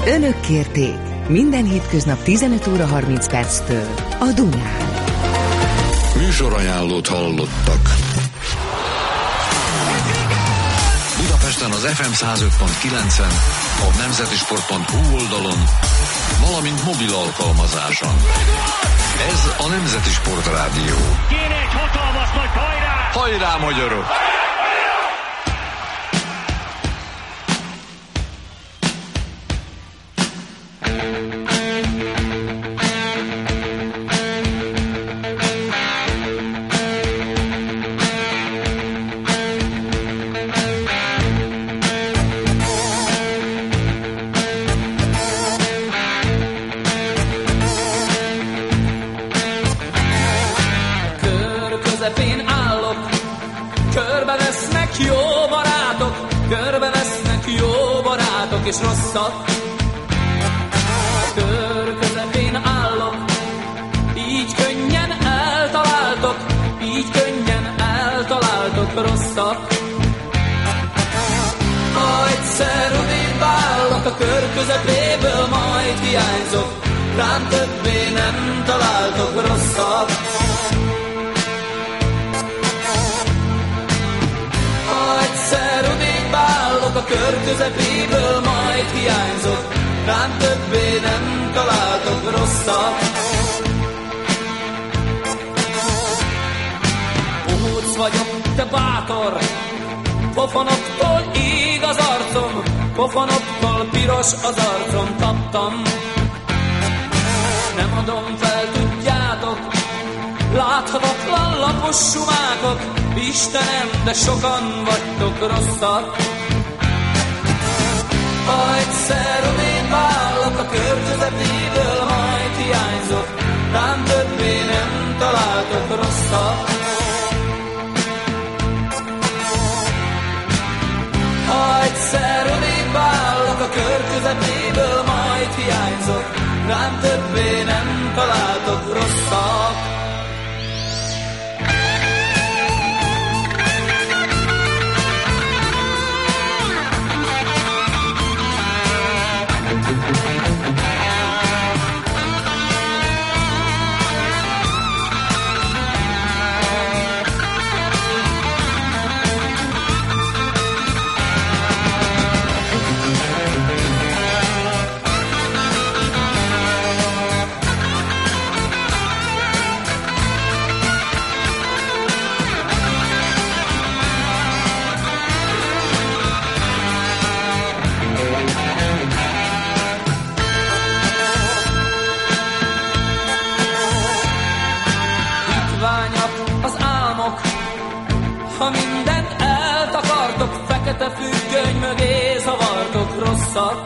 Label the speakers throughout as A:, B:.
A: Önök kérték minden hétköznap 15 óra 30 perctől a Dunán.
B: Műsorajánlót hallottak. Budapesten az FM 105.9-en, a nemzetisport.hu oldalon, valamint mobil alkalmazáson. Ez a Nemzeti Sport Rádió.
C: Kéne egy hatalmas nagy hajrá!
B: Hajrá, magyarok!
D: És rosszak. Kör közepén állok, így könnyen eltaláltok, így könnyen eltaláltok rosszak. Ha egyszer odébb állok a kör közepéből, majd hiányzok, rám többé nem találtok rosszak. Ha egyszer odébb állok a kör közepéből, majd hiányzok, rám többé nem találtok rosszat. Bohóc vagyok, te bátor, pofonoktól ég az arcom, pofonoktól piros az arcom, kaptam. Nem adom fel, tudjátok, láthatatlan lapos sumákok, Istenem, de sokan vagytok rosszak. Ha egyszer odébb állok a kör közepéből, majd hiányzok, rám többé nem találtok rosszat. Ha egyszer odébb állok a kör közepéből, majd hiányzok, rám többé nem találtok rosszat. Ha mindent eltakartok, fekete függöny mögé zavartok rosszak.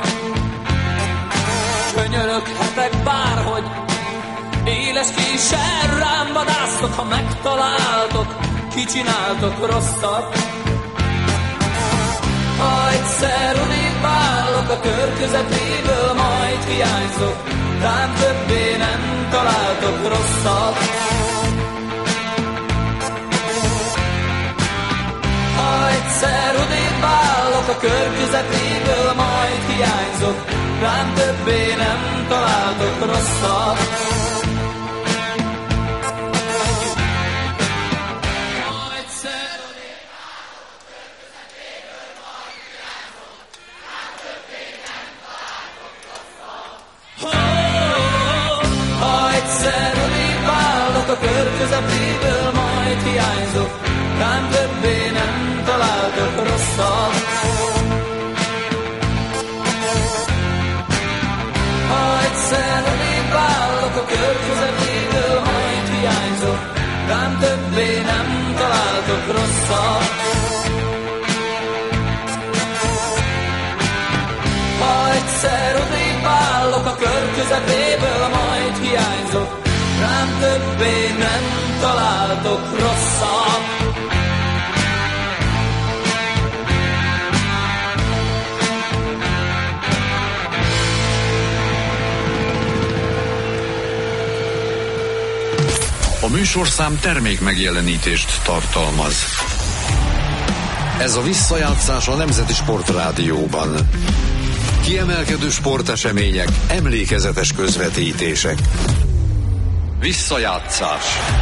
D: Könyöröghetek bárhogy, éles késsel rám vadásztok, ha megtaláltok, kicsináltok rosszak. Ha egyszer odébb állok a kör közepéből, majd hiányzok, rám többé nem találtok rosszak. Ha egyszer odébb állok a kör közepéből, majd hiányzok, rám többé nem találtok rosszat. Ha egyszer odébb állok a kör közepéből, majd hiányzok, rám többé nem találtok rosszat. Ha egyszer odébb állok a kör közepéből, majd hiányzok, rám többé nem találtok rosszat. Ha egyszer odébb állok a kör közepéből, majd hiányzok, rám többé nem találtok rosszat. Ha egyszer odébb állok a kör közepéből, majd hiányzok, rám többé nem találtok rosszat.
B: A műsorszám termék megjelenítést tartalmaz. Ez a visszajátszás a Nemzeti Sport Rádióban. Kiemelkedő sportesemények, emlékezetes közvetítések. Visszajátszás.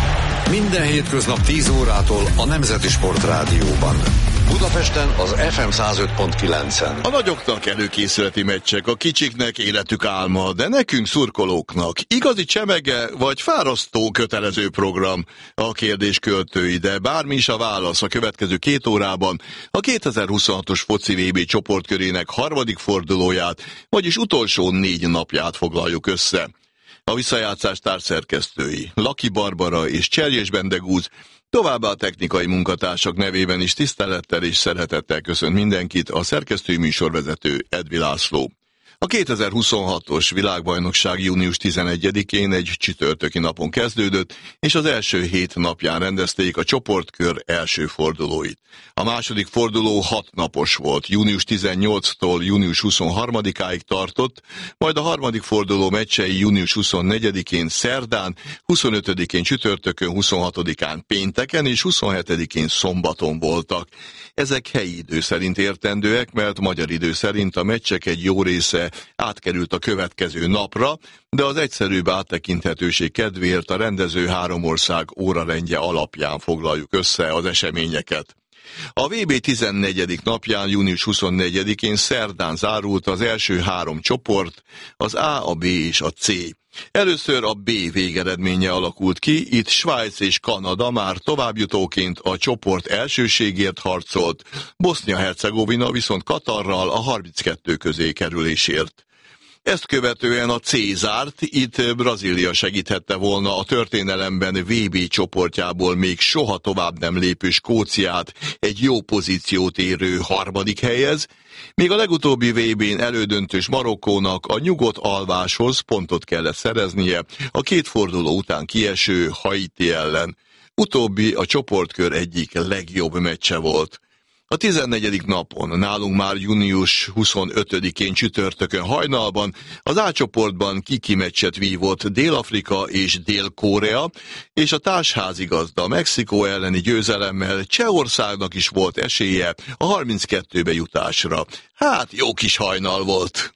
B: Minden hétköznap 10 órától a Nemzeti Sport Rádióban. Budapesten az FM 105.9-en.
E: A nagyoknak előkészületi meccsek, a kicsiknek életük álma, de nekünk szurkolóknak igazi csemege vagy fárasztó kötelező program a kérdés költői, de bármi is a válasz a következő 2 órában a 2026-os foci VB csoportkörének harmadik fordulóját, vagyis utolsó 4 napját foglaljuk össze. A visszajátszás társszerkesztői Laki Barbara és Cserjés Bendegúz, továbbá a technikai munkatársak nevében is tisztelettel és szeretettel köszönt mindenkit a szerkesztői műsorvezető Edvi László. A 2026-os világbajnokság június 11-én egy csütörtöki napon kezdődött, és az első 7 napján rendezték a csoportkör első fordulóit. A második forduló 6 napos volt, június 18-tól június 23-áig tartott, majd a harmadik forduló meccsei június 24-én szerdán, 25-én csütörtökön, 26-án pénteken és 27-én szombaton voltak. Ezek helyi idő szerint értendőek, mert magyar idő szerint a meccsek egy jó része átkerült a következő napra, de az egyszerűbb áttekinthetőség kedvéért a rendező 3 ország órarendje alapján foglaljuk össze az eseményeket. A VB 14. napján, június 24-én szerdán zárult az első 3 csoport, az A, a B és a C. Először a B végeredménye alakult ki, itt Svájc és Kanada már továbbjutóként a csoport elsőségért harcolt, Bosznia-Hercegovina viszont Katarral a 32 közé kerülésért. Ezt követően a C zárt, itt Brazília segíthette volna a történelemben VB csoportjából még soha tovább nem lépő Skóciát egy jó pozíciót érő 3. helyhez, míg a legutóbbi VB-n elődöntős Marokkónak a nyugodt alváshoz pontot kellett szereznie a 2 forduló után kieső Haiti ellen. Utóbbi a csoportkör egyik legjobb meccse volt. A 14. napon, nálunk már június 25-én csütörtökön hajnalban, az A csoportban kiki meccset vívott Dél-Afrika és Dél-Korea, és a társházigazda Mexikó elleni győzelemmel Csehországnak is volt esélye a 32-be jutásra. Hát jó kis hajnal volt.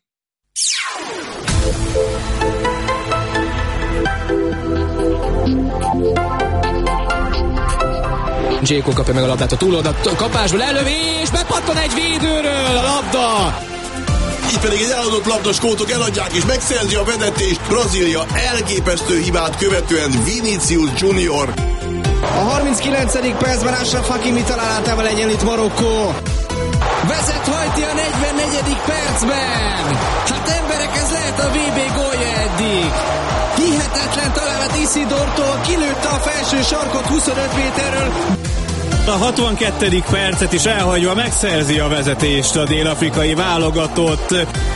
F: Dzséko kapja meg a labdát a túloldalt kapásból, elővés, bepattan egy védőről a labda!
E: Itt pedig egy eladott labda, skótok eladják és megszerzi a vezetést. Brazília elképesztő hibát követően Vinicius Junior.
F: A 39. percben Achraf Hakimi találátával egyenlít Marokkó. Vezet Haiti a 44. percben. Hát emberek, ez lehet a VB gólja eddig. Hihetetlen találat Isidortól, kilőtte a felső sarkot 25 méterről.
G: A 62. percet is elhagyva megszerzi a vezetést a dél-afrikai válogatott.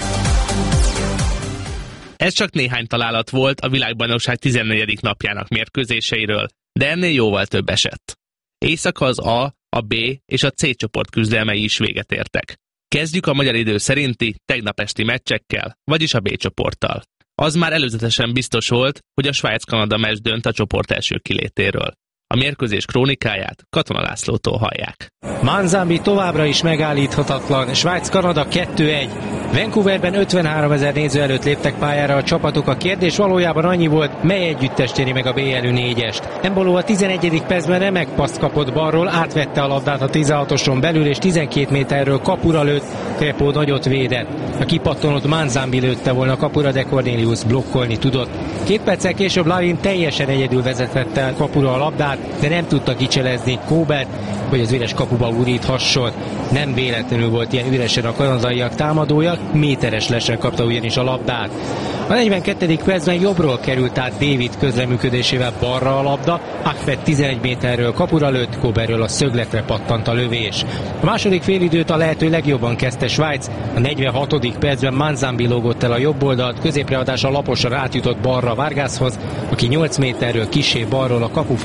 H: Ez csak néhány találat volt a világbajnokság 14. napjának mérkőzéseiről, de ennél jóval több esett. Éjszaka az a B és a C csoport küzdelmei is véget értek. Kezdjük a magyar idő szerinti tegnap esti meccsekkel, vagyis a B csoporttal. Az már előzetesen biztos volt, hogy a Svájc-Kanada meccs dönt a csoport első kilétéről. A mérkőzés krónikáját Katona Lászlótól hallják.
I: Manzambi továbbra is megállíthatatlan, Svájc-Kanada 2-1. Vancouverben 53 000 néző előtt léptek pályára a csapatok. A kérdés valójában annyi volt, mely együttes téri meg a B elő 4-est. Embolo a 11. percben remek paszt kapott balról, átvette a labdát a 16-oson belül, és 12 méterről kapura lőtt, Krepó nagyot védett. A kipattanott Manzambi lőtte volna kapura, de Cornelius blokkolni tudott. 2 perccel később Larin teljesen egyedül vezetette a kapura a labdát, de nem tudta kicselezni Kóbert, hogy az üres kapuba uríthasson. Nem véletlenül volt ilyen üresen a kanadaiak támadója, méteres lesen kapta ugyanis a labdát. A 42. percben jobbról került át David közreműködésével balra a labda, Ahmed 11 méterről kapura lőtt, Kóberről a szögletre pattant a lövés. A második félidőt a lehető legjobban kezdte Svájc, a 46. percben Manzambi lógott el a jobb oldalt, középre adása laposan átjutott balra Vargashoz, aki 8 méterről kissé balról a kapufát érintve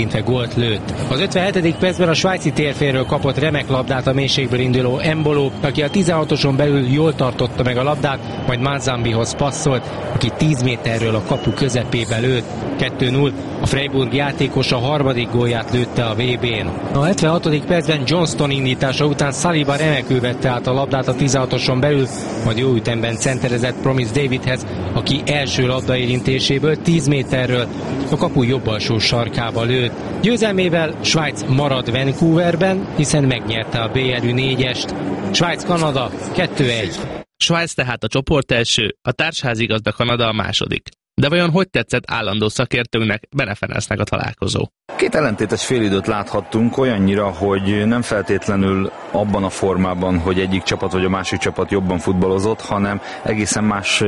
I: eltűntve gólt lőtt. Az 57. percben a svájci térfélről kapott remek labdát a mélységből induló Embolo, aki a 16-oson belül jól tartotta meg a labdát, majd Manzambihoz passzolt, aki 10 méterről a kapu közepébe lőtt. 2-0. A Freiburg játékosa harmadik gólját lőtte a VB-n. A 76. percben Johnston indítása után Saliba remekül vette át a labdát a 16-oson belül, majd jó ütemben centerezett Promise Davidhez, aki első labdaérintéséből 10 méterről a kapu jobb alsó sarkába lőtt. Győzelmével Svájc marad Vancouverben, hiszen megnyerte a BLÜ 4-est. Svájc-Kanada 2-1.
H: Svájc tehát a csoport első, a társházigazda Kanada a második. De vajon hogy tetszett állandó szakértőnknek, Bene Ferencnek a találkozó?
J: Két ellentétes félidőt láthattunk, olyannyira, hogy nem feltétlenül abban a formában, hogy egyik csapat vagy a másik csapat jobban futballozott, hanem egészen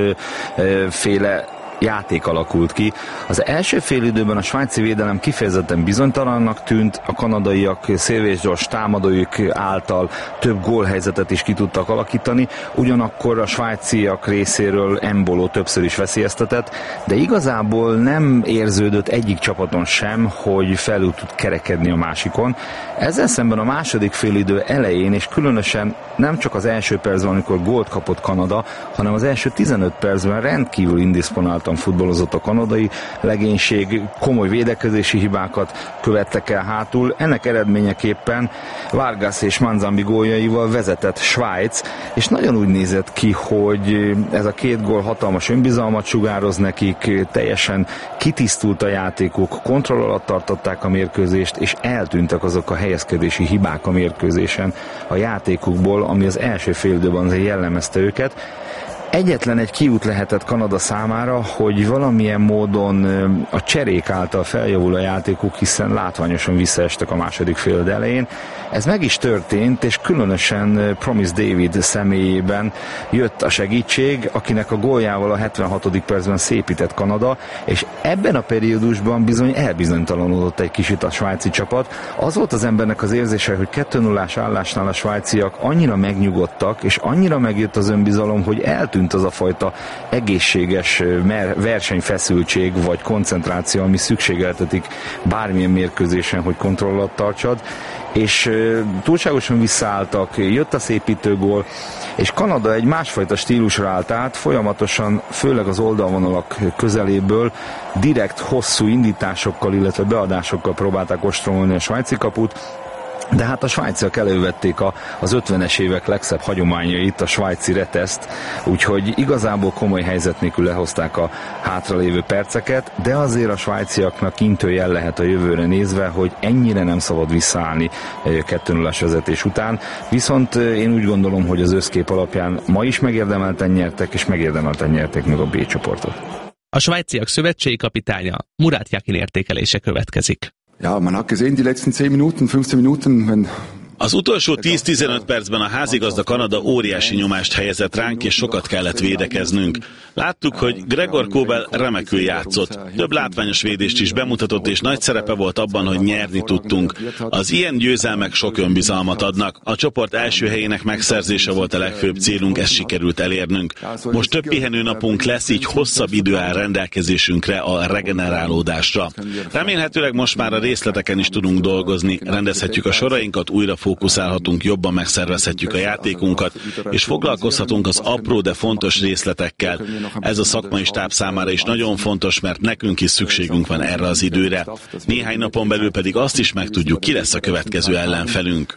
J: másféle játék alakult ki. Az első félidőben a svájci védelem kifejezetten bizonytalannak tűnt, a kanadaiak szélvészgyors támadóik által több gólhelyzetet is ki tudtak alakítani, ugyanakkor a svájciak részéről Embolo többször is veszélyeztetett, de igazából nem érződött egyik csapaton sem, hogy felül tud kerekedni a másikon. Ezzel szemben a második félidő elején, és különösen nem csak az első percben, amikor gólt kapott Kanada, hanem az első 15 percben rendkívül indisponáltan futballozott a kanadai legénység, komoly védekezési hibákat követtek el hátul. Ennek eredményeképpen Vargas és Manzambi góljaival vezetett Svájc, és nagyon úgy nézett ki, hogy ez a két gól hatalmas önbizalmat sugároz nekik, teljesen kitisztult a játékuk, kontroll alatt tartották a mérkőzést, és eltűntek azok a helyezkedési hibák a mérkőzésen a játékukból, ami az első félidőben azért jellemezte őket. Egyetlen egy kiút lehetett Kanada számára, hogy valamilyen módon a cserék által feljavul a játékuk, hiszen látványosan visszaestek a második fél elején. Ez meg is történt, és különösen Promise David személyében jött a segítség, akinek a góljával a 76. percben szépített Kanada, és ebben a periódusban bizony elbizonytalanodott egy kicsit a svájci csapat. Az volt az embernek az érzése, hogy 2-0-ás állásnál a svájciak annyira megnyugodtak, és annyira megjött az önbizalom, hogy eltűnt az a fajta egészséges versenyfeszültség vagy koncentráció, ami szükségeltetik bármilyen mérkőzésen, hogy kontroll alatt tartsad, és túlságosan visszaálltak, jött a szépítőgól, és Kanada egy másfajta stílusra állt át, folyamatosan, főleg az oldalvonalak közeléből direkt hosszú indításokkal, illetve beadásokkal próbálták ostromolni a svájci kaput, de hát a svájciak elővették az 50-es évek legszebb hagyományait, a svájci reteszt, úgyhogy igazából komoly helyzet nélkül lehozták a hátralévő perceket, de azért a svájciaknak intőjel lehet a jövőre nézve, hogy ennyire nem szabad visszaállni 2-0-as vezetés után, viszont én úgy gondolom, hogy az összkép alapján ma is megérdemelten nyertek, és megérdemelten nyerték meg a B csoportot.
H: A svájciak szövetségi kapitánya Murat Yakin értékelése következik.
K: Ja, man hat gesehen, die letzten 10 Minuten, 15 Minuten, wenn
L: Az utolsó 10-15 percben a házigazda Kanada óriási nyomást helyezett ránk, és sokat kellett védekeznünk. Láttuk, hogy Gregor Kobel remekül játszott. Több látványos védést is bemutatott, és nagy szerepe volt abban, hogy nyerni tudtunk. Az ilyen győzelmek sok önbizalmat adnak. A csoport első helyének megszerzése volt a legfőbb célunk, ezt sikerült elérnünk. Most több pihenőnapunk lesz, így hosszabb idő áll rendelkezésünkre a regenerálódásra. Remélhetőleg most már a részleteken is tudunk dolgozni, rendezhetjük a sorainkat, újra fókuszálhatunk, jobban megszervezhetjük a játékunkat, és foglalkozhatunk az apró, de fontos részletekkel. Ez a szakmai stáb számára is nagyon fontos, mert nekünk is szükségünk van erre az időre. Néhány napon belül pedig azt is megtudjuk, ki lesz a következő ellenfelünk.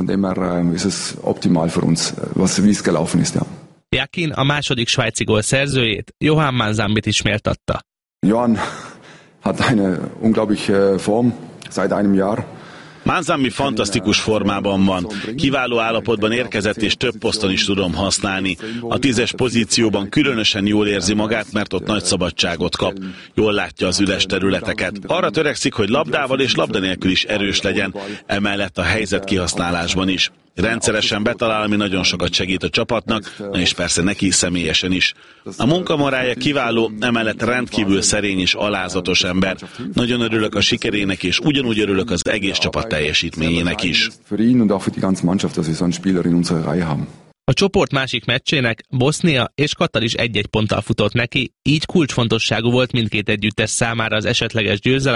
H: Yakin a második svájci gól szerzőjét, Johan Manzambit is méltatta.
K: Johan hat eine unglaubliche Form seit einem Jahr.
L: Manzambi fantasztikus formában van. Kiváló állapotban érkezett, és több poszton is tudom használni. A 10-es pozícióban különösen jól érzi magát, mert ott nagy szabadságot kap. Jól látja az üres területeket. Arra törekszik, hogy labdával és labda nélkül is erős legyen, emellett a helyzet kihasználásban is. Rendszeresen betalál, ami nagyon sokat segít a csapatnak, és persze neki személyesen is. A munkamorálja kiváló, emellett rendkívül szerény és alázatos ember. Nagyon örülök a sikerének, és ugyanúgy örülök az egész csapat teljesítményének is.
H: A csoport másik meccsének Bosznia és Katar is 1-1 ponttal futott neki, így kulcsfontosságú volt mindkét együttes számára az esetleges győzelem,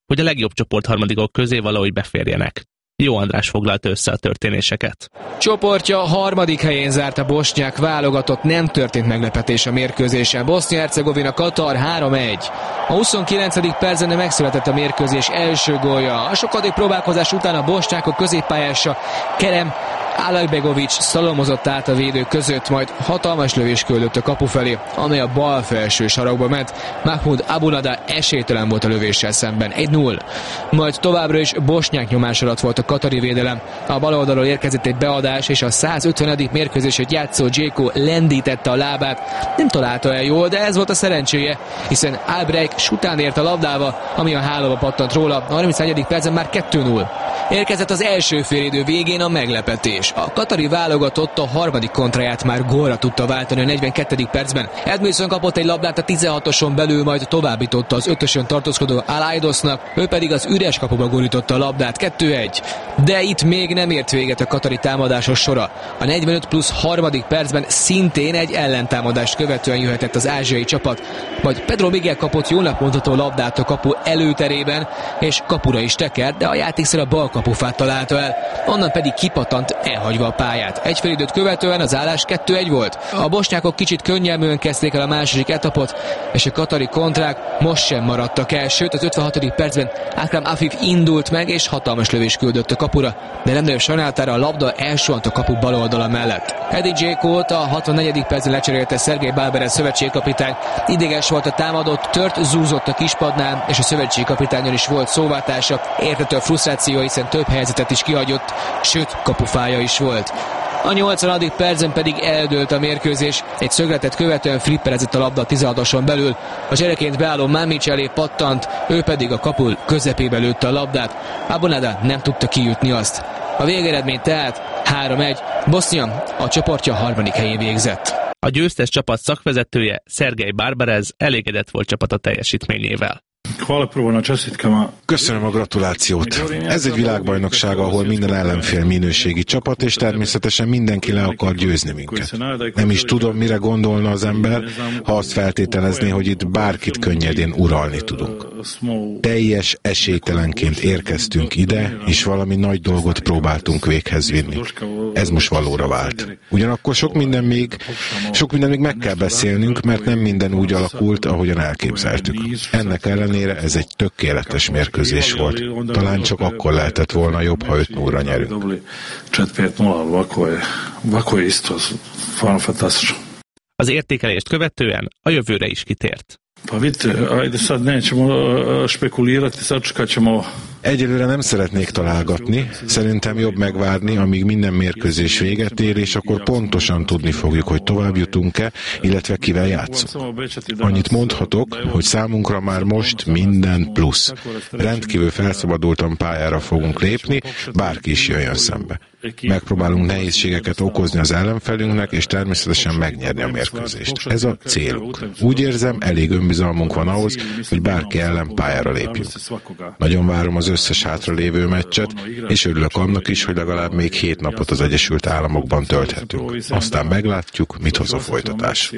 H: hogy a legjobb csoportharmadikok közé valahogy beférjenek. Jó András foglalta össze a történéseket.
F: Csoportja harmadik helyén zárt a bosnyák válogatott, nem történt meglepetés a mérkőzésen. Bosznia-Hercegovina Katar 3-1. A 29. percben megszületett a mérkőzés első gólja. A sokadik próbálkozás után a bosnyákok középpályása Kerem Alajbegovics szalomozott át a védők között, majd hatalmas lövés küldött a kapu felé, amely a bal felső sarokba ment. Mahmoud Abunada esélytelen volt a lövéssel szemben, 1-0. Majd továbbra is bosnyák nyomás alatt volt a katari védelem. A bal oldalról érkezett egy beadás, és a 150. mérkőzését játszó Dzséko lendítette a lábát. Nem találta el jól, de ez volt a szerencséje, hiszen Albrecht sután ért a labdába, ami a hálóba pattant róla. A 31. percben már 2-0. Érkezett az első félidő végén a meglepetés. A katari válogatott a harmadik kontraját már gólra tudta váltani a 42. percben. Edmilson kapott egy labdát a 16-oson belül, majd továbbította az 5-ösön tartózkodó Alaidosnak, ő pedig az üres kapuba gurította a labdát, 2-1. De itt még nem ért véget a katari támadásos sora. A 45 plusz harmadik percben szintén egy ellentámadást követően jöhetett az ázsiai csapat. Majd Pedro Miguel kapott jónak mondható labdát a kapu előterében, és kapura is tekert, de a játékszer a bal kapufát találta el, onnan pedig kipattant, elhagyva a pályát. Egy félidőt követően az állás 2-1 volt. A bosnyákok kicsit könnyelműen kezdték el a második etapot, és a katari kontrák most sem maradtak el, sőt az 56. percben Akram Afif indult meg, és hatalmas lövés küldött a kapura, de nem nagyobb sajnálatára a labda elsuhant a kapu bal oldala mellett. Edi Dzsékót a 64. percben lecserélte Szergej Balberez szövetségkapitány. Ideges volt a támadott, tört zúzott a kispadnál, és a szövetségkapitányon is volt szóváltása. Értető a frusztráció, hiszen több helyzetet is kihagyott, sőt kapufája is volt. A 80. percen pedig eldőlt a mérkőzés, egy szögletet követően flipperezett a labda a 16-oson belül, a csereként beálló Mamic elé pattant, ő pedig a kapu közepébe lőtte a labdát. Abunada nem tudta kijutni azt. A végeredmény tehát 3-1, Bosznia a csoportja harmadik helyén végzett.
H: A győztes csapat szakvezetője Szergej Balberez elégedett volt csapata teljesítményével.
M: Köszönöm a gratulációt. Ez egy világbajnokság, ahol minden ellenfél minőségi csapat, és természetesen mindenki le akar győzni minket. Nem is tudom, mire gondolna az ember, ha azt feltételezné, hogy itt bárkit könnyedén uralni tudunk. Teljes esélytelenként érkeztünk ide, és valami nagy dolgot próbáltunk véghez vinni. Ez most valóra vált. Ugyanakkor sok minden még meg kell beszélnünk, mert nem minden úgy alakult, ahogyan elképzeltük. Ennek ellenére ez egy tökéletes mérkőzés volt. Talán csak akkor lehetett volna jobb, ha 5-0-ra nyerünk.
H: Az értékelést követően a jövőre is kitért.
M: Egyelőre nem szeretnék találgatni, szerintem jobb megvárni, amíg minden mérkőzés véget ér, és akkor pontosan tudni fogjuk, hogy tovább jutunk-e, illetve kivel játszunk. Annyit mondhatok, hogy számunkra már most minden plusz. Rendkívül felszabadultan pályára fogunk lépni, bárki is jöjjön szembe. Megpróbálunk nehézségeket okozni az ellenfelünknek, és természetesen megnyerni a mérkőzést. Ez a célunk. Úgy érzem, elég önbizalmunk van ahhoz, hogy bárki ellen pályára lépjünk. Nagyon várom az összes hátralévő meccset, és örülök annak is, hogy legalább még 7 napot az Egyesült Államokban tölthetünk. Aztán meglátjuk, mit hoz a folytatás.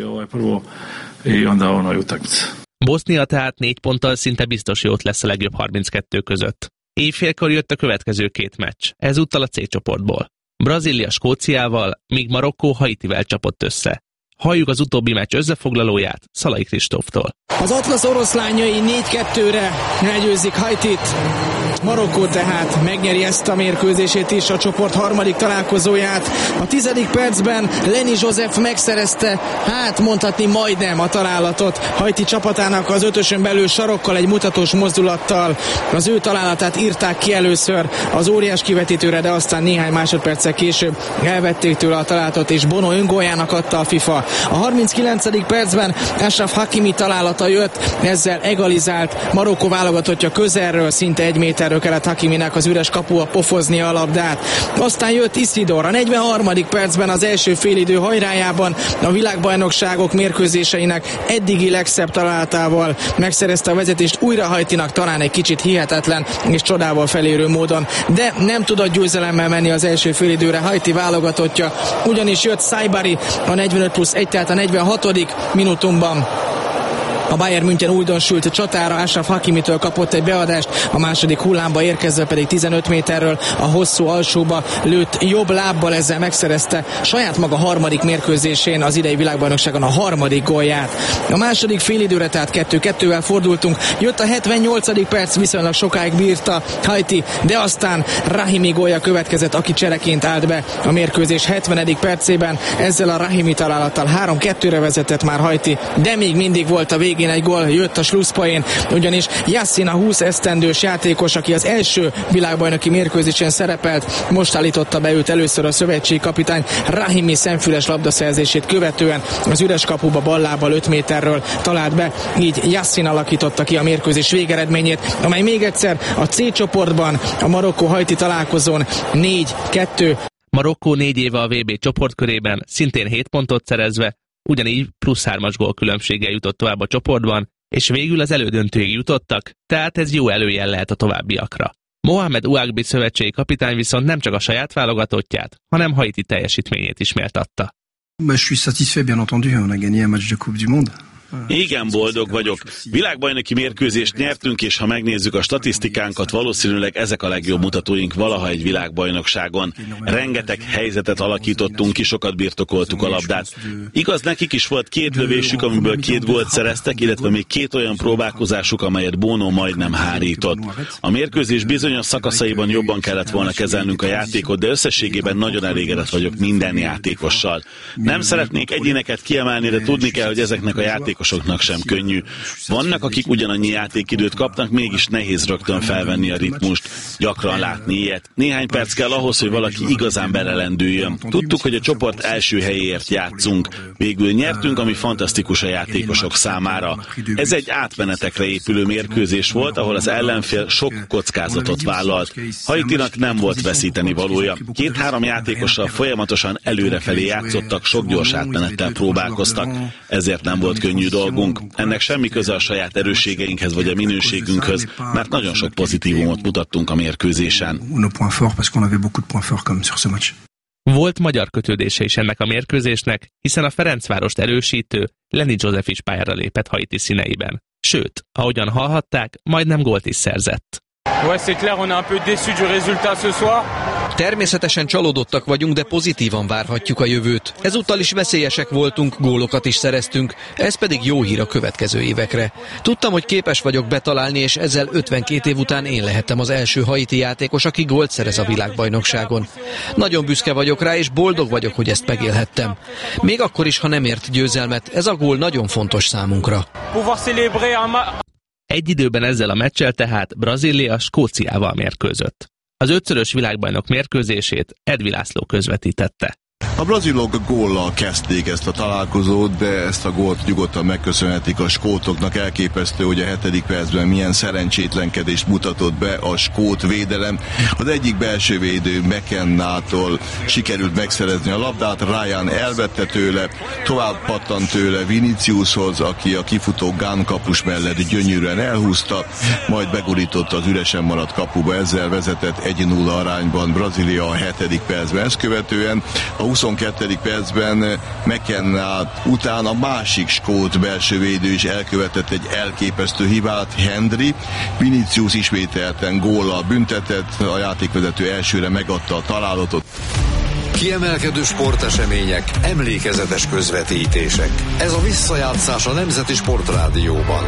H: Bosznia tehát 4 ponttal szinte biztos, hogy ott lesz a legjobb 32 között. Éjfélkor jött a következő 2 meccs, ezúttal a C csoportból. Brazília Skóciával, míg Marokkó Haitivel csapott össze. Halljuk az utóbbi meccs összefoglalóját Szalai Kristóftól.
F: Az Atlasz oroszlányai 4-2-re elgyőzik Haitit. Marokkó tehát megnyeri ezt a mérkőzését is, a csoport harmadik találkozóját. A 10. percben Lenny Joseph megszerezte, mondhatni majdnem a találatot Haiti csapatának az 5-ösön belül sarokkal, egy mutatós mozdulattal. Az ő találatát írták ki először az óriás kivetítőre, de aztán néhány másodperccel később elvették tőle a találatot, és Bono öngóljának adta a FIFA. A 39. percben Ashraf Hakimi találata jött, ezzel egalizált. Marokkó válogatottja közelről, szinte 1 méterről kellett Hakiminek az üres kapua pofoznia a labdát. Aztán jött Isidor a 43. percben az első félidő hajrájában, a világbajnokságok mérkőzéseinek eddigi legszebb találatával megszerezte a vezetést újra Haitinak, talán egy kicsit hihetetlen és csodával felérő módon, de nem tudott győzelemmel menni az első félidőre Haiti válogatottja, ugyanis jött Saibari a 45+1, tehát a 46. minutumban. A Bayern München újdonsült csatára, Achraf Hakimitől kapott egy beadást, a második hullámba érkezve pedig 15 méterről a hosszú alsóba lőtt jobb lábbal, ezzel megszerezte saját maga harmadik mérkőzésén az idei világbajnokságon a harmadik gólját. A második félidőre tehát 2-2-vel fordultunk, jött a 78. perc, viszonylag sokáig bírta Haiti, de aztán Rahimi gólja következett, aki csereként állt be a mérkőzés 70. percében. Ezzel a Rahimi találattal 3-2-re vezetett már Haiti, de még mindig volt a végén egy gól, jött a slusszpoén, ugyanis Yassin, a 20 esztendős játékos, aki az első világbajnoki mérkőzésen szerepelt, most állította be őt először a szövetségi kapitány. Rahimi szemfüles labdaszerzését követően az üres kapuba ballábbal 5 méterről talált be, így Yassin alakította ki a mérkőzés végeredményét, amely még egyszer a C csoportban a Marokkó-Haiti találkozón 4-2.
H: Marokkó 4 éve a VB csoportkörében szintén 7 pontot szerezve, ugyanígy plusz 3-as gólkülönbséggel jutott tovább a csoportban, és végül az elődöntőig jutottak, tehát ez jó előjel lehet a továbbiakra. Mohamed Ouagbi szövetségi kapitány viszont nem csak a saját válogatottját, hanem Haiti teljesítményét is méltatta.
N: Je suis satisfait, bien entendu, on a gagné un match de Coupe du Monde.
L: Igen, boldog vagyok. Világbajnoki mérkőzést nyertünk, és ha megnézzük a statisztikánkat, valószínűleg ezek a legjobb mutatóink valaha egy világbajnokságon. Rengeteg helyzetet alakítottunk ki, sokat birtokoltuk a labdát. Igaz, nekik is volt 2 lövésük, amiből 2 gólt szereztek, illetve még 2 olyan próbálkozásuk, amelyet Bono majdnem hárított. A mérkőzés bizonyos szakaszaiban jobban kellett volna kezelnünk a játékot, de összességében nagyon elégedett vagyok minden játékossal. Nem szeretnék egyéneket kiemelni, de tudni kell, hogy ezeknek a játékosoknak sem könnyű. Vannak, akik ugyanannyi játékidőt kapnak, mégis nehéz rögtön felvenni a ritmust. Gyakran látni ilyet. Néhány perc kell ahhoz, hogy valaki igazán belelendüljön. Tudtuk, hogy a csoport első helyéért játszunk. Végül nyertünk, ami fantasztikus a játékosok számára. Ez egy átmenetekre épülő mérkőzés volt, ahol az ellenfél sok kockázatot vállalt. Haitinak nem volt veszíteni valója. 2-3 játékossal folyamatosan előrefelé játszottak, sok gyors átmenettel próbálkoztak. Ezért nem volt könnyű dolgunk. Ennek semmi köze a saját erősségeinkhez vagy a minőségünkhöz, mert nagyon sok pozitívumot mutattunk a mérkőzésen.
H: Volt magyar kötődése is ennek a mérkőzésnek, hiszen a Ferencvárost erősítő Lenny Joseph is pályára lépett Haiti színeiben. Sőt, ahogyan hallhatták, majdnem gólt is szerzett.
O: Természetesen csalódottak vagyunk, de pozitívan várhatjuk a jövőt. Ezúttal is veszélyesek voltunk, gólokat is szereztünk, ez pedig jó hír a következő évekre. Tudtam, hogy képes vagyok betalálni, és ezzel 52 év után én lehettem az első haiti játékos, aki gólt szerez a világbajnokságon. Nagyon büszke vagyok rá, és boldog vagyok, hogy ezt megélhettem. Még akkor is, ha nem ért győzelmet, ez a gól nagyon fontos számunkra.
H: Egy időben ezzel a meccsel tehát Brazília Skóciával mérkőzött. Az 5-szörös világbajnok mérkőzését Edvi László közvetítette.
E: A brazilok góllal kezdték ezt a találkozót, de ezt a gólt nyugodtan megköszönhetik a skótoknak. Elképesztő, hogy a 7. percben milyen szerencsétlenkedést mutatott be a skót védelem. Az egyik belső védő McKennától sikerült megszerezni a labdát, Ryan elvette tőle, tovább pattant tőle Viniciushoz, aki a kifutó Gán kapus mellett gyönyörűen elhúzta, majd begurította az üresen maradt kapuba, ezzel vezetett 1-0 arányban Brazília a 7. percben. Ezt követően a 22. percben McKenna után a másik skót belső védő is elkövetett egy elképesztő hibát, Hendry. Vinicius ismételten góllal büntetett, a játékvezető elsőre megadta a találatot.
B: Kiemelkedő sportesemények, emlékezetes közvetítések. Ez a visszajátszás a Nemzeti Sportrádióban.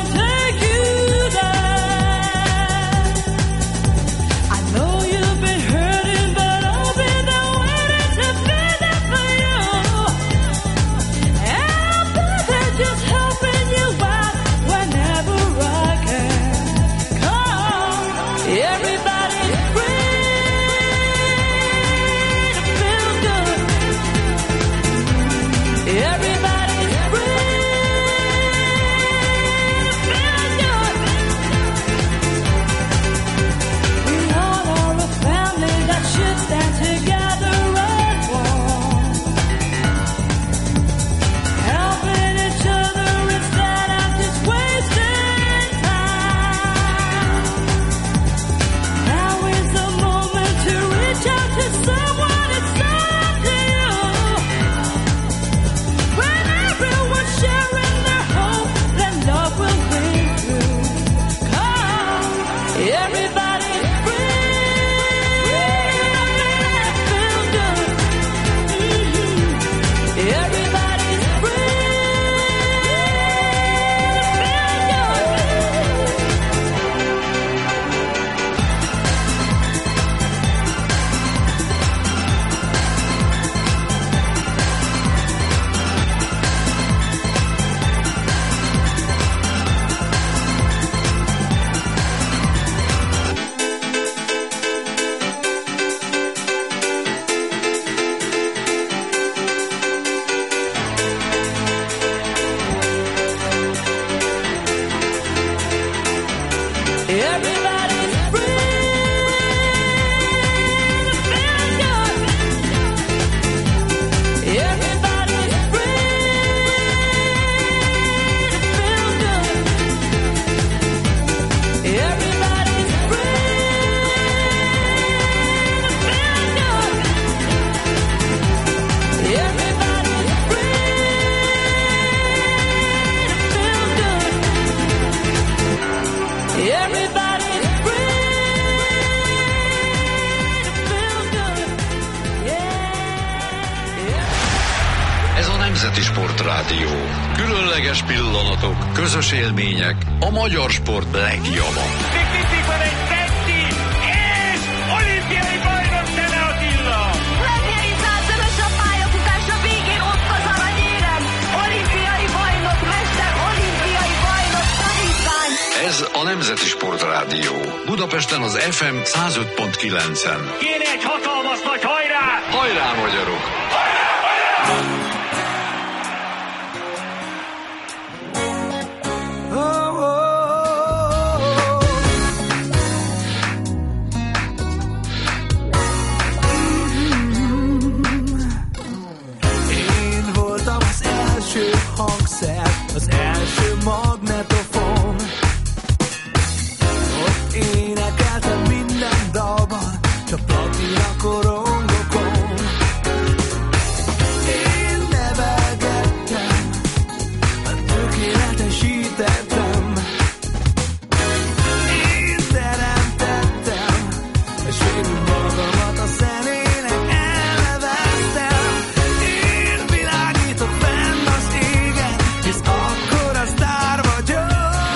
P: Been
B: Nemzeti Sportrádió. Különleges pillanatok, közös élmények, a magyar sport legjobb.
C: Van egy Messi, és olimpiai bajnok Szene Attila!
P: Legnyeri 100-szörös a pályafutás a végén ott az aranyérem. Olimpiai bajnok, mester, olimpiai bajnok, tanítvány.
B: Ez a Nemzeti Sportrádió. Budapesten az FM 105.9-en.
C: Kéne egy hatalmas nagy hajrá!
B: Hajrá, magyarok!
D: Én voltam az első hangszer, az első magnetofon. Ott énekeltem minden dalban, csak platina korongokon. Én nevelgettem, tökéletesítettem. Én teremtettem, és végül magamat a zenének elneveztem. Én világítok fenn az égen, hisz akkor a sztár vagyok.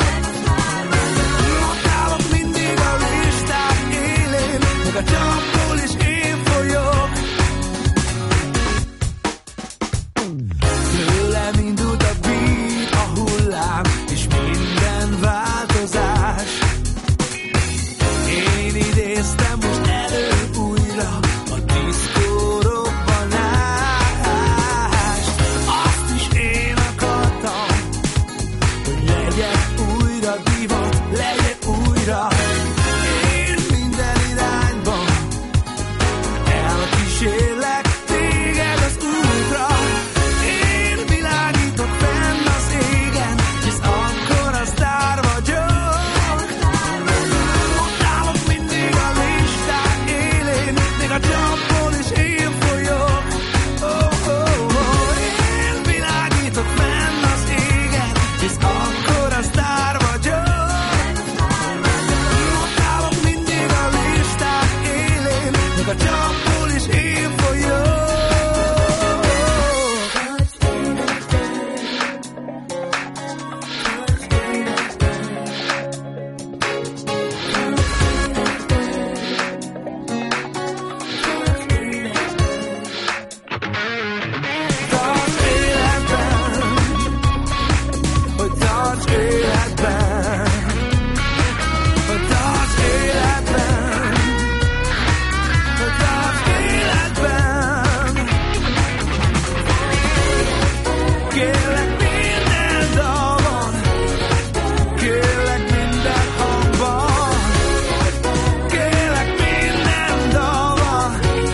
D: Ott állok mindig a listák élén, meg a csapból is én folyok. Tőlem indult a beat, a hullám, és minden változás. Én idéztem most elő újra a diszkó robbanást. Azt is én akartam, hogy legyen újra divat, legyen újra. Én minden irányban elkísérlek téged az útra. Én világítok fenn az égen, hisz akkor a sztár vagyok. Ott állok mindig a listák élén, még a csapból is én folyok. Én világítok fenn az égen, hisz akkor a sztár vagyok. Ott állok mindig a listák élén, még a csapból is én folyok. Tarts életben, hogy tarts életben, hogy tarts életben, hogy tarts életben. Kérlek minden dalban, kérlek minden hangban, kérlek minden dalban.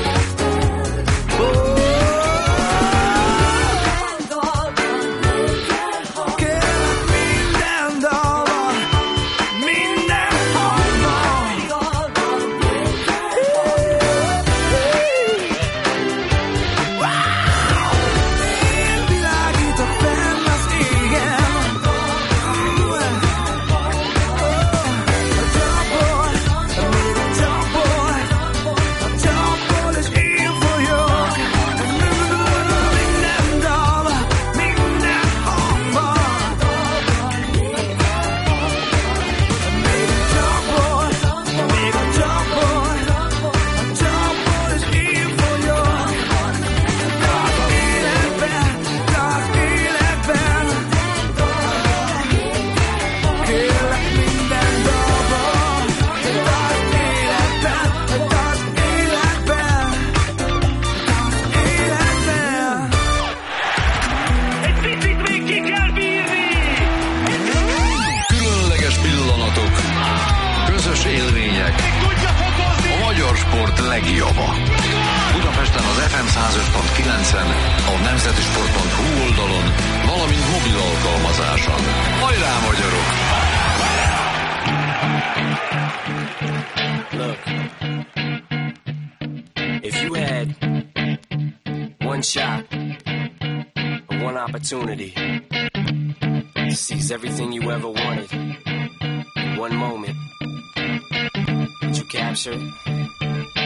D: Kérlek minden dalban, minden hangban. Én világítok fenn az égen. A csapból, még a csapból, a csapból is én folyok. Minden dalban, minden hangban. Még a csapból, még a csapból, a csapból is én folyok. Tarts életben, tarts életben. Kérlek minden dalban, tarts életben, tarts életben, tarts életben.
C: Egy picit még ki kell bírni!
B: Különleges pillanatok, közös élmények, a magyar sport legjobba. Budapesten az FM 105.9-en, a nemzetisport.hu oldalon, valamint mobil alkalmazáson. Hajrá, magyarok!
Q: Look, if you had one shot, or one opportunity to seize everything you ever wanted in one moment, would you capture it? Would you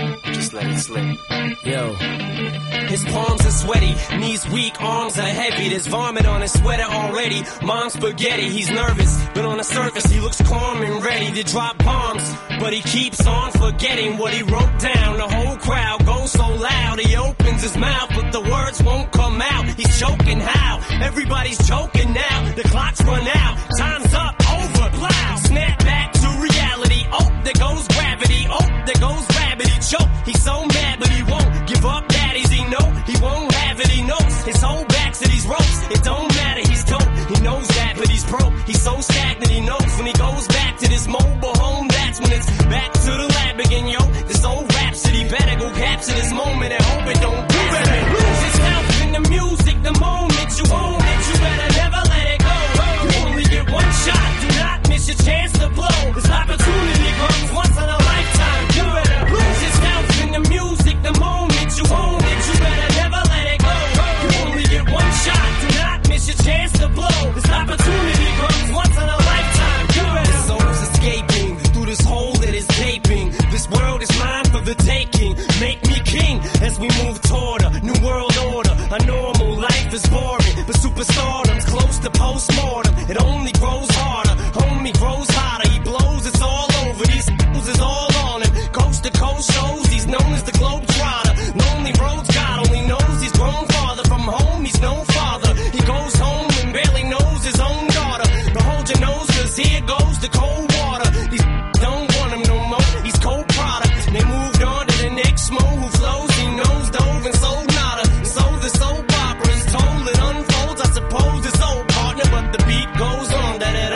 Q: Just let it slip. Yo.
R: His palms are sweaty, knees weak, arms are heavy. There's vomit on his sweater already. Mom's spaghetti, he's nervous, but on the surface he looks calm and ready to drop bombs. But he keeps on forgetting what he wrote down. The whole crowd goes so loud, he opens his mouth, but the words won't come out. He's choking how? Everybody's choking now. The clock's run out, time's up, over, plow. Snap back to reality. Oh, there goes gravity. Oh, there goes gravity. Choke. He's so mad, but he won't give up. Daddies, he know he won't have it. He knows his whole back's to these ropes. It don't matter. He's dope. He knows that, but he's broke. He's so stagnant. He knows when he goes back to this mobile home, that's when it's back to the lab again. Yo, this old rhapsody better go capture this moment and hope it don't. You better lose yourself in the music. The moment you own it, you better never let it go. You only get one shot. Do not miss your chance to blow. This opportunity comes once in a lifetime. You better lose yourself in the music. The moment you own it, you better never let it go. You only get one shot. Do not miss your chance to blow. This opportunity comes once in a lifetime. You better. His soul's escaping through this hole that is gaping. This world is mine for the taking. Make me king as we move toward a new world order. A normal life is boring, but superstardom's close to postmortem. It only grows harder, homie grows hotter. He blows, it's all over. These fools is all on him. Coast to coast shows, he's known as the Globetrotter. Lonely roads, God only knows he's grown farther from home. He's no father. He goes home and barely knows his own daughter. But hold your nose, 'cause here goes the cold water. These don't want him no more. He's cold product. They moved on to the next mo who flows. He knows dove and sold nada. So the soap opera is told, it unfolds. I suppose it's old partner, but the beat goes on.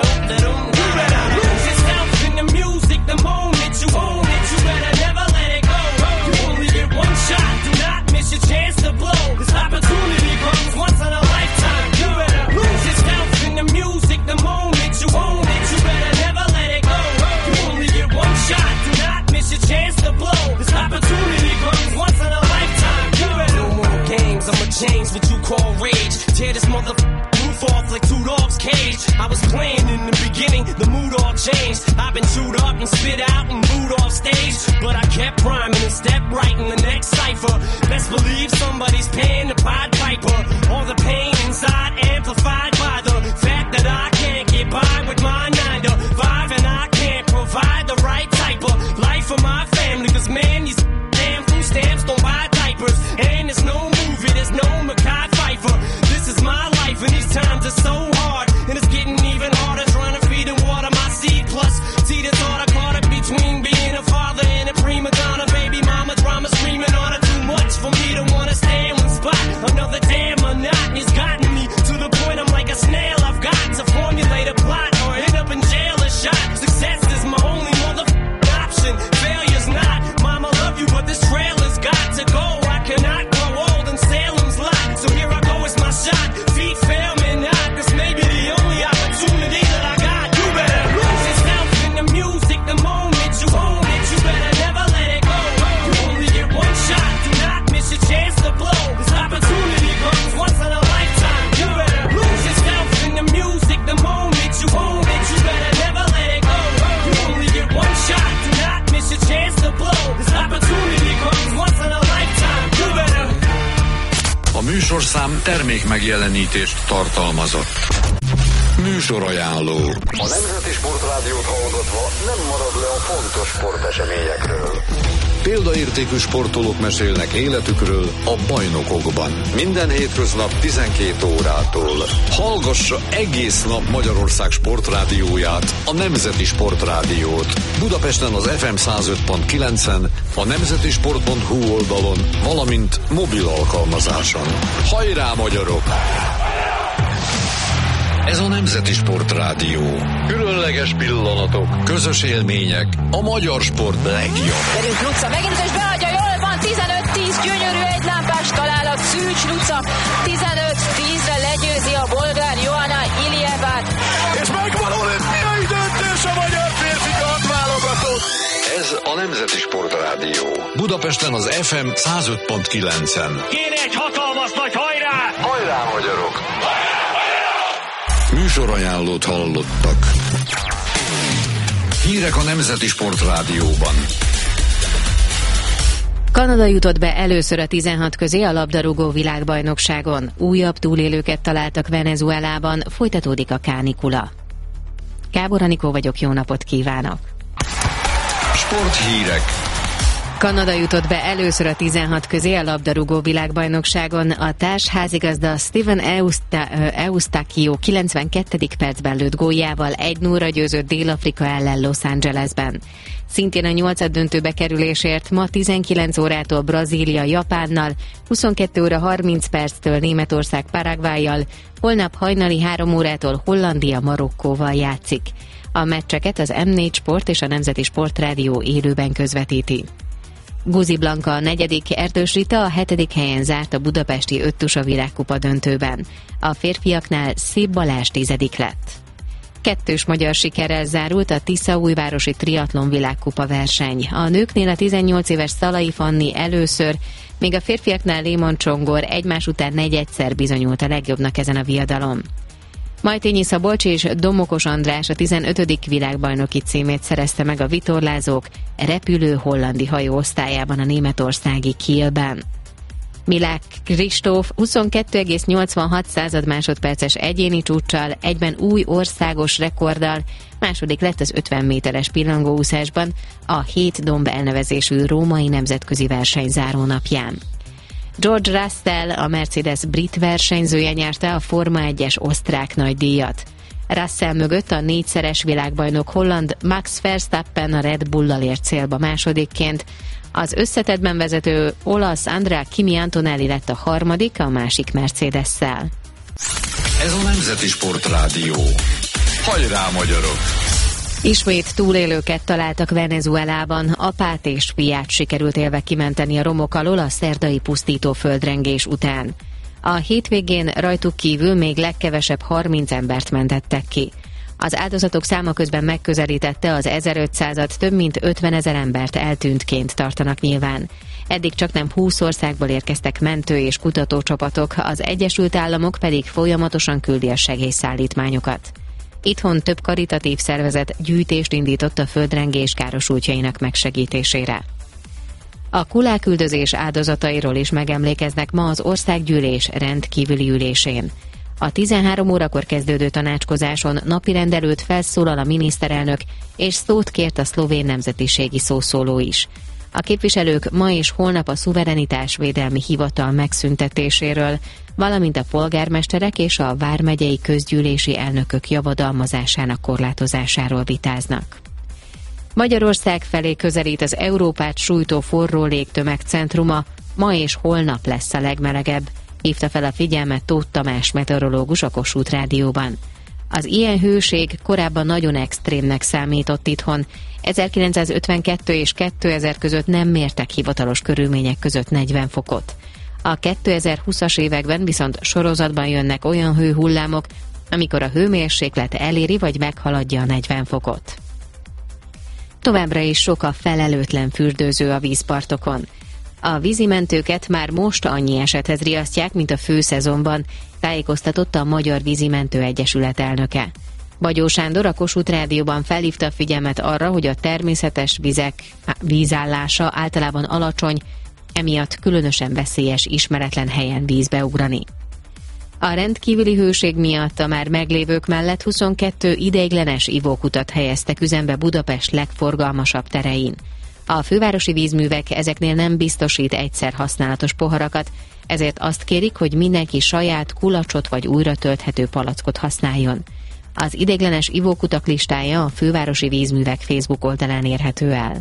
R: You better lose yourself in the music. The moment you own it, you better never let it go. You only get one shot. Do not miss your chance to blow. This opportunity comes once in a lifetime. You better lose yourself in the music. The moment you own it, you better never let it go. You only get one shot. Do not miss your chance to blow. This opportunity comes once in a lifetime. You better. No more games. I'ma change what you call rage. Tear this roof off like two dogs' cage. I was playing in the beginning, the mood all changed. I've been chewed up and spit out and booed off stage, but I kept rhyming and stepped right in the next cipher. Best believe somebody's paying the Pied Piper. All the pain inside amplified by the fact that I can't get by with my 9 to 5, and I can't provide the right type of life for my family. 'Cause man, these damn food stamps don't buy diapers, and there's no movie, there's no Mackay Pfeiffer. This is my life, and these times are so hard, and it's getting even harder trying to feed and water my seed. Plus, see the thought I caught up between being a father and a prima donna. Baby mama drama screaming on her, too much for me to wanna stay in one spot. Another damn monotony's gotten me to the point I'm like a snail. I've got to formulate a plot or end up in jail or shot. Success is my only option. Failure's not. Mama love you, but this trailer's got to go. I cannot grow old in Salem's lot. So here I go, it's my shot. Feet fail me not. This may be the only opportunity that I got. You better lose yourself in the music. The moment you own it, you better never let it go. You only get one shot. Do not miss your chance to blow. This opportunity comes once in a lifetime. You better lose yourself in the music. The moment you own it, you better never let it go. You only get one shot. Do not miss your chance to blow. This opportunity comes once in a lifetime. You better.
B: A műsorszám termék megjelenítést tartalmazott. Műsorajánló. A Nemzeti Sportrádiót hallgatva nem marad le a fontos sporteseményekről. Példaértékű sportolók mesélnek életükről a bajnokokban. Minden hétköznap 12 órától. Hallgassa egész nap Magyarország sportrádióját, a Nemzeti Sportrádiót. Budapesten az FM 105.9-en, a nemzetisport.hu oldalon, valamint mobil alkalmazáson. Hajrá, magyarok! Ez a Nemzeti Sportrádió. Különleges pillanatok, közös élmények, a magyar sport legjobb.
P: Gyerünk, Luca, megint és beadja, jól van, 15-10, gyönyörű egylámpás találat, Szűcs Luca, 15-10-re legyőzi a bolgár Johanna Ilievát.
E: És megvan olimpiai döntés a magyar férfi kardválogatott.
B: Ez a Nemzeti Sportrádió. Budapesten az FM 105.9-en.
C: Kéne egy hatalmas nagy hajrá!
B: Hajrá, magyarok! Műsorajánlót hallottak. Hírek a Nemzeti Sportrádióban.
S: Kanada jutott be először a 16 közé a labdarúgó világbajnokságon. Újabb túlélőket találtak Venezuelában, folytatódik a kánikula. Gábor Anikó vagyok, jó napot kívánok!
B: Sporthírek.
S: Kanada jutott be először a 16 közé a labdarúgó világbajnokságon. A társházigazda Steven Eustáquio 92. percben lőtt góljával 1-0-ra győzött Dél-Afrika ellen Los Angelesben. Szintén a 8-döntőbe kerülésért ma 19 órától Brazília Japánnal, 22 óra 30 perctől Németország Paraguayjal, holnap hajnali 3 órától Hollandia Marokkóval játszik. A meccseket az M4 Sport és a Nemzeti Sportrádió élőben közvetíti. Guzi Blanka a 4., Erdős Rita a 7. helyen zárt a budapesti Öttusa világkupa döntőben. A férfiaknál Szép Balázs 10. lett. Kettős magyar sikerrel zárult a Tiszaújvárosi triatlon világkupa verseny. A nőknél a 18 éves Szalai Fanni először, míg a férfiaknál Lémon Csongor egymás után negyedszer bizonyult a legjobbnak ezen a viadalon. Majtényi Szabolcs és Domokos András a 15. világbajnoki címét szerezte meg a vitorlázók repülő hollandi hajó osztályában a németországi Kielben. Milák Kristóf 22,86 másodperces egyéni csúccsal, egyben új országos rekorddal második lett az 50 méteres pillangóúszásban a 7 domb elnevezésű római nemzetközi verseny zárónapján. George Russell, a Mercedes brit versenyzője nyerte a Forma 1-es osztrák nagydíjat. Russell mögött a 4-szeres világbajnok holland Max Verstappen a Red Bull-lal ért célba másodikként. Az összetettben vezető olasz Andrea Kimi Antonelli lett a harmadik, a másik Mercedes-szel.
B: Ez a Nemzeti Sportrádió. Hajrá, magyarok!
S: Ismét túlélőket találtak Venezuelában. Apát és fiát sikerült élve kimenteni a romok alól a szerdai pusztító földrengés után. A hétvégén rajtuk kívül még legkevesebb 30 embert mentettek ki. Az áldozatok száma közben megközelítette az 1500-at, több mint 50 000 embert eltűntként tartanak nyilván. Eddig csaknem 20 országból érkeztek mentő- és kutatócsapatok, az Egyesült Államok pedig folyamatosan küldi a segélyszállítmányokat. Itthon több karitatív szervezet gyűjtést indított a földrengés károsultjainak megsegítésére. A kuláküldözés áldozatairól is megemlékeznek ma az országgyűlés rendkívüli ülésén. A 13 órakor kezdődő tanácskozáson napirend előtt felszólal a miniszterelnök, és szót kért a szlovén nemzetiségi szószóló is. A képviselők ma és holnap a szuverenitásvédelmi hivatal megszüntetéséről, valamint a polgármesterek és a vármegyei közgyűlési elnökök javadalmazásának korlátozásáról vitáznak. Magyarország felé közelít az Európát sújtó forró légtömeg centruma, ma és holnap lesz a legmelegebb, hívta fel a figyelmet Tóth Tamás meteorológus a Kossuth Rádióban. Az ilyen hőség korábban nagyon extrémnek számított itthon. 1952 és 2000 között nem mértek hivatalos körülmények között 40 fokot. A 2020-as években viszont sorozatban jönnek olyan hőhullámok, amikor a hőmérséklet eléri vagy meghaladja a 40 fokot. Továbbra is sok a felelőtlen fürdőző a vízpartokon. A vízimentőket már most annyi esethez riasztják, mint a főszezonban, tájékoztatott a Magyar Vízimentő Egyesület elnöke. Bagyó Sándor a Kossuth Rádióban felhívta a figyelmet arra, hogy a természetes vizek vízállása általában alacsony, emiatt különösen veszélyes ismeretlen helyen vízbe ugrani. A rendkívüli hőség miatt a már meglévők mellett 22 ideiglenes ivókutat helyeztek üzembe Budapest legforgalmasabb terein. A fővárosi vízművek ezeknél nem biztosít egyszer használatos poharakat, ezért azt kérik, hogy mindenki saját kulacsot vagy újra tölthető palackot használjon. Az ideiglenes ivókutak listája a fővárosi vízművek Facebook oldalán érhető el.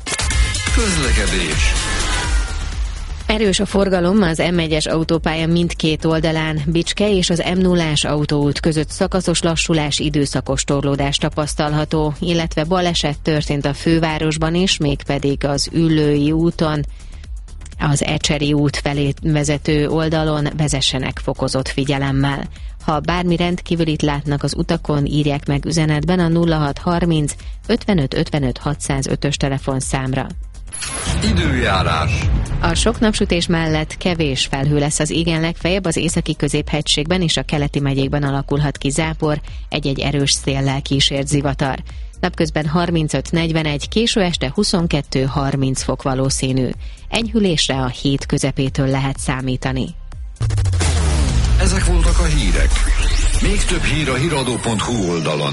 B: Közlekedés.
S: Erős a forgalom az M1-es autópálya mindkét oldalán, Bicske és az M0-ás autóút között szakaszos lassulás, időszakos torlódás tapasztalható, illetve baleset történt a fővárosban is, mégpedig az Üllői úton, az Ecseri út felé vezető oldalon vezessenek fokozott figyelemmel. Ha bármi rendkívülit látnak az utakon, írják meg üzenetben a 0630 55 55 605-ös telefonszámra.
B: Időjárás.
S: A sok napsütés mellett kevés felhő lesz az égen, legfeljebb az északi középhegységben és a keleti megyékben alakulhat ki zápor, egy-egy erős széllel kísért zivatar. Napközben 35-41, késő este 22-30 fok valószínű. Enyhülésre a hét közepétől lehet számítani.
B: Ezek voltak a hírek. Még több hír a hiradó.hu oldalon.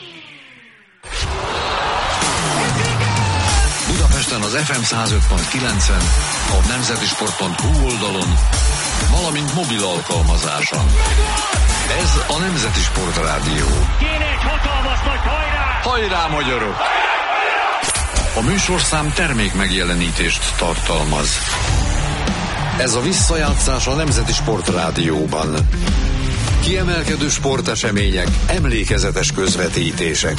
B: Budapesten az FM 105.9-en, a nemzetisport.hu oldalon, valamint mobil alkalmazáson. Ez a Nemzeti Sport Rádió.
C: Kéne egy hatalmas nagy hajrá!
B: Hajrá, magyarok! A műsorszám termék megjelenítést tartalmaz. Ez a visszajátszás a Nemzeti Sport Rádióban. Kiemelkedő sportesemények, emlékezetes közvetítések.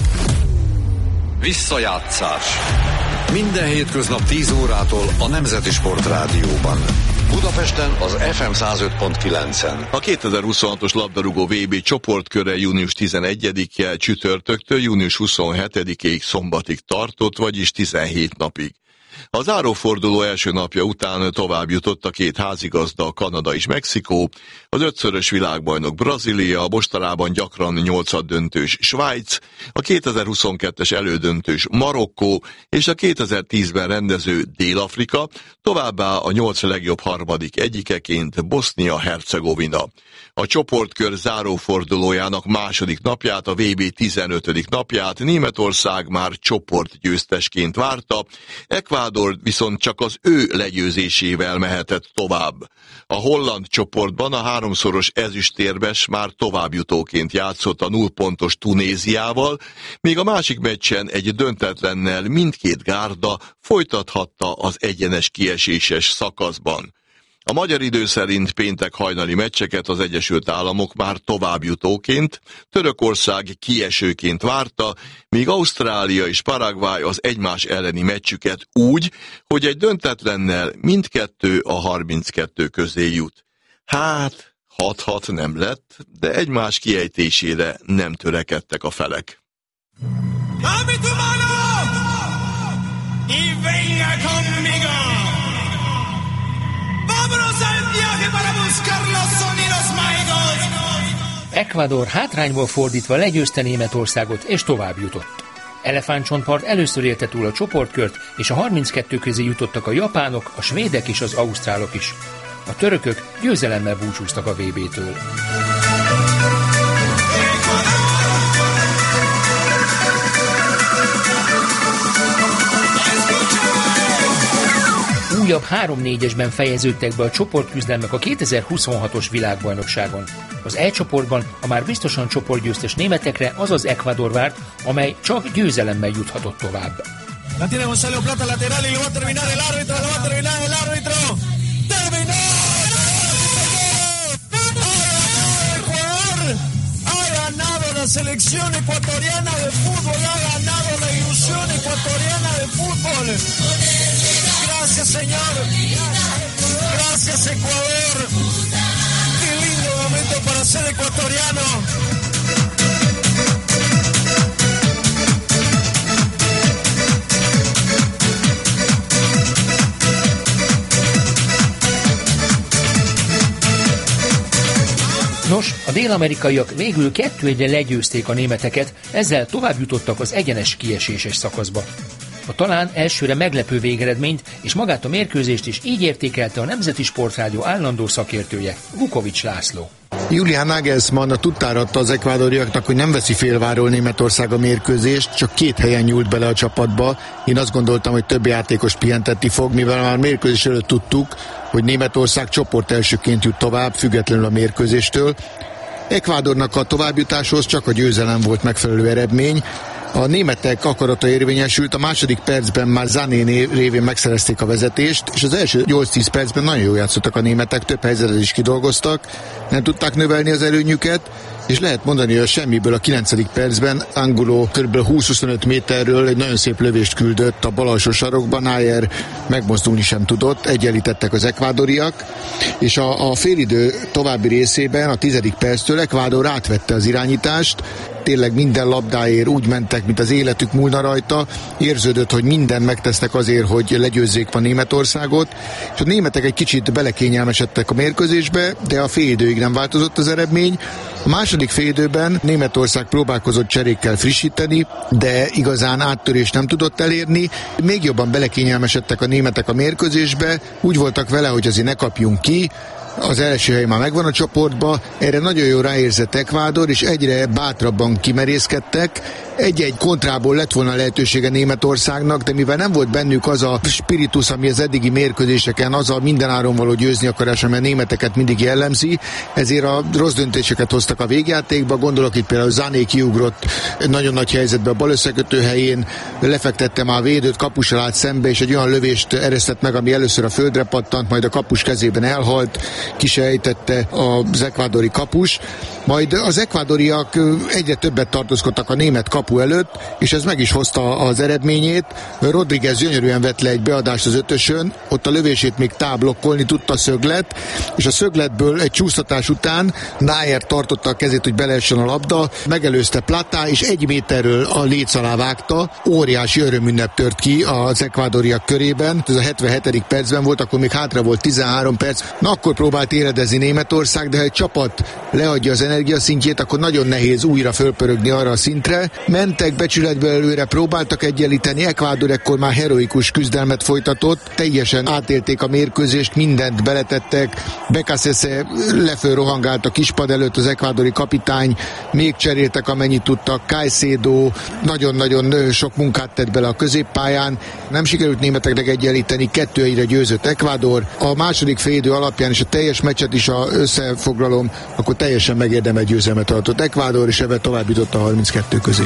B: Visszajátszás. Minden hétköznap 10 órától a Nemzeti Sport Rádióban. Budapesten az FM 105.9-en.
E: A 2026-os labdarúgó VB csoportköre június 11-e csütörtöktől június 27-ig szombatig tartott, vagyis 17 napig. A záróforduló első napja után tovább jutott a két házigazda, Kanada és Mexikó, az 5-szörös világbajnok Brazília, a mostanában gyakran 8-döntős Svájc, a 2022-es elődöntős Marokkó és a 2010-ben rendező Dél-Afrika, továbbá a 8 legjobb harmadik egyikeként Bosznia-Hercegovina. A csoportkör zárófordulójának második napját, a VB 15. napját Németország már csoportgyőztesként várta, Ekvádor viszont csak az ő legyőzésével mehetett tovább. A holland csoportban a 3-szoros ezüstérmes már továbbjutóként játszott a 0 pontos Tunéziával, míg a másik meccsen egy döntetlennel mindkét gárda folytathatta az egyenes kieséses szakaszban. A magyar idő szerint péntek hajnali meccseket az Egyesült Államok már továbbjutóként, Törökország kiesőként várta, míg Ausztrália és Paraguay az egymás elleni meccsüket úgy, hogy egy döntetlennel mindkettő a 32 közé jut. Hát, 6-6 nem lett, de egymás kiejtésére nem törekedtek a felek.
I: Ecuador hátrányból fordítva legyőzte Németországot és tovább jutott. Elefántcsontpart először élte túl a csoportkört, és a 32 közé jutottak a japánok, a svédek és az ausztrálok is. A törökök győzelemmel búcsúztak a VB-től. Újabb 3-4-esben fejeződtek be a csoportküzdelmek a 2026-os világbajnokságon. Az E csoportban a már biztosan csoportgyőztes németekre az az Ecuador várt, amely csak győzelemmel juthatott tovább.
D: La tiene Gonzalo Plata lateral y lo va a terminar el árbitro, lo va a terminar el árbitro. ¡Terminó! Ecuador ha ganado la selección ecuatoriana de fútbol, ha ganado la ilusión ecuatoriana de fútbol. Gracias, señor. Gracias, Ecuador. Qué lindo momento para ser ecuatoriano.
I: Nos, a dél-amerikaiak végül 2-1-re legyőzték a németeket, ezzel tovább jutottak az egyenes kieséses szakaszba. A talán elsőre meglepő végeredményt és magát a mérkőzést is így értékelte a Nemzeti Sportrádió állandó szakértője, Vukovics László.
T: Julian Nagelsmann tudtára adta az ekvádoriaknak, hogy nem veszi félváról Németország a mérkőzést, csak 2 helyen nyúlt bele a csapatba. Én azt gondoltam, hogy több játékos pihentetni fog, mivel már mérkőzés előtt tudtuk, hogy Németország csoport elsőként jut tovább, függetlenül a mérkőzéstől. Ekvádornak a továbbjutáshoz csak a győzelem volt megfelelő eredmény. A németek akarata érvényesült, a második percben már Sané révén megszerezték a vezetést, és az első 8-10 percben nagyon jól játszottak a németek, több helyzetet is kidolgoztak, nem tudták növelni az előnyüket, és lehet mondani, hogy a semmiből a 9. percben Angulo kb. 20-25 méterről egy nagyon szép lövést küldött a bal alsó sarokba, Neuer megmozdulni sem tudott, egyenlítettek az ekvádoriak, és a félidő további részében, a 10. perctől Ekvádor átvette az irányítást, tényleg minden labdáért úgy mentek, mint az életük múlna rajta. Érződött, hogy mindent megtesznek azért, hogy legyőzzék a Németországot, és a németek egy kicsit belekényelmesedtek a mérkőzésbe, de a félidőig nem változott az eredmény. A második félidőben Németország próbálkozott cserékkel frissíteni, de igazán áttörést nem tudott elérni. Még jobban belekényelmesedtek a németek a mérkőzésbe, úgy voltak vele, hogy azért ne kapjunk ki, az első hely már megvan a csoportba, erre nagyon jól ráérzett Ekvádor, és egyre bátrabban kimerészkedtek. Egy-egy kontrából lett volna lehetősége Németországnak, de mivel nem volt bennük az a spiritus, ami az eddigi mérkőzéseken, az a mindenáron való győzni akarás, amely a németeket mindig jellemzi, ezért a rossz döntéseket hoztak a végjátékba. Gondolok itt például Zané kiugrott nagyon nagy helyzetbe a bal összekötő helyén, lefektette már a védőt, kapussal állt szembe, és egy olyan lövést eresztett meg, ami először a földre pattant, majd a kapus kezében elhalt, ki se ejtette az ekvádori kapus. Majd az ekvádoriak egyre többet tartózkodtak a német kapu előtt, és ez meg is hozta az eredményét. Rodriguez gyönyörűen vett le egy beadást az ötösön, ott a lövését még táblokkolni tudta Szöglet, és a Szögletből egy csúsztatás után Nayer tartotta a kezét, hogy beleessen a labda, megelőzte Platá, és 1 méterről a léc alá vágta. Óriási örömünnep tört ki az ekvádoriak körében. Ez a 77. percben volt, akkor még hátra volt 13 perc. Na, akkor próbált éredezni Németország, de ha egy csapat leadja az energiaszintjét, akkor nagyon nehéz újra fölpörögni arra a szintre. Mentek becsületből előre, próbáltak egyenlíteni, Ekvádor ekkor már heroikus küzdelmet folytatott, teljesen átélték a mérkőzést, mindent beletettek, Becasese leföl rohangált a kispad előtt, az ekvádori kapitány, még cseréltek amennyit tudtak, Caicedo nagyon-nagyon sok munkát tett bele a középpályán, nem sikerült németeknek egyenlíteni, 2-1-re győzött Ekvádor. A második félidő alapján és a teljes meccset is összefoglalom, akkor teljesen megérdemelt győzelmet adott Ekvádor, és ebben tovább jutott a 32 közé.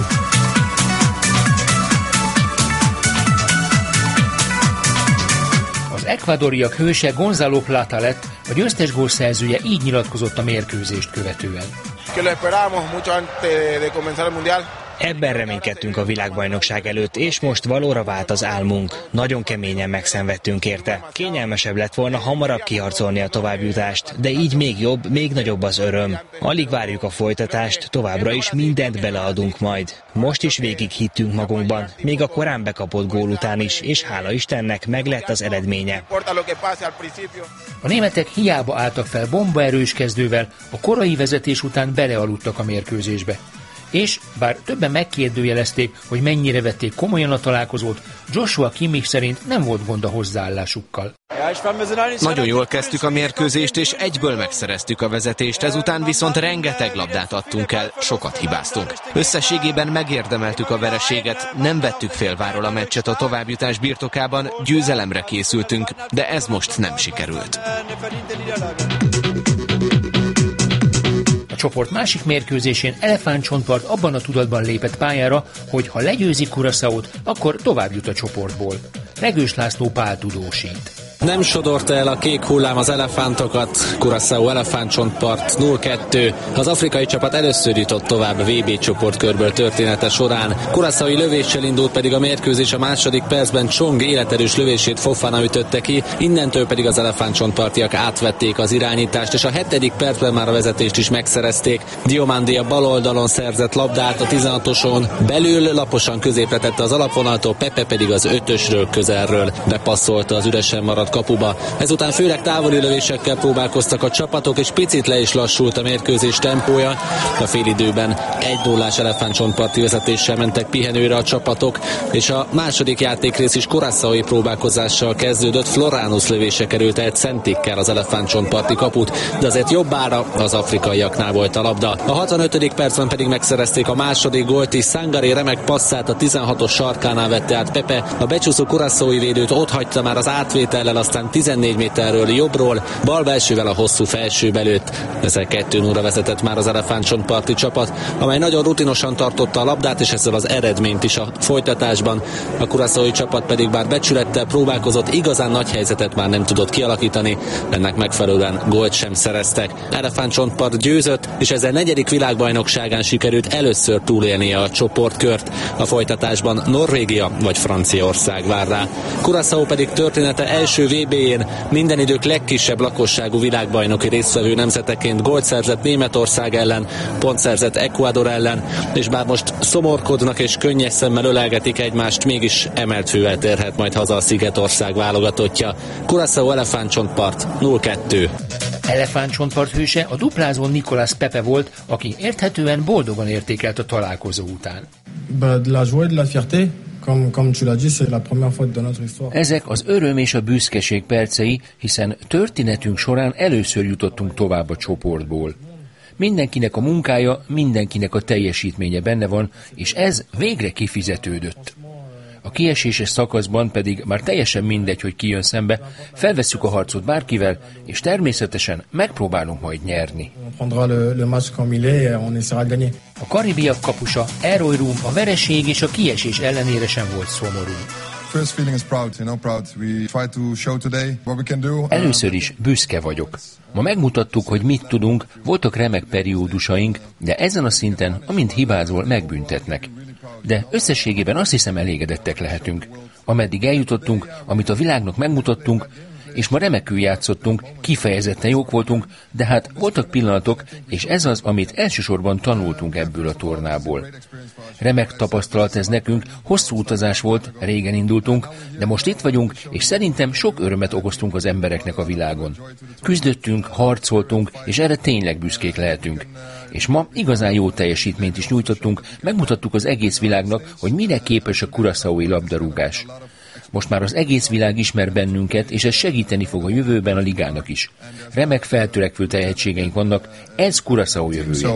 U: Az ekvádoriak hőse Gonzalo Plata lett, a győztes gól szerzője, így nyilatkozott a mérkőzést követően.
V: Ebben reménykedtünk a világbajnokság előtt, és most valóra vált az álmunk. Nagyon keményen megszenvedtünk érte. Kényelmesebb lett volna hamarabb kiharcolni a továbbjutást, de így még jobb, még nagyobb az öröm. Alig várjuk a folytatást, továbbra is mindent beleadunk majd. Most is végig hittünk magunkban, még a korán bekapott gól után is, és hála Istennek meg lett az eredménye.
U: A németek hiába álltak fel bombaerős kezdővel, a korai vezetés után belealudtak a mérkőzésbe. És bár többen megkérdőjelezték, hogy mennyire vették komolyan a találkozót, Joshua Kimmich szerint nem volt gond a hozzáállásukkal.
W: Nagyon jól kezdtük a mérkőzést, és egyből megszereztük a vezetést, ezután viszont rengeteg labdát adtunk el, sokat hibáztunk. Összességében megérdemeltük a vereséget, nem vettük félváról a meccset a továbbjutás birtokában, győzelemre készültünk, de ez most nem sikerült.
U: A csoport másik mérkőzésén Elefántcsontpart abban a tudatban lépett pályára, hogy ha legyőzi Curaçaót, akkor tovább jut a csoportból. Regős László Pál tudósít.
X: Nem sodorta el a kék hullám az elefántokat, Curaçao Elefántcsontpart 0-2. Az afrikai csapat először jutott tovább VB csoportkörből története során. Curaçaói lövéssel indult pedig a mérkőzés, a második percben Csong életerős lövését Fofana ütötte ki, innentől pedig az elefántcsontpartiak átvették az irányítást, és a 7. percben már a vezetést is megszerezték. Diomandi a bal oldalon szerzett labdát a 16-oson, belül laposan középre tette az alapvonaltól, Pepe pedig az 5-ösről közelről bepasszolta az üresen maradt kapuba. Ezután főleg távoli lövésekkel próbálkoztak a csapatok, és picit le is lassult a mérkőzés tempója. A félidőben 1-0-ás elefántcsontparti vezetéssel mentek pihenőre a csapatok, és a második játékrész is Curaçaói próbálkozással kezdődött. Floránus lövése került el centikkel az elefántcsontparti kaput, de azért jobbára az afrikaiaknál volt a labda. A 65. percben pedig megszerezték a második gólt is. Sangaré remek passzát a 16-os sarkánál vette át Pepe. A becsúszó Curaçaói védőt ott hagyta már az átvétellel, aztán 14 méterről jobbról, bal belsővel a hosszú felsőbe lőtt. Ezzel 2-0-ra vezetett már az elefántcsontparti csapat, amely nagyon rutinosan tartotta a labdát, és ezzel az eredményt is a folytatásban. A curaçaói csapat pedig bár becsülettel próbálkozott, igazán nagy helyzetet már nem tudott kialakítani, ennek megfelelően gólt sem szereztek. Elefántcsontpart győzött, és ezzel 4. világbajnokságán sikerült először túlélnie a csoportkört. A folytatásban Norvégia vagy Franciaország vár rá. Curaçao pedig története első első VB-jén minden idők legkisebb lakosságú világbajnoki résztvevő nemzeteként gólt szerzett Németország ellen, pont szerzett Ecuador ellen, és bár most szomorkodnak és könnyes szemmel ölelgetik egymást, mégis emelt fővel térhet majd haza a Szigetország válogatottja. Curaçao elefántcsontpart 0-2.
U: Elefántcsontpart hőse a duplázó Nicolas Pepe volt, aki érthetően boldogan értékelt a találkozó után. Ezek az öröm és a büszkeség percei, hiszen történetünk során először jutottunk tovább a csoportból. Mindenkinek a munkája, mindenkinek a teljesítménye benne van, és ez végre kifizetődött. A kieséses szakaszban pedig már teljesen mindegy, hogy ki jön szembe, felvesszük a harcot bárkivel, és természetesen megpróbálunk majd nyerni. A karibiak kapusa Eroy Room a vereség és a kiesés ellenére sem volt szomorú. Először is büszke vagyok. Ma megmutattuk, hogy mit tudunk, voltak remek periódusaink, de ezen a szinten, amint hibázol, megbüntetnek. De összességében azt hiszem elégedettek lehetünk. Ameddig eljutottunk, amit a világnak megmutattunk, és ma remekül játszottunk, kifejezetten jók voltunk, de hát voltak pillanatok, és ez az, amit elsősorban tanultunk ebből a tornából. Remek tapasztalat ez nekünk, hosszú utazás volt, régen indultunk, de most itt vagyunk, és szerintem sok örömet okoztunk az embereknek a világon. Küzdöttünk, harcoltunk, és erre tényleg büszkék lehetünk. És ma igazán jó teljesítményt is nyújtottunk, megmutattuk az egész világnak, hogy mire képes a curaçaói labdarúgás. Most már az egész világ ismer bennünket, és ez segíteni fog a jövőben a ligának is. Remek feltörekvő tehetségeink vannak, ez Curaçao jövője.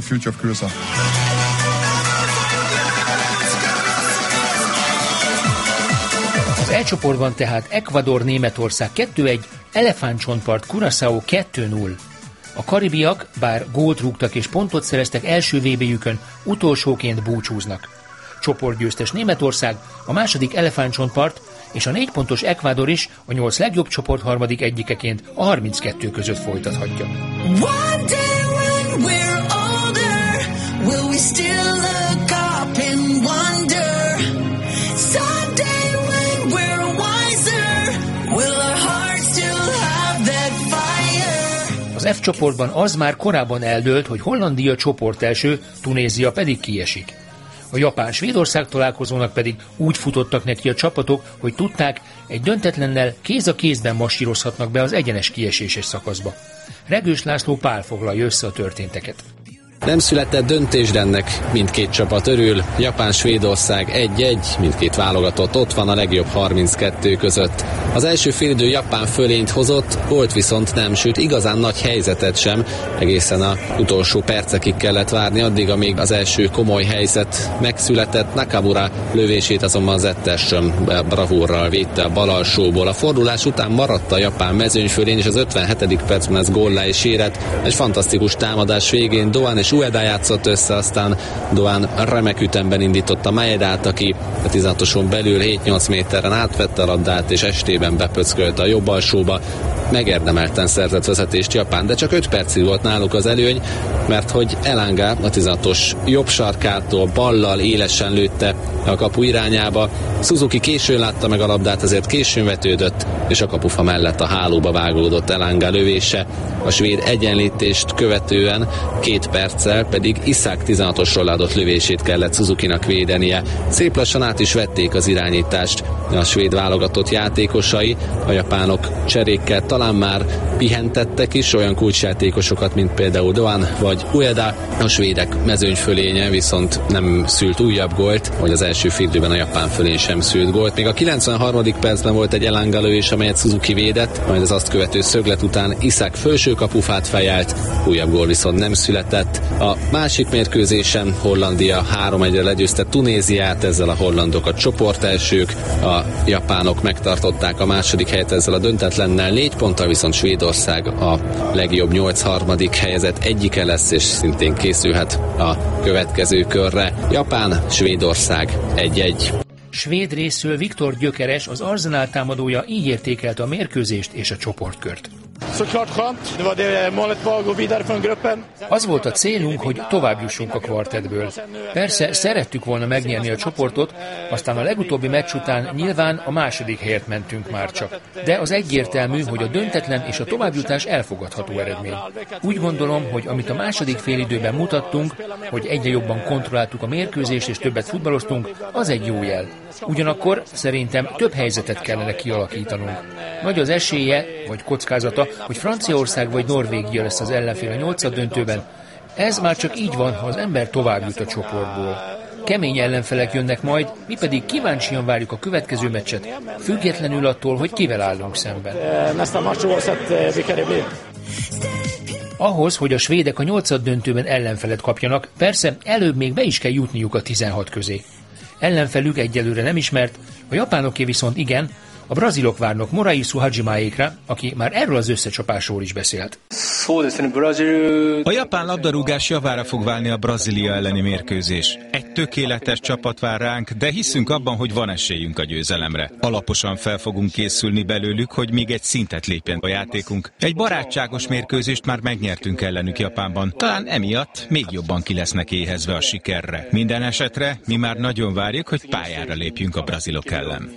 U: Az E csoportban tehát Ecuador, Németország 2-1, Elefántcsontpart, Curaçao 2-0. A karibiak, bár gólt rúgtak és pontot szereztek első VB-jükön, utolsóként búcsúznak. Csoportgyőztes Németország, a második Elefántcsontpart és a 4 pontos Ecuador is a 8 legjobb csoport harmadik egyikeként a 32 között folytathatja. Az F csoportban az már korábban eldőlt, hogy Hollandia csoportelső, Tunézia pedig kiesik. A Japán-Svédország találkozónak pedig úgy futottak neki a csapatok, hogy tudták, egy döntetlennel kéz a kézben massírozhatnak be az egyenes kieséses szakaszba. Regős László Pál foglalja össze a történteket.
X: Nem született döntésrennek, mindkét csapat örül. Japán-Svédország 1-1, mindkét válogatott ott van a legjobb 32 között. Az első félidő Japán fölényt hozott, gólt viszont nem, sőt igazán nagy helyzetet sem. Egészen az utolsó percekig kellett várni, addig, amíg az első komoly helyzet megszületett. Nakamura lövését azonban Zetterström bravúrral védte a bal alsóból. A fordulás után maradt a japán mezőny fölén, és az 57. percben ez góllá is érett. Egy fantasztikus támadás végén Doan és Ueda játszott össze, aztán Doan remek ütemben indította Maedát, aki a 16-oson belül 7-8 méteren átvette a labdát, és estében bepöckölte a jobb alsóba. Megérdemelten szerzett vezetést Japán, de csak 5 percig volt náluk az előny, mert hogy Elanga a 16-os jobb sarkától ballal élesen lőtte a kapu irányába. Suzuki későn látta meg a labdát, ezért későn vetődött, és a kapufa mellett a hálóba vágódott Elanga lövése. A svéd egyenlítést követően 2 perccel pedig Isak 16-osról adott lövését kellett Suzukinak védenie. Szép lassan át is vették az irányítást a svéd válogatott játékosai, a japánok cserékkel talán már pihentettek is olyan kulcsjátékosokat, mint például Doan vagy Ueda. A svédek mezőnyfölénye viszont nem szült újabb gólt, hogy az első félidőben a japán fölény sem szült gólt. Még a 93. percben volt egy Elanga lövés, amelyet Suzuki védett, majd az azt követő szöglet után Isak felső kapufát fejelt, újabb gól viszont nem született. A másik mérkőzésen Hollandia 3-1-re legyőzte Tunéziát, ezzel a hollandok a csoportelsők, a japánok megtartották a második helyet ezzel a döntetlennel, 4 ponttal viszont Svédország a legjobb 8. helyezett egyike lesz, és szintén készülhet a következő körre. Japán, Svédország 1-1.
U: Svéd részről Viktor Gyökeres, az Arsenal támadója így értékelte a mérkőzést és a csoportkört. Az volt a célunk, hogy tovább jussunk a kvartettből. Persze szerettük volna megnyerni a csoportot, aztán a legutóbbi meccs után nyilván a második helyet mentünk már csak. De az egyértelmű, hogy a döntetlen és a továbbjutás elfogadható eredmény. Úgy gondolom, hogy amit a második félidőben mutattunk, hogy egyre jobban kontrolláltuk a mérkőzést és többet futballoztunk, az egy jó jel. Ugyanakkor szerintem több helyzetet kellene kialakítanunk. Nagy az esélye, vagy kockázata, hogy Franciaország vagy Norvégia lesz az ellenfél a nyolcaddöntőben. Ez már csak így van, ha az ember tovább jut a csoportból. Kemény ellenfelek jönnek majd, mi pedig kíváncsian várjuk a következő meccset, függetlenül attól, hogy kivel állunk szemben. Ahhoz, hogy a svédek a nyolcaddöntőben ellenfelet kapjanak, persze előbb még be is kell jutniuk a 16 közé. Ellenfelük egyelőre nem ismert, a japánoké viszont igen, a brazilok várnak Moraisu Hajimaékra, aki már erről az összecsapásról is beszélt.
A: A japán labdarúgás javára fog válni a Brazília elleni mérkőzés. Egy tökéletes csapat vár ránk, de hiszünk abban, hogy van esélyünk a győzelemre. Alaposan fel fogunk készülni belőlük, hogy még egy szintet lépjen a játékunk. Egy barátságos mérkőzést már megnyertünk ellenük Japánban. Talán emiatt még jobban ki lesznek éhezve a sikerre. Minden esetre mi már nagyon várjuk, hogy pályára lépjünk a brazilok ellen.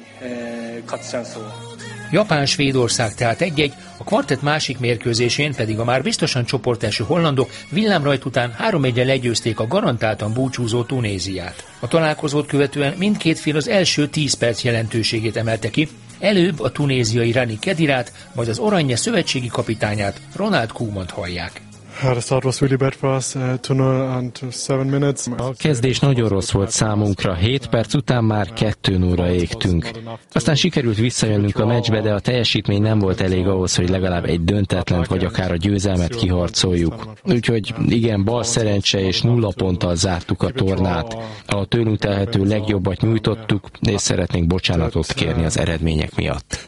U: Japán-Svédország tehát 1-1, a kvartett másik mérkőzésén pedig a már biztosan csoportelső hollandok villámrajt után 3-1-re legyőzték a garantáltan búcsúzó Tunéziát. A találkozót követően mindkét fél az első 10 perc jelentőségét emelte ki, előbb a tunéziai Rani Kedirát, majd az Oranje szövetségi kapitányát, Ronald Koemant hallják.
X: A kezdés nagyon rossz volt számunkra, 7 perc után már 2-0-ra égtünk. Aztán sikerült visszajönnünk a meccsbe, de a teljesítmény nem volt elég ahhoz, hogy legalább egy döntetlent vagy akár a győzelmet kiharcoljuk. Úgyhogy igen, bal szerencse és 0 ponttal zártuk a tornát. A tőlünk telhető legjobbat nyújtottuk, és szeretnénk bocsánatot kérni az eredmények miatt.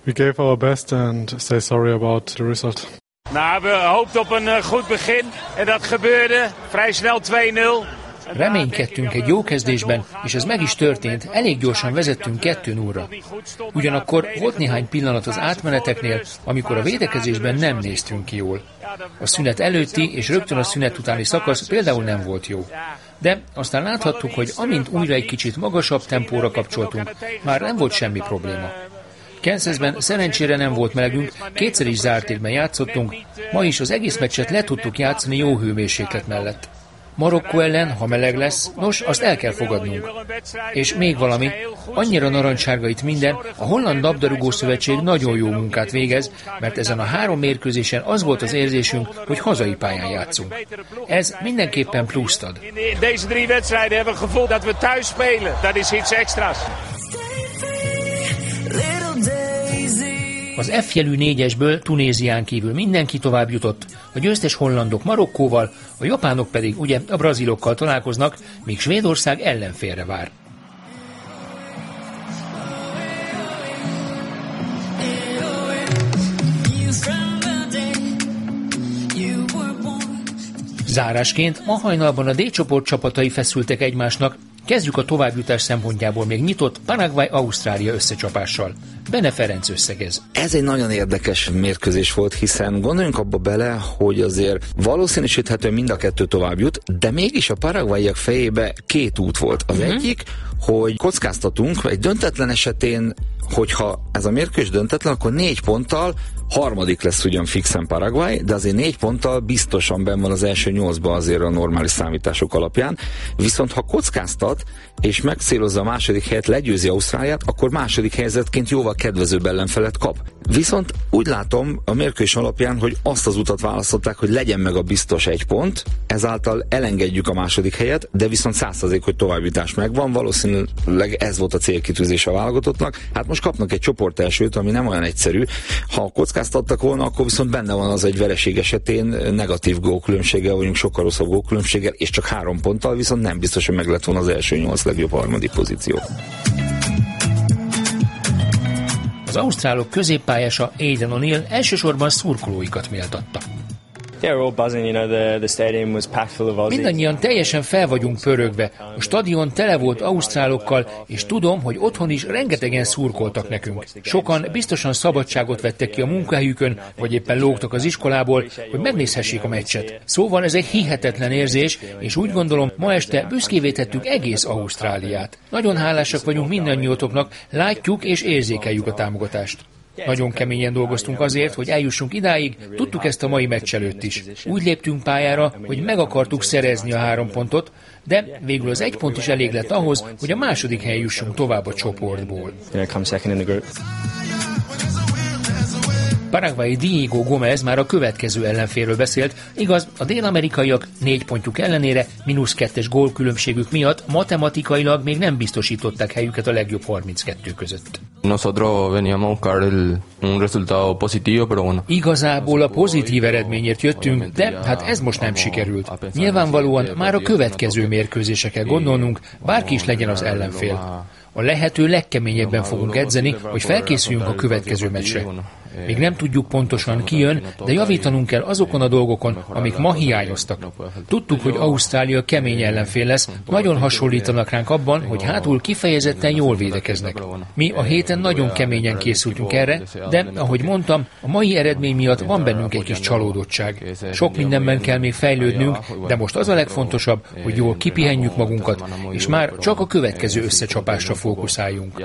C: Nou, we hoopten op een goed begin en dat gebeurde. Vrij snel 2-0.
U: Reménykedtünk egy jó kezdésben, és ez meg is történt, elég gyorsan vezettünk 2-0-ra. Ugyanakkor volt néhány pillanat az átmeneteknél, amikor a védekezésben nem néztünk ki jól. A szünet előtti és rögtön a szünet utáni szakasz például nem volt jó. De aztán láthattuk, hogy amint újra egy kicsit magasabb tempóra kapcsoltunk, már nem volt semmi probléma. Kansasben szerencsére nem volt melegünk, kétszer is zárt térben játszottunk, ma is az egész meccset le tudtuk játszani jó hőmérséklet mellett. Marokkó ellen, ha meleg lesz, nos, azt el kell fogadnunk. És még valami, annyira narancssárga itt minden, a Holland Labdarúgó Szövetség nagyon jó munkát végez, mert ezen a 3 mérkőzésen az volt az érzésünk, hogy hazai pályán játszunk. Ez mindenképpen pluszt ad.
C: Deze 3 wedstrijden hebben we het gevoel dat we thuis spelen. Dat is iets extra's.
U: Az F-jelű 4-esből Tunézián kívül mindenki tovább jutott, a győztes hollandok Marokkóval, a japánok pedig ugye a brazilokkal találkoznak, míg Svédország ellenfélre vár. Zárásként ma hajnalban a D-csoport csapatai feszültek egymásnak, kezdjük a továbbjutás szempontjából még nyitott Paraguay-Ausztrália összecsapással. Bene Ferenc összegez.
G: Ez egy nagyon érdekes mérkőzés volt, hiszen gondoljunk abba bele, hogy azért valószínűsíthetően mind a 2 tovább jut, de mégis a paraguayiak fejébe 2 út volt. Az egyik, hogy kockáztatunk, egy döntetlen esetén, hogyha ez a mérkőzés döntetlen, akkor 4 ponttal harmadik lesz ugyan fixen Paraguay, de azért 4 ponttal biztosan benn van az első 8-ba azért a normális számítások alapján. Viszont ha kockáztat, és megcélozza a második helyet, legyőzi Ausztráliát, akkor második helyzetként jóval kedvezőbb ellenfelet kap. Viszont úgy látom a mérkőzés alapján, hogy azt az utat választották, hogy legyen meg a biztos 1 pont, ezáltal elengedjük a második helyet, de viszont 100%, hogy továbbjutás megvan, valószínűleg ez volt a célkitűzés a válogatottnak. Hát most kapnak egy csoport elsőt, ami nem olyan egyszerű. Ha kockáztattak volna, akkor viszont benne van az egy vereség esetén negatív gólkülönbséggel vagyunk, sokkal rosszabb gólkülönbséggel, és csak 3 ponttal, viszont nem biztos, hogy meg lett volna az első 8 legjobb harmadik pozíció.
U: Az ausztrálok középpályása Aidan O'Neill elsősorban szurkolóikat méltatta. Mindannyian teljesen fel vagyunk pörögve. A stadion tele volt ausztrálokkal, és tudom, hogy otthon is rengetegen szurkoltak nekünk. Sokan biztosan szabadságot vettek ki a munkahelyükön, vagy éppen lógtak az iskolából, hogy megnézhessék a meccset. Szóval ez egy hihetetlen érzés, és úgy gondolom, ma este büszkévé tettük egész Ausztráliát. Nagyon hálásak vagyunk mindannyiótoknak, látjuk és érzékeljük a támogatást. Nagyon keményen dolgoztunk azért, hogy eljussunk idáig, tudtuk ezt a mai meccs előtt is. Úgy léptünk pályára, hogy meg akartuk szerezni a 3 pontot, de végül az 1 pont is elég lett ahhoz, hogy a második helyen jussunk tovább a csoportból. Paraguayi Diego Gómez már a következő ellenfélről beszélt, igaz, a dél-amerikaiak 4 pontjuk ellenére, -2-es gólkülönbségük miatt matematikailag még nem biztosították helyüket a legjobb 32 között. Igazából a pozitív eredményért jöttünk, de hát ez most nem sikerült. Nyilvánvalóan már a következő mérkőzésekkel gondolnunk, bárki is legyen az ellenfél. A lehető legkeményebben fogunk edzeni, hogy felkészüljünk a következő meccsre. Még nem tudjuk pontosan ki jön, de javítanunk kell azokon a dolgokon, amik ma hiányoztak. Tudtuk, hogy Ausztrália kemény ellenfél lesz, nagyon hasonlítanak ránk abban, hogy hátul kifejezetten jól védekeznek. Mi a héten nagyon keményen készültünk erre, de ahogy mondtam, a mai eredmény miatt van bennünk egy kis csalódottság. Sok mindenben kell még fejlődnünk, de most az a legfontosabb, hogy jól kipihenjük magunkat, és már csak a következő összecsapásra fókuszáljunk.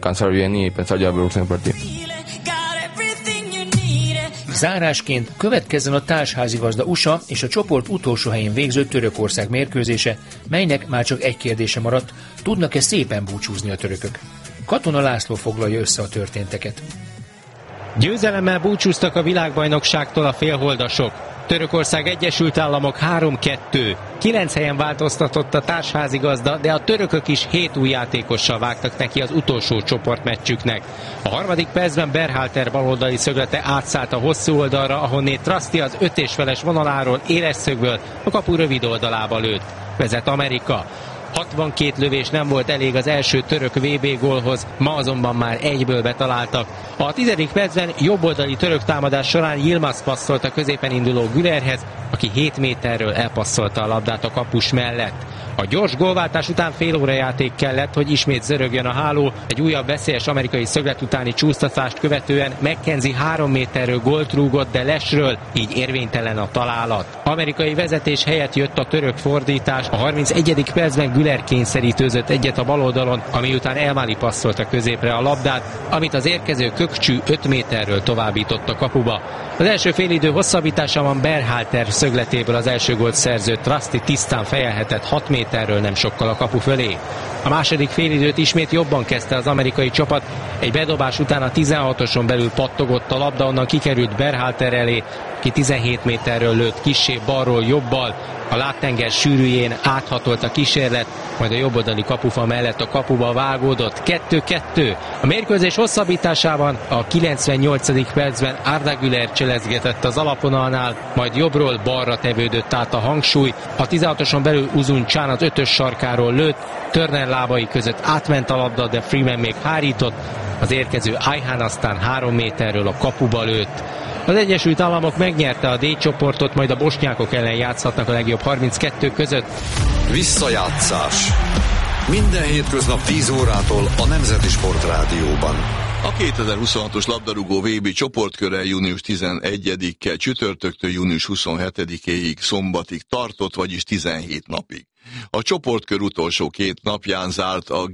U: Zárásként következzen a társházigazda USA és a csoport utolsó helyén végző Törökország mérkőzése, melynek már csak egy kérdése maradt, tudnak-e szépen búcsúzni a törökök? Katona László foglalja össze a történteket.
I: Győzelemmel búcsúztak a világbajnokságtól a félholdasok. Törökország Egyesült Államok 3-2. 9 helyen változtatott a társházigazda, de a törökök is 7 új játékossal vágtak neki az utolsó csoportmeccsüknek. A harmadik percben Berhalter baloldali szöglete átszállt a hosszú oldalra, ahonnét Trasti az 5,5-es vonaláról éles szögből a kapu rövid oldalába lőtt. Vezet Amerika. 62 lövés nem volt elég az első török VB gólhoz, ma azonban már egyből betaláltak. A 10. percben jobboldali török támadás során Yilmaz passzolt a középen induló Gülerhez, aki 7 méterről elpasszolta a labdát a kapus mellett. A gyors gólváltás után fél óra játék kellett, hogy ismét zörögjön a háló. Egy újabb veszélyes amerikai szöglet utáni csúsztatást követően McKenzie 3 méterről gólt rúgott, de lesről, így érvénytelen a találat. Amerikai vezetés helyett jött a török fordítás. A 31. percben Güler kényszerítőzött egyet a baloldalon, ami után Elmali passzolta középre a labdát, amit az érkező Kökcsű 5 méterről továbbított a kapuba. Az első félidő hosszabbításában Berhalter szögletéből az első gólt szerző Trasti tisztán fejelhetett 6 méterről nem sokkal a kapu fölé. A második félidőt ismét jobban kezdte az amerikai csapat, egy bedobás után a 16-oson belül pattogott a labda, onnan kikerült Berhalter elé, ki 17 méterről lőtt kissé balról jobbal, a láttenger sűrűjén áthatolt a kísérlet, majd a jobboldali kapufa mellett a kapuba vágódott. 2-2. A mérkőzés hosszabbításában a 98. percben Arda Güler cselezgetett az alapvonalnál, majd jobbról balra tevődött át a hangsúly. A 16-oson belül Uzun Can az 5-ös sarkáról lőtt, Turner lábai között átment a labda, de Freeman még hárított, az érkező Ayhan aztán 3 méterről a kapuba lőtt. Az Egyesült Államok megnyerte a D csoportot, majd a bosnyákok ellen játszhatnak a legjobb 32 között.
B: Visszajátszás. Minden hétköznap 10 órától a Nemzeti Sport Rádióban.
E: A 2026-os labdarúgó VB csoportköre június 11-e csütörtöktől június 27-éig szombatig tartott, vagyis 17 napig. A csoportkör utolsó 2 napján zárt a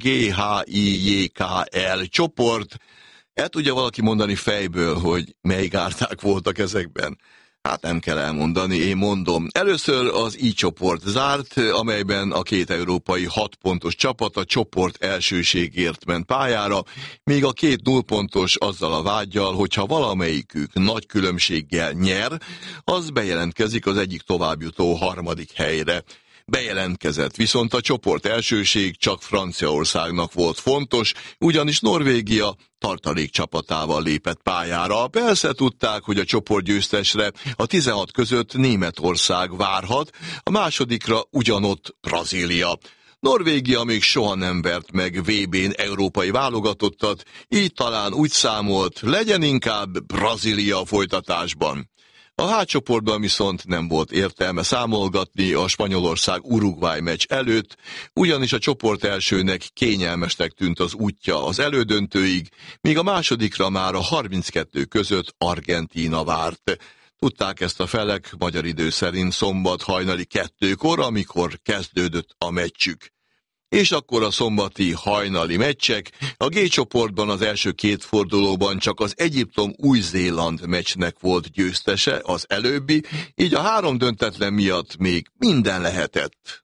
E: GHIJKL csoport. El tudja valaki mondani fejből, hogy mely gárták voltak ezekben? Hát nem kell elmondani, én mondom. Először az I csoport zárt, amelyben a 2 európai 6 pontos csapat a csoport elsőségért ment pályára, míg a 2 0 pontos azzal a vádgyal, hogyha valamelyikük nagy különbséggel nyer, az bejelentkezik az egyik továbbjutó harmadik helyre. Bejelentkezett, viszont a csoport elsőség csak Franciaországnak volt fontos, ugyanis Norvégia tartalék csapatával lépett pályára. Persze tudták, hogy a csoportgyőztesre a 16 között Németország várhat, a másodikra ugyanott Brazília. Norvégia még soha nem vert meg VB-n európai válogatottat, így talán úgy számolt, legyen inkább Brazília a folytatásban. A H-csoportban viszont nem volt értelme számolgatni a Spanyolország-Uruguay meccs előtt, ugyanis a csoport elsőnek kényelmesnek tűnt az útja az elődöntőig, míg a másodikra már a 32 között Argentína várt. Tudták ezt a felek magyar idő szerint szombat hajnali 2-kor, amikor kezdődött a meccsük. És akkor a szombati hajnali meccsek, a G csoportban az első két fordulóban csak az Egyiptom-Új-Zéland meccsnek volt győztese, az előbbi, így a 3 döntetlen miatt még minden lehetett.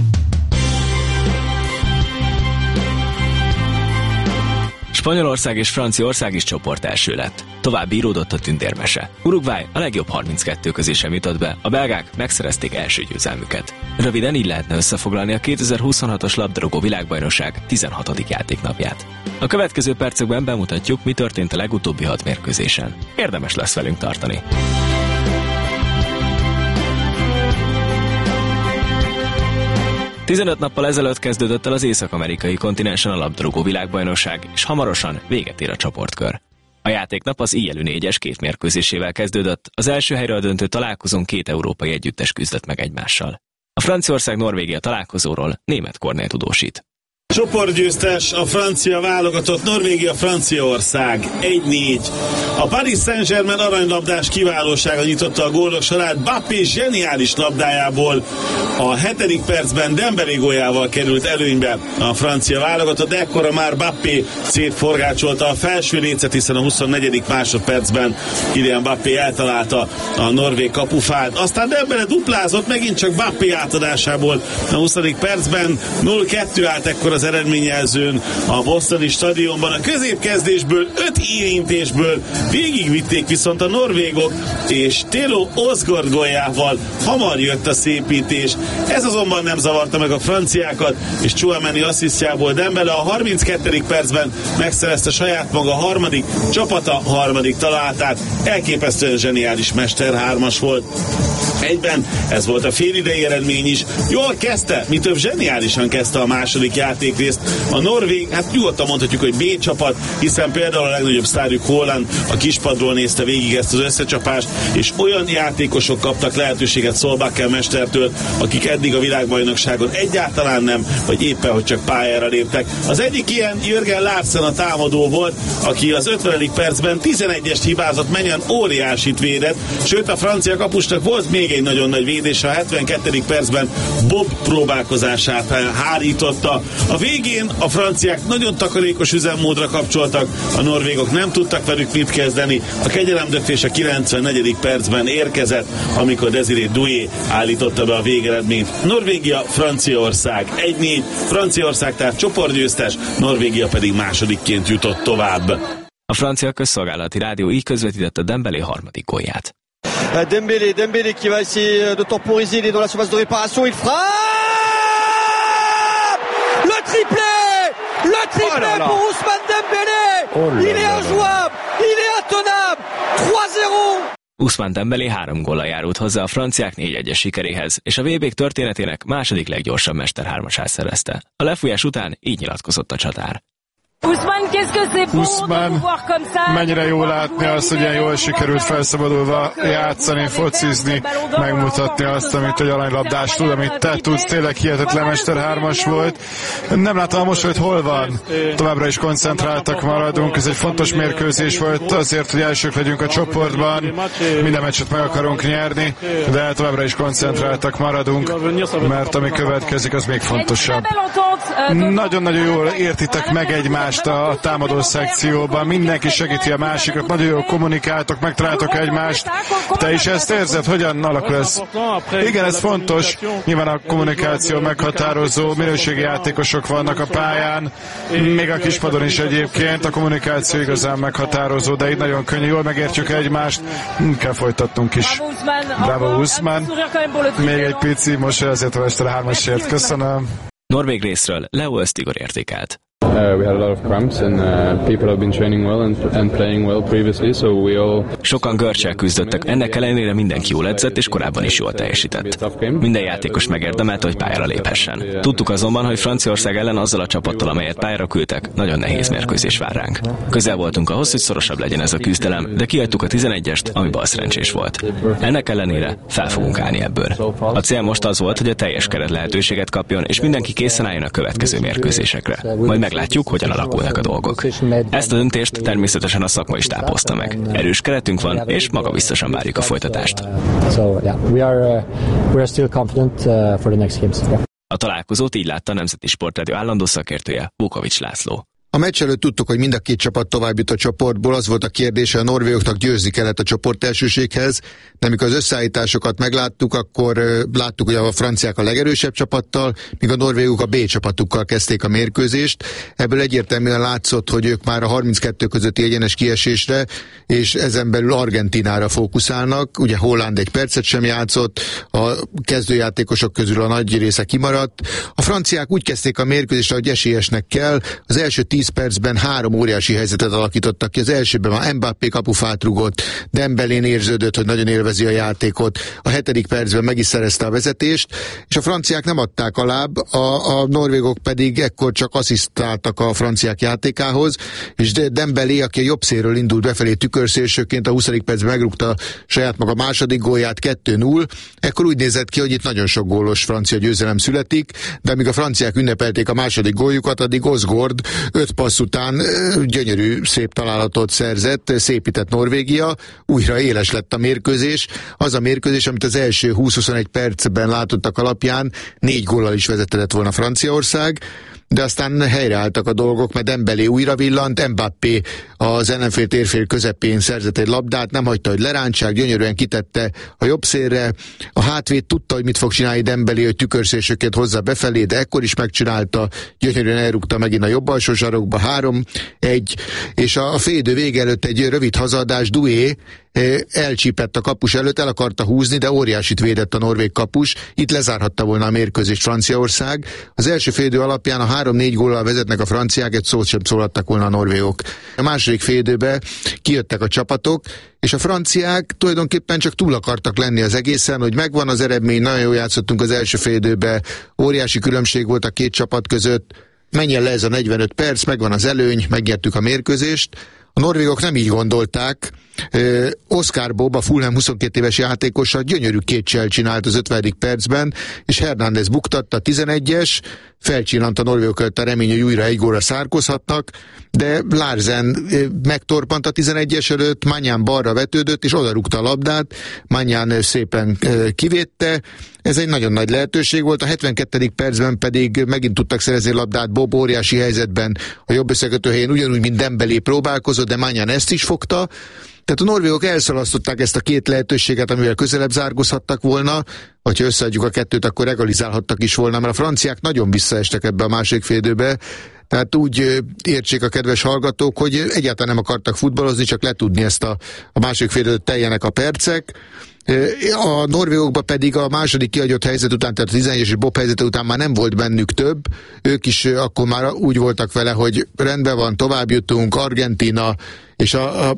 F: Spanyolország és Franciaország is csoport első lett. Tovább íródott a tündérmese. Uruguay a legjobb 32 közé sem jutott be, a belgák megszerezték első győzelmüket. Röviden így lehetne összefoglalni a 2026-os labdarúgó világbajnokság 16. játéknapját. A következő percekben bemutatjuk, mi történt a legutóbbi 6 mérkőzésen. Érdemes lesz velünk tartani. 15 nappal ezelőtt kezdődött el az észak-amerikai kontinensen a labdarúgó világbajnokság, és hamarosan véget ér a csoportkör. A játéknap az ILU 4-es 2 mérkőzésével kezdődött, az első helyről döntő találkozón 2 európai együttes küzdött meg egymással. A Franciaország-Norvégia találkozóról Németh Kornél tudósít.
L: Csoportgyőztes a francia válogatott, Norvégia-Franciaország 1-4. A Paris Saint-Germain aranylabdás kiválósága nyitotta a gólok sorát, Mbappé zseniális labdájából a 7. percben Dembélé góljával került előnybe a francia válogatott, de ekkora már Mbappé szétforgácsolta a felső lécet, hiszen a 24. másodpercben Kylian Mbappé eltalálta a norvég kapufát. Aztán Dembélé duplázott, megint csak Mbappé átadásából a 20. percben 0-2 állt ekkor az eredményjelzőn a bostoni stadionban. A középkezdésből 5 érintésből végigvitték viszont a norvégok, és Telo Osgård góljával hamar jött a szépítés. Ez azonban nem zavarta meg a franciákat, és Tchouaméni asszisztjából Dembélé a 32. percben megszerezte saját maga harmadik, csapata harmadik találatát. Elképesztően zseniális mester 3-as volt. Egyben ez volt a félidei eredmény is. Jól kezdte, mi több zseniálisan kezdte a második játékrészt. A norvég, hát nyugodtan mondhatjuk, hogy B csapat, hiszen például a legnagyobb sztárjuk Haaland a kispadról nézte végig ezt az összecsapást, és olyan játékosok kaptak lehetőséget Solbakken mestertől, akik eddig a világbajnokságon egyáltalán nem, vagy éppen, hogy csak pályára léptek. Az egyik ilyen Jürgen Larsen a támadó volt, aki az 50. percben 11-est hibázott, menjen óriásit védett, sőt a francia kapusnak volt még egy nagyon nagy védés, a 72. percben Bob próbálkozását hárította. A végén a franciák nagyon takarékos üzemmódra kapcsoltak, a norvégok nem tudtak velük mit kezdeni, a kegyelemdöntés a 94. percben érkezett, amikor Désiré Doué állította be a végeredményt. Norvégia, Franciaország 1-4, Franciaország tehát csoportgyőztes, Norvégia pedig másodikként jutott tovább.
F: A francia közszolgálati rádió így közvetítette Dembélé harmadik gólját.
J: Dembélé qui va essayer de temporiser, il est dans la surface de réparation, il frappe! Le triplé pour Ousmane Dembélé! Il est injouable, il est intenable! 3-0!
F: Ousmane Dembélé 3 góllal járult hozzá a franciák 4-1-es sikeréhez, és a VB-k történetének második leggyorsabb Mester 3-asát szerezte. A lefújás után így nyilatkozott a csatár.
K: Ousmane, mennyire jó látni azt, hogy ilyen jól sikerült felszabadulva játszani, focizni, megmutatni azt, amit egy aranylabdás tud, amit te tudsz, tényleg hihetetlen Mester 3-as volt. Nem látom most, hogy hol van. Továbbra is koncentráltak maradunk, ez egy fontos mérkőzés volt azért, hogy elsők legyünk a csoportban, minden meccset meg akarunk nyerni, de továbbra is koncentráltak maradunk, mert ami következik, az még fontosabb. Nagyon-nagyon jól értitek meg egymást a támadó szekcióban, mindenki segíti a másikat, nagyon jól kommunikáltok, megtaláltok egymást. Te is ezt érzed? Hogyan alakul ez? Igen, ez fontos. Nyilván a kommunikáció meghatározó, minőségi játékosok vannak a pályán, még a kispadon is egyébként, a kommunikáció igazán meghatározó, de így nagyon könnyű, jól megértjük egymást, kell folytatnunk is. Bravo, Ousmane. Még egy pici mosoly azért a Mester 3-asért. Köszönöm.
F: Norvég részről Leo Östigor értékelt.
H: We had a lot of cramps and people have been training well and playing well previously, so we all...
F: Sokan görccsel küzdöttek, ennek ellenére mindenki jól edzett és korábban is jól teljesített. Minden játékos megérdemelte, hogy pályára léphessen. Tudtuk azonban, hogy Franciaország ellen azzal a csapattal, amelyet pályára küldtek, nagyon nehéz mérkőzés vár ránk. Közel voltunk ahhoz, hogy szorosabb legyen ez a küzdelem, de kihagytuk a 11-est, ami balszerencsés volt. Ennek ellenére fel fogunk állni ebből. A cél most az volt, hogy a teljes keret lehetőséget kapjon, és mindenki készen álljon a következő mérkőzésekre. Majd meglátjuk, hogyan alakulnak a dolgok. Ezt a döntést természetesen a szakma is tápozta meg. Erős keretünk van, és magabiztosan várjuk a folytatást. A találkozót így látta a Nemzeti Sportrádió állandó szakértője, Vukovics László.
T: A meccs előtt tudtuk, hogy mind a két csapat továbbjut a csoportból, az volt a kérdése, a norvégoknak győzni kellett a csoport elsőséghez, de amikor az összeállításokat megláttuk, akkor láttuk, hogy a franciák a legerősebb csapattal, míg a norvégok a B csapatukkal kezdték a mérkőzést. Ebből egyértelműen látszott, hogy ők már a 32 közötti egyenes kiesésre, és ezen belül Argentinára fókuszálnak. Ugye Holland egy percet sem játszott, a kezdőjátékosok közül a nagy része kimaradt. A franciák úgy kezdték a mérkőzést, ahogy esélyesnek kell. Az első 10 percben 3 óriási helyzetet alakítottak ki. Az elsőben már Mbappé kapufát rugott, Dembélén érződött, hogy nagyon élvezi a játékot. A 7. percben meg is szerezte a vezetést, és a franciák nem adták a láb, a norvégok pedig ekkor csak asszisztáltak a franciák játékához, és Dembélé, aki a jobb szélről indult befelé tükörszélsőként, a 20. percben megrúgta saját maga második gólját, 2-0. Ekkor úgy nézett ki, hogy itt nagyon sok gólos francia győzelem születik, de amíg a franciák ünnepelték a második góljukat, addig Osgård 5 passz után gyönyörű, szép találatot szerzett, szépített Norvégia, újra éles lett a mérkőzés. Az a mérkőzés, amit az első 20-21 percben látottak alapján 4 góllal is vezetett volna Franciaország, de aztán helyreálltak a dolgok, mert Dembélé újra villant, Mbappé az ellenfél térfél közepén szerzett egy labdát, nem hagyta, hogy lerántsák, gyönyörűen kitette a jobb szélre. A hátvéd tudta, hogy mit fog csinálni Dembélé, hogy tükörszélsőként hozza befelé, de ekkor is megcsinálta, gyönyörűen elrúgta megint a jobb alsó sarokba, 3-1, és a félidő vége előtt egy rövid hazadás, Doué elcsípett a kapus előtt, el akarta húzni, de óriásit védett a norvég kapus. Itt lezárhatta volna a mérkőzést Franciaország. Az első félidő alapján a 3-4 góllal vezetnek a franciák, egy szót sem szólattak volna a norvégok. A második félidőben kijöttek a csapatok, és a franciák tulajdonképpen csak túl akartak lenni az egészen, hogy megvan az eredmény, nagyon jól játszottunk az első félidőben, óriási különbség volt a két csapat között, menjen le ez a 45 perc, megvan az előny, megnyertük a mérkőzést. A norvégok nem így gondolták. Oscar Bob, a Fulham 22 éves játékosa gyönyörű kétcsel csinált az 50. percben, és Hernández buktatta a 11-es, felcsillant a norvégok előtt a remény, hogy újra egy gólra szárkozhatnak, de Larsen megtorpant a 11-es előtt, Maignan balra vetődött, és odarúgta a labdát, Maignan szépen kivédte. Ez egy nagyon nagy lehetőség volt, a 72. percben pedig megint tudtak szerezni labdát, Bob óriási helyzetben a jobb összekötő helyén, ugyanúgy, mint Dembélé próbálkozott, de Maignan ezt is fogta. Tehát a norvégok elszalasztották ezt a két lehetőséget, amivel közelebb zárgozhattak volna, vagy ha összeadjuk a kettőt, akkor egalizálhattak is volna, mert a franciák nagyon visszaestek ebbe a második félidőbe. Tehát úgy értsék a kedves hallgatók, hogy egyáltalán nem akartak futballozni, csak letudni ezt a második félidőt, teljenek a percek. A norvégokban pedig a második kihagyott helyzet után, tehát a 11-es Bob helyzete után már nem volt bennük több. Ők is akkor már úgy voltak vele, hogy rendben van, tovább jutunk, Argentína, és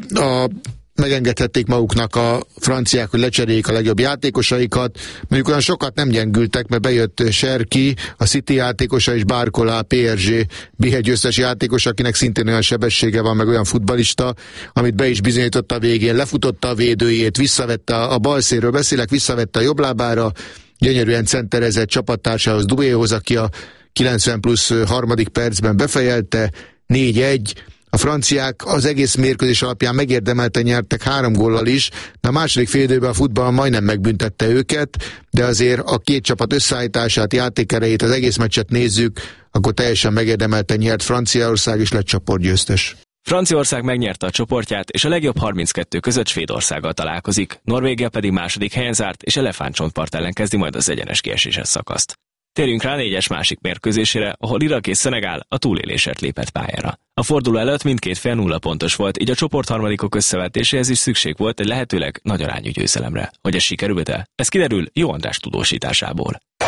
T: megengedhették maguknak a franciák, hogy lecseréljék a legjobb játékosaikat. Mondjuk olyan sokat nem gyengültek, mert bejött Cherki, a City játékosa, és Barcola, PSG BL győztes játékos, akinek szintén olyan sebessége van, meg olyan futballista, amit be is bizonyította a végén, lefutotta a védőjét, visszavette a bal szélről beszélek, visszavette a jobb lábára, gyönyörűen centerezett csapattársához, Douéhoz, aki a 90 plusz harmadik percben befejelte, 4-1. A franciák az egész mérkőzés alapján megérdemelten nyertek 3 góllal is, de a második félidőben a futball majdnem megbüntette őket, de azért a két csapat összeállítását, játékerejét, az egész meccset nézzük, akkor teljesen megérdemelten nyert Franciaország, és lett csoportgyőztes.
F: Franciaország megnyerte a csoportját, és a legjobb 32 között Svédországgal találkozik, Norvégia pedig második helyen zárt, és Elefántcsontpart ellen kezdi majd az egyenes kieséses szakaszt. Térjünk rá 4-es másik mérkőzésére, ahol Irak és Szenegál a túlélésért lépett pályára. A forduló előtt mindkét fél 0 pontos volt, így a csoportharmadikok összevetéséhez is szükség volt egy lehetőleg nagy arányú győzelemre. Hogy ez sikerült-e? Ez kiderül Jó András tudósításából.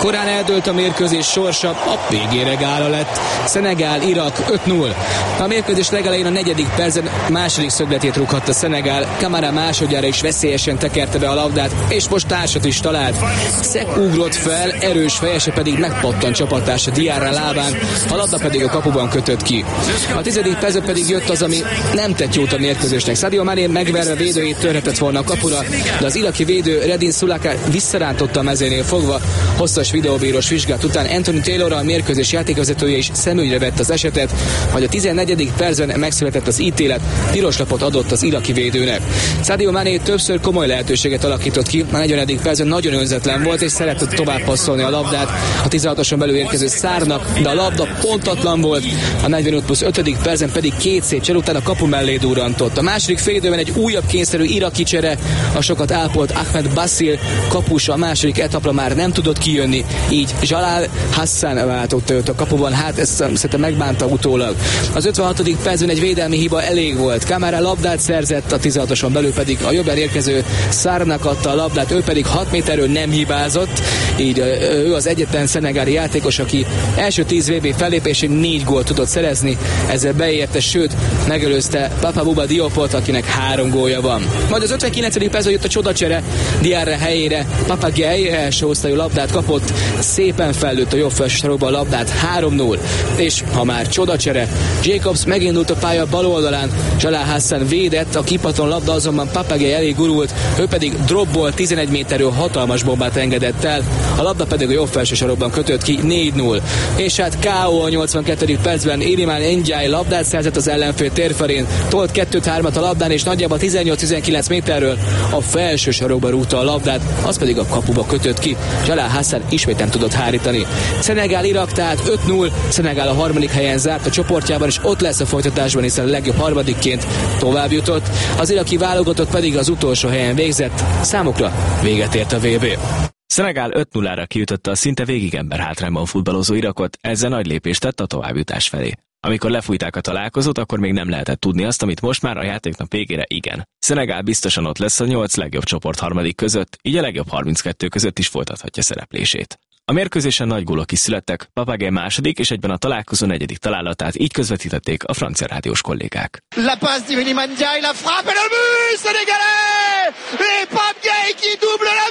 X: Korán eldőlt a mérkőzés sorsa, a végére gála lett. Szenegál-Irak 5-0. A mérkőzés legelején a 4. percben második szögletét rúghatta Szenegál. Kamara másodjára is veszélyesen tekerte be a labdát, és most társat is talált. Szek ugrott fel, erős fejese pedig megpattant csapattársa Diarra lábán, a labda pedig a kapuban kötött ki. A 10. percben pedig jött az, ami nem tett jót a mérkőzésnek. Sadio Mané megverve védőjét törhetett volna a kapura, de az iraki védő Redin Sulaka visszarántotta a mezénél fogva. Hosszas videóbírós vizsgálat után Anthony Taylor, a mérkőzés játékvezetője is szemügyre vett az esetet, majd a 14. percben megszületett az ítélet, piros lapot adott az iraki védőnek. Sadio Mané többször komoly lehetőséget alakított ki, a 40. percben nagyon önzetlen volt, és szeretett tovább passzolni a labdát a 16-oson belül érkező Szárnak, de a labda pontatlan volt, a 45+5. percben pedig két szép csere után a kapu mellé durrantott. A második félidőben egy újabb kényszerű iraki csere, a sokat ápolt Ahmed Basil kapus a második etapra már nem tudott kijönni, így Jalal Hassan váltotta őt a kapuban, hát ezt szerintem megbánta utólag. Az 56. percben egy védelmi hiba elég volt. Kamara labdát szerzett, a 16-oson belül pedig a jobban érkező Szárnak adta a labdát, ő pedig 6 méterről nem hibázott, így ő az egyetlen szenegáli játékos, aki első 10 VB fellépésén 4 gólt tudott szerezni, ezzel beérte, sőt megelőzte Papa Bouba Diopot, akinek 3 gólja van. Majd az 59. percben jött a csodacsere, Diarra helyére Papa Gueye első osztályú labdát kapott, szépen fellőtt a jobb felső sarokba a labdát, 3-0, és ha már csodacsere, Jacobs megindult a pálya bal oldalán, Jalal Hassan védett, a kipaton labda azonban Papa Gueye elé gurult, ő pedig dropból 11 méterről hatalmas bombát engedett el, a labda pedig a jobb felső sarokban kötött ki, 4-0. És hát K.O. a 82. percben Iliman Ndiaye labdát szerzett az ellenfél térfelén, tolt 2-3-at a labdán, és nagyjából 18-19 méterről a felső sarokba rúgta a labdát, az pedig a kapuba kötött ki. Jalal Hassan ismét nem tudott hárítani. Szenegál-Irak tehát 5-0, Szenegál a 3. helyen zárt a csoportjában, és ott lesz a folytatásban, hiszen a legjobb harmadikként tovább jutott. Az iraki válogatott pedig az utolsó helyen végzett, számukra véget ért a VB.
F: Szenegál 5-0-ra kiütötte a szinte végig emberhátrányban futballozó Irakot, ezzel nagy lépést tett a továbbjutás felé. Amikor lefújták a találkozót, akkor még nem lehetett tudni azt, amit most már a játéknap végére igen. Szenegál biztosan ott lesz a 8 legjobb csoport harmadik között, így a legjobb 32 között is folytathatja szereplését. A mérkőzésen nagy gólok is születtek, Papa Gueye második és egyben a találkozó 4. találatát így közvetítették a francia rádiós kollégák.
J: La passe d'Iliman Ndiaye, la frappe et le but sénégalais! Et Papa Gueye qui double la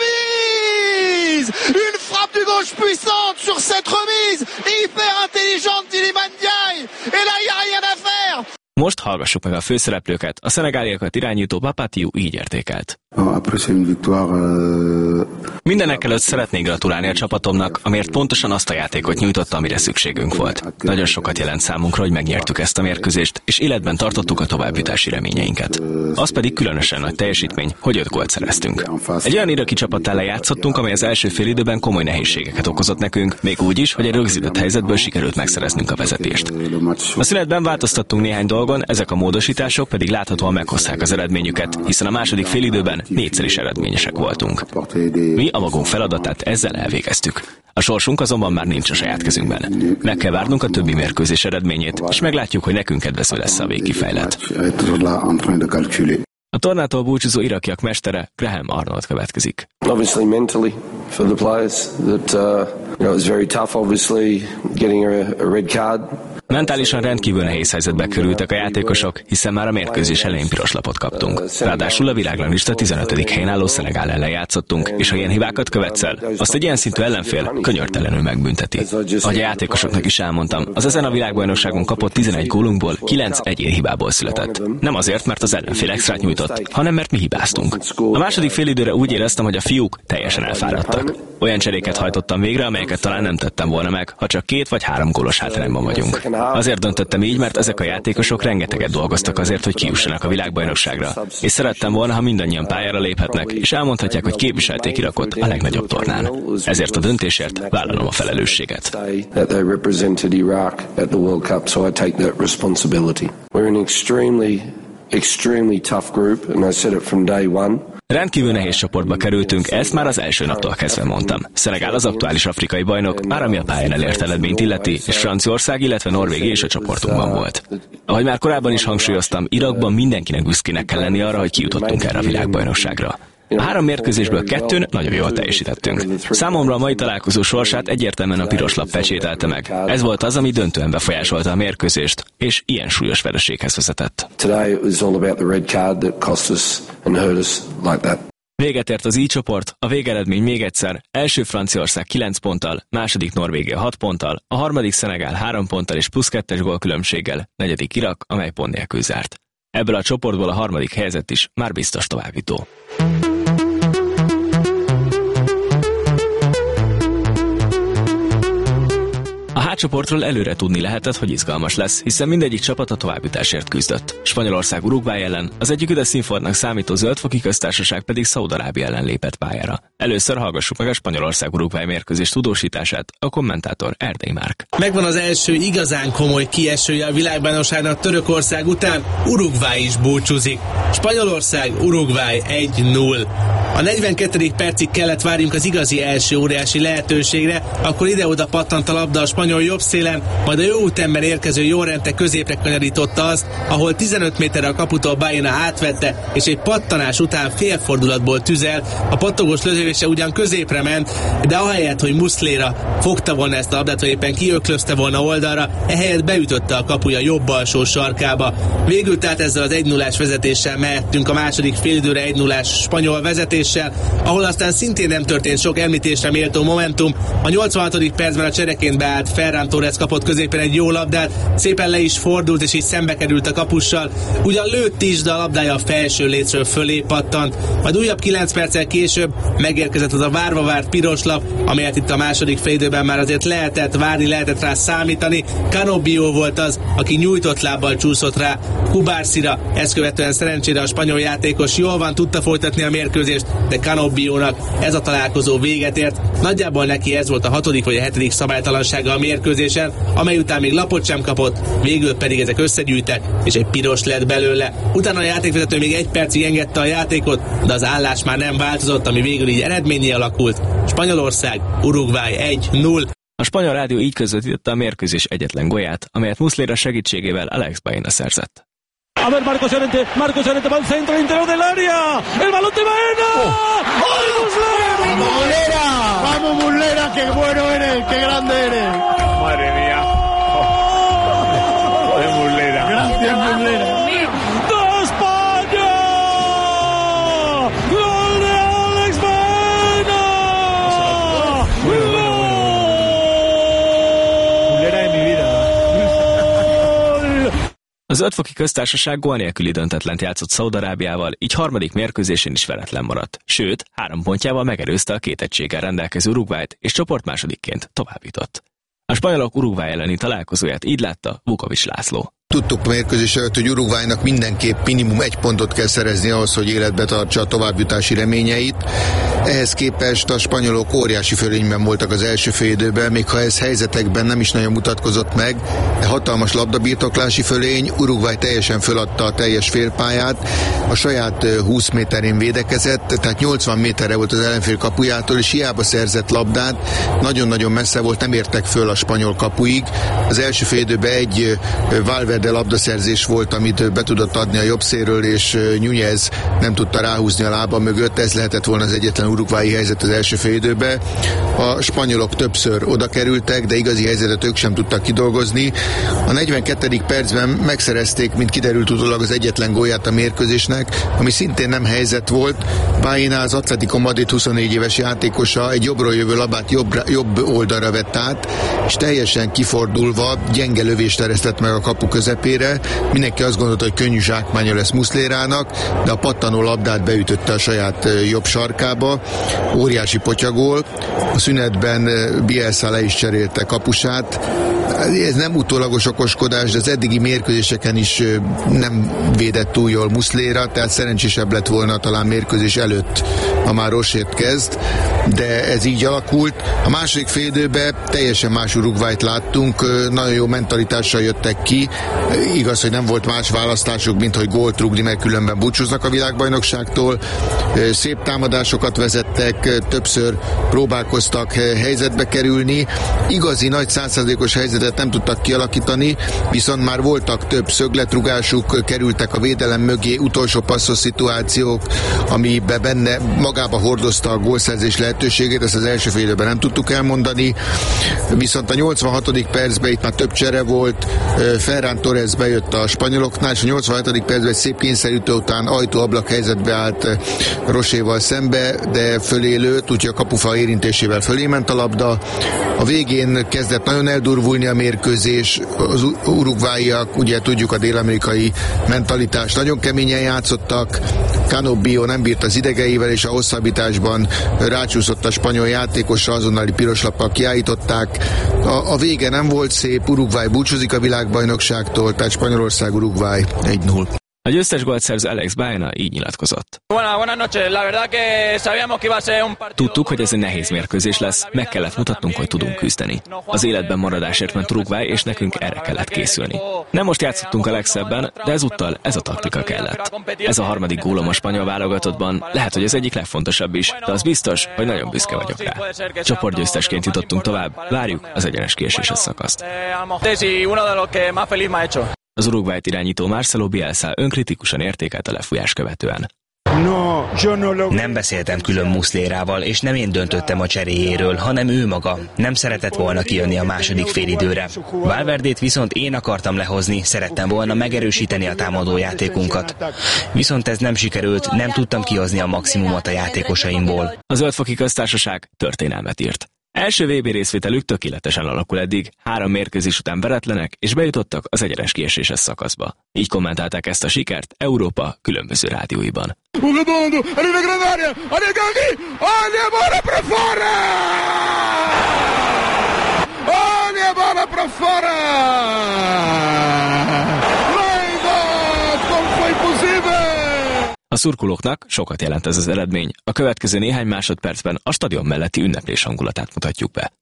J: mise! Une frappe du gauche puissante sur cette remise, hyper intelligente d'Iliman Ndiaye! Et là, il n'y a rien à faire!
F: Most hallgassuk meg a főszereplőket, a szenegáliakat irányító Papatiu így értékelt. Mindenekelőtt szeretnék gratulálni a csapatomnak, amért pontosan azt a játékot nyújtotta, amire szükségünk volt. Nagyon sokat jelent számunkra, hogy megnyertük ezt a mérkőzést, és életben tartottuk a továbbjutási reményeinket. Az pedig különösen nagy teljesítmény, hogy 5 gólt szereztünk. Egy olyan iraki csapat ellen játszottunk, amely az első félidőben komoly nehézségeket okozott nekünk, még úgy is, hogy egy rögzített helyzetből sikerült megszereznünk a vezetést. A szünetben változtattunk néhány dolgon, ezek a módosítások pedig láthatóan meghozták az eredményüket, hiszen a második félidőben 4-szer is eredményesek voltunk. Mi a magunk feladatát ezzel elvégeztük. A sorsunk azonban már nincs a saját kezünkben. Meg kell várnunk a többi mérkőzés eredményét, és meglátjuk, hogy nekünk kedvező lesz a végkifejlet. A tornától búcsúzó irakiak mestere Graham Arnold következik.
M: Obviously mentally for the players that it was very tough obviously getting a red card.
F: Mentálisan rendkívül nehéz helyzetbe kerültek a játékosok, hiszen már a mérkőzés elején piros lapot kaptunk. Ráadásul a világranglista 15. helyen álló Szenegál ellen játszottunk, és ha ilyen hibákat követsz el, azt egy ilyen szintű ellenfél könyörtelenül megbünteti. Ahogy a játékosoknak is elmondtam, az ezen a világbajnokságon kapott 11 gólunkból 9 egyéni hibából született. Nem azért, mert az ellenfél extrát nyújtott, hanem mert mi hibáztunk. A második félidőre úgy éreztem, hogy a fiúk teljesen elfáradtak. Olyan cseréket hajtottam végre, amelyeket talán nem tettem volna meg, ha csak 2 vagy 3 gólos hátrányban vagyunk. Azért döntöttem így, mert ezek a játékosok rengeteget dolgoztak azért, hogy kijussanak a világbajnokságra. És szerettem volna, ha mindannyian pályára léphetnek, és elmondhatják, hogy képviselték Irakot a legnagyobb tornán. Ezért a döntésért vállalom a felelősséget.
M: Extremely tough group, and I said it from day one.
F: Rendkívül nehéz csoportba kerültünk, ezt már az első naptól kezdve mondtam. Szenegál az aktuális afrikai bajnok, már ami a pályán elért eredményt illeti, és Franciaország, illetve Norvégia is a csoportunkban volt. Ahogy már korábban is hangsúlyoztam, Irakban mindenkinek büszkének kell lenni arra, hogy kijutottunk erre a világbajnokságra. A 3 mérkőzésből 2-n nagyon jól teljesítettünk. Számomra a mai találkozó sorsát egyértelműen a piros lap pecsételte meg. Ez volt az, ami döntően befolyásolta a mérkőzést, és ilyen súlyos vereséghez vezetett. Véget ért az I-csoport, a végeredmény még egyszer: első Franciaország 9 ponttal, második Norvégia 6 ponttal, a harmadik Szenegál 3 ponttal és plusz 2-es gólkülönbséggel, negyedik Irak, amely pont nélkül zárt. Ebből a csoportból a harmadik helyzet is már biztos továbbjutó. A H-csoportról előre tudni lehetett, hogy izgalmas lesz, hiszen mindegyik csapat a továbbjutásért küzdött. Spanyolország Uruguay ellen, az egyik üdes színfordnak számító Zöldfoki Köztársaság pedig Szaúd-Arábia ellen lépett pályára. Először hallgassuk meg a Spanyolország-Uruguay mérkőzés tudósítását, a kommentátor Erdély Márk.
N: Megvan az első igazán komoly kiesője a világbajnokságnak Törökország után, Uruguay is búcsúzik. Spanyolország, Uruguay 1-0. A 42. percig kellett várjunk az igazi első óriási lehetőségre, akkor ide-oda pattant a labda a spanyol jobb szélen, majd a jó útemben érkező Llorente középre kanyarította azt, ahol 15 méterre a kaputól Baena átvette, és egy pattanás után félfordulatból tüzel, a pattogós lövölése ugyan középre ment, de ahelyett, hogy Muslera fogta volna ezt a labdát, vagy éppen kiöklözte volna oldalra, ehelyett beütötte a kapuja jobb alsó sarkába. Végül tehát ezzel az 1-0-ás vezetéssel mehettünk a második félidőre 1-0-ás spanyol vezetéssel, ahol aztán szintén nem történt sok említésre méltó momentum. A 86. percben a csereként beállt Ferran Torres kapott középen egy jó labdát, szépen le is fordult, és így szembe került a kapussal. Ugyan lőtt is, de a labdája a felső lécről fölé pattant. Majd újabb 9 perccel később megérkezett az a várva várt piros lap, amelyet itt a második félidőben már azért lehetett várni, lehetett rá számítani. Canobbio volt az, aki nyújtott lábbal csúszott rá Kubarsira, ezt követően szerencsére a spanyol játékos jól van, tudta folytatni a mérkőzést, de Canobbiónak ez a találkozó véget ért. Nagyjából neki ez volt a 6. vagy a 7. szabálytalansága a mérkőzésen, amely után még lapot sem kapott, végül pedig ezek összegyűjtek, és egy piros lett belőle. Utána a játékvezető még 1 percig engedte a játékot, de az állás már nem változott, ami végül így eredménnyé alakult. Spanyolország, Uruguay 1-0.
F: A spanyol rádió így közvetítette a mérkőzés egyetlen gólját, amelyet Muslera segítségével Alex Baena szerzett.
O: A ver, Marcos Llorente va al centro, al interior del área. El balón de Baena. ¡Ay, Muslera!
J: ¡Muslera! ¡Vamos, Muslera! ¡Qué bueno eres! ¡Qué grande eres!
O: Madre mía. Joder, Muslera.
J: Gracias, Muslera.
O: ¡De España! ¡Gol de Alex Baena!
J: Muslera de mi vida.
F: Az Zöldfoki Köztársaság gól nélküli döntetlent játszott Szaúd-Arábiával, így harmadik mérkőzésén is veretlen maradt. Sőt, 3 pontjával megelőzte a 2 egységgel rendelkező Uruguayt, és csoportmásodikként továbbjutott. A spanyolok Uruguay elleni találkozóját így látta Vukovics László.
T: Tudtuk a mérkőzés előtt, hogy Uruguaynak mindenképp minimum 1 pontot kell szerezni ahhoz, hogy életbe tartsa a továbbjutási reményeit. Ehhez képest a spanyolok óriási fölényben voltak az első félidőben, még ha ez helyzetekben nem is nagyon mutatkozott meg, de hatalmas labdabirtoklási fölény, Uruguay teljesen föladta a teljes félpályát, a saját 20 méterén védekezett, tehát 80 méterre volt az ellenfél kapujától, és hiába szerzett labdát, nagyon-nagyon messze volt, nem értek föl a spanyol kapuig. Az első félidőben egy Valverde labdaszerzés volt, amit be tudott adni a jobb szélről, és Núñez nem tudta ráhúzni a lába mögött, ez lehetett volna az egyetlen uruguayi helyzet az első félidőben. A spanyolok többször oda kerültek, de igazi helyzetet ők sem tudtak kidolgozni. A 42. percben megszerezték, mint kiderült utólag, az egyetlen gólját a mérkőzésnek, ami szintén nem helyzet volt. Baena, az Atletico Madrid 24 éves játékosa, egy jobbról jövő labát jobb oldalra vett át, és teljesen kifordulva gyenge lövést eresztett meg a kapu közepére. Mindenki azt gondolta, hogy könnyű zsákmánya lesz Muslerának, de a pattanó labdát beütötte a saját jobb sarkába. Óriási potyagól. A szünetben Bielsa le is cserélte kapusát. Ez nem utólagos okoskodás, de az eddigi mérkőzéseken is nem védett túl jól Muslera, tehát szerencsésebb lett volna talán mérkőzés előtt ha már Rosét kezd, de ez így alakult. A második félidőben teljesen más Uruguayt láttunk, nagyon jó mentalitással jöttek ki. Igaz, hogy nem volt más választásuk, mint hogy gólt rúgni, mert különben búcsúznak a világbajnokságtól. Szép támadásokat vezettek, többször próbálkoztak helyzetbe kerülni. Igazi nagy 100%-os helyzetet nem tudtak kialakítani, viszont már voltak több szögletrugásuk, kerültek a védelem mögé, utolsó passzos szituációk, amiben benne magába hordozta a gólszerzés lehetőségét, ezt az első fél időben nem tudtuk elmondani. Viszont a 86. percben itt már több csere volt, Ferran Torres bejött a spanyoloknál, és a 87. percben egy szép kényszerítő után ajtó-ablak helyzetbe állt Roséval szembe, de fölé lőtt, úgyhogy a kapufa érintésével fölé ment a labda. A végén kezdett nagyon eldurvulni a mérkőzés, az uruguayiak, ugye tudjuk a dél-amerikai mentalitás, nagyon keményen játszottak, Canobio nem bírt az idegeivel, és a hosszabbításban rácsúszott a spanyol játékosra, azonnali piros lappal kiállították. A vége nem volt szép, Uruguay búcsúzik a világbajnokságtól, tehát Spanyolország-Uruguay 1-0.
F: A győztes gólt szerző Alex Baena így nyilatkozott. Tudtuk, hogy ez egy nehéz mérkőzés lesz, meg kellett mutatnunk, hogy tudunk küzdeni. Az életben maradásért ment Uruguay, és nekünk erre kellett készülni. Nem most játszottunk a legszebben, de ezúttal ez a taktika kellett. Ez a harmadik gólom a spanyol válogatottban, lehet, hogy ez egyik legfontosabb is, de az biztos, hogy nagyon büszke vagyok rá. Csoportgyőztesként jutottunk tovább, várjuk az egyenes kieséses szakaszt. Az Uruguayt irányító Marcelo Bielsa önkritikusan értékelt a lefújás követően.
V: Nem beszéltem külön Muslérával, és nem én döntöttem a cseréjéről, hanem ő maga. Nem szeretett volna kijönni a második félidőre. Valverdét viszont én akartam lehozni, szerettem volna megerősíteni a támadójátékunkat. Viszont ez nem sikerült, nem tudtam kihozni a maximumot a játékosaimból.
F: A Zöldfoki Köztársaság történelmet írt. Első VB részvételük tökéletesen alakul eddig, 3 mérkőzés után veretlenek, és bejutottak az egyenes kieséses szakaszba. Így kommentálták ezt a sikert Európa különböző rádióiban. A szurkolóknak sokat jelent ez az eredmény. A következő néhány másodpercben a stadion melletti ünneplés hangulatát mutatjuk be.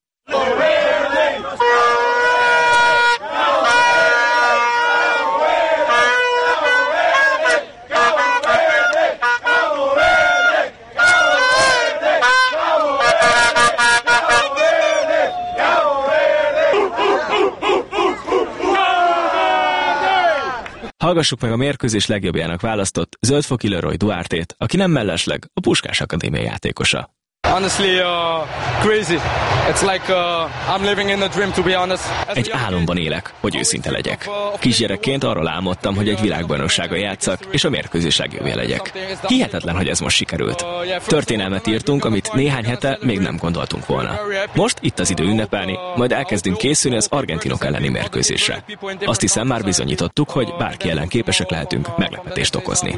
F: Hallgassuk meg a mérkőzés legjobbjának választott Zöldfoki Leroy Duartét, aki nem mellesleg a Puskás Akadémia játékosa. Egy álomban élek, hogy őszinte legyek. Kisgyerekként arról álmodtam, hogy egy világbajnokságon játszak, és a mérkőzés legjobbja legyek. Hihetetlen, hogy ez most sikerült. Történelmet írtunk, amit néhány hete még nem gondoltunk volna. Most itt az idő ünnepelni, majd elkezdünk készülni az argentinok elleni mérkőzésre. Azt hiszem, már bizonyítottuk, hogy bárki ellen képesek lehetünk meglepetést okozni.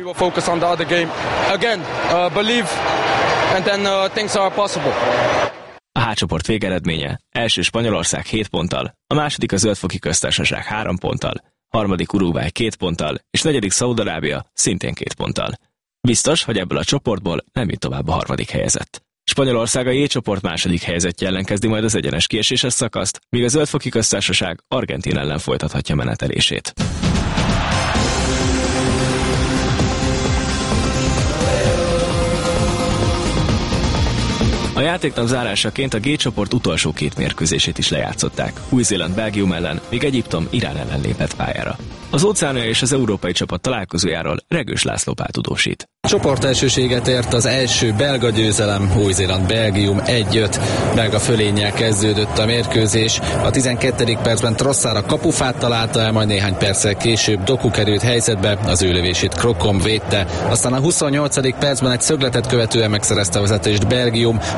F: A H csoport végeredménye: első Spanyolország 7 ponttal, a második a Zöldfoki Köztársaság 3 ponttal, harmadik Uruguay 2 ponttal, és negyedik Szaúd-Arábia szintén 2 ponttal. Biztos, hogy ebből a csoportból nem jut tovább a harmadik helyezett. Spanyolország a J csoport második helyezettje ellen kezdi majd az egyenes kieséses szakaszt, míg a Zöldfoki Köztársaság Argentína ellen folytathatja menetelését. A játéknap zárásaként a G csoport utolsó 2 mérkőzését is lejátszották. Új-Zéland Belgium ellen, míg Egyiptom Irán ellen lépett pályára. Az Óceánia és az európai csapat találkozójáról Regős László Pál tudósít.
X: Csoport elsőséget ért az első belga győzelem, Új-Zéland Belgium 1-5. Belga fölénnyel kezdődött a mérkőzés. A 12. percben Trossard a kapufát találta el, majd néhány perccel később Doku került helyzetbe, az ő lövését Krokom védte. Aztán a 28. percben egy szögletet követően megszerezte a vezetést Belgium,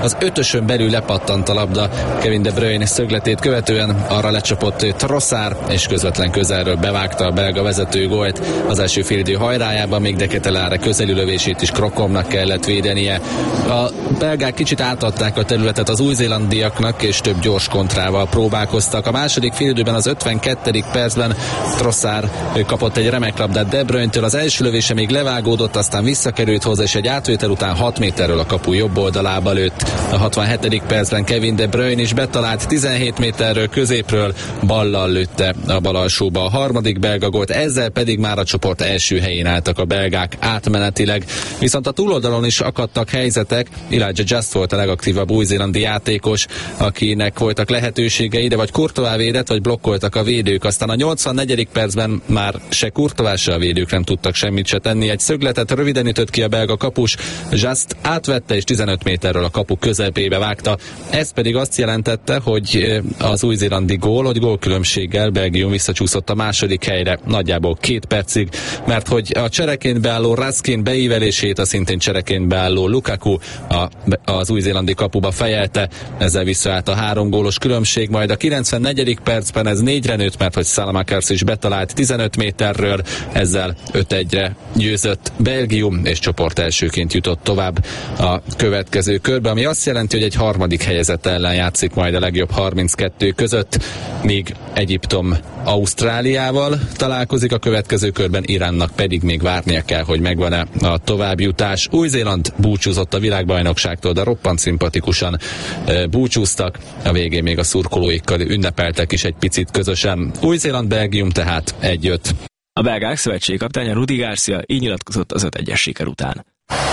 X: Az 5-ösön belül lepattant a labda Kevin De Bruyne szögletét követően, arra lecsapott Trossard, és közvetlen közelről bevágta a belga vezető gólt. Az első félidő hajrájában még De Ketelaere közeli lövését is Krokomnak kellett védenie. A belgák kicsit átadták a területet az új-zélandiaknak, és több gyors kontrával próbálkoztak. A második félidőben az 52. percben Trossard kapott egy remek labdát De Bruyne-től, az első lövése még levágódott, aztán visszakerült hozzá, és egy átvétel után 6 méterről a kapu jobb oldalába lőtt. A 67. percben Kevin De Bruyne is betalált 17 méterről középről, ballal lőtte a bal alsóba a harmadik belga gólt, ezzel pedig már a csoport első helyén álltak a belgák átmenetileg. Viszont a túloldalon is akadtak helyzetek. Elijah Just volt a legaktívabb új-zélandi játékos, akinek voltak lehetőségei, de vagy Courtois védett, vagy blokkoltak a védők. Aztán a 84. percben már se Courtois, se a védők nem tudtak semmit se tenni. Egy szögletet röviden ütött ki a belga kapus, Just átvette és 15 méterről a kapu közepébe vágta. Ez pedig azt jelentette, hogy az új-zélandi gól, hogy gólkülönbséggel Belgium visszacsúszott a második helyre, nagyjából 2 percig, mert hogy a csereként beálló Raskin beívelését a szintén csereként beálló Lukaku az új-zélandi kapuba fejelte, ezzel visszaállt a 3 gólos különbség, majd a 94. percben ez 4-re nőtt, mert hogy Salamakers is betalált 15 méterről, ezzel 5-1-re győzött Belgium, és csoport elsőként jutott tovább a következő körbe, ami azt jelenti, hogy egy harmadik helyezett ellen játszik majd a legjobb 32 között, míg Egyiptom Ausztráliával találkozik, a következő körben Iránnak pedig még várnia kell, hogy megvan-e a továbbjutás. Új-Zéland búcsúzott a világbajnokságtól, de roppant szimpatikusan búcsúztak, a végén még a szurkolóikkal ünnepeltek is egy picit közösen. Új-Zéland-Belgium tehát 1-5.
F: A belgák szövetségi kapitánya Rudi Garcia így nyilatkozott az 5-1-es siker után.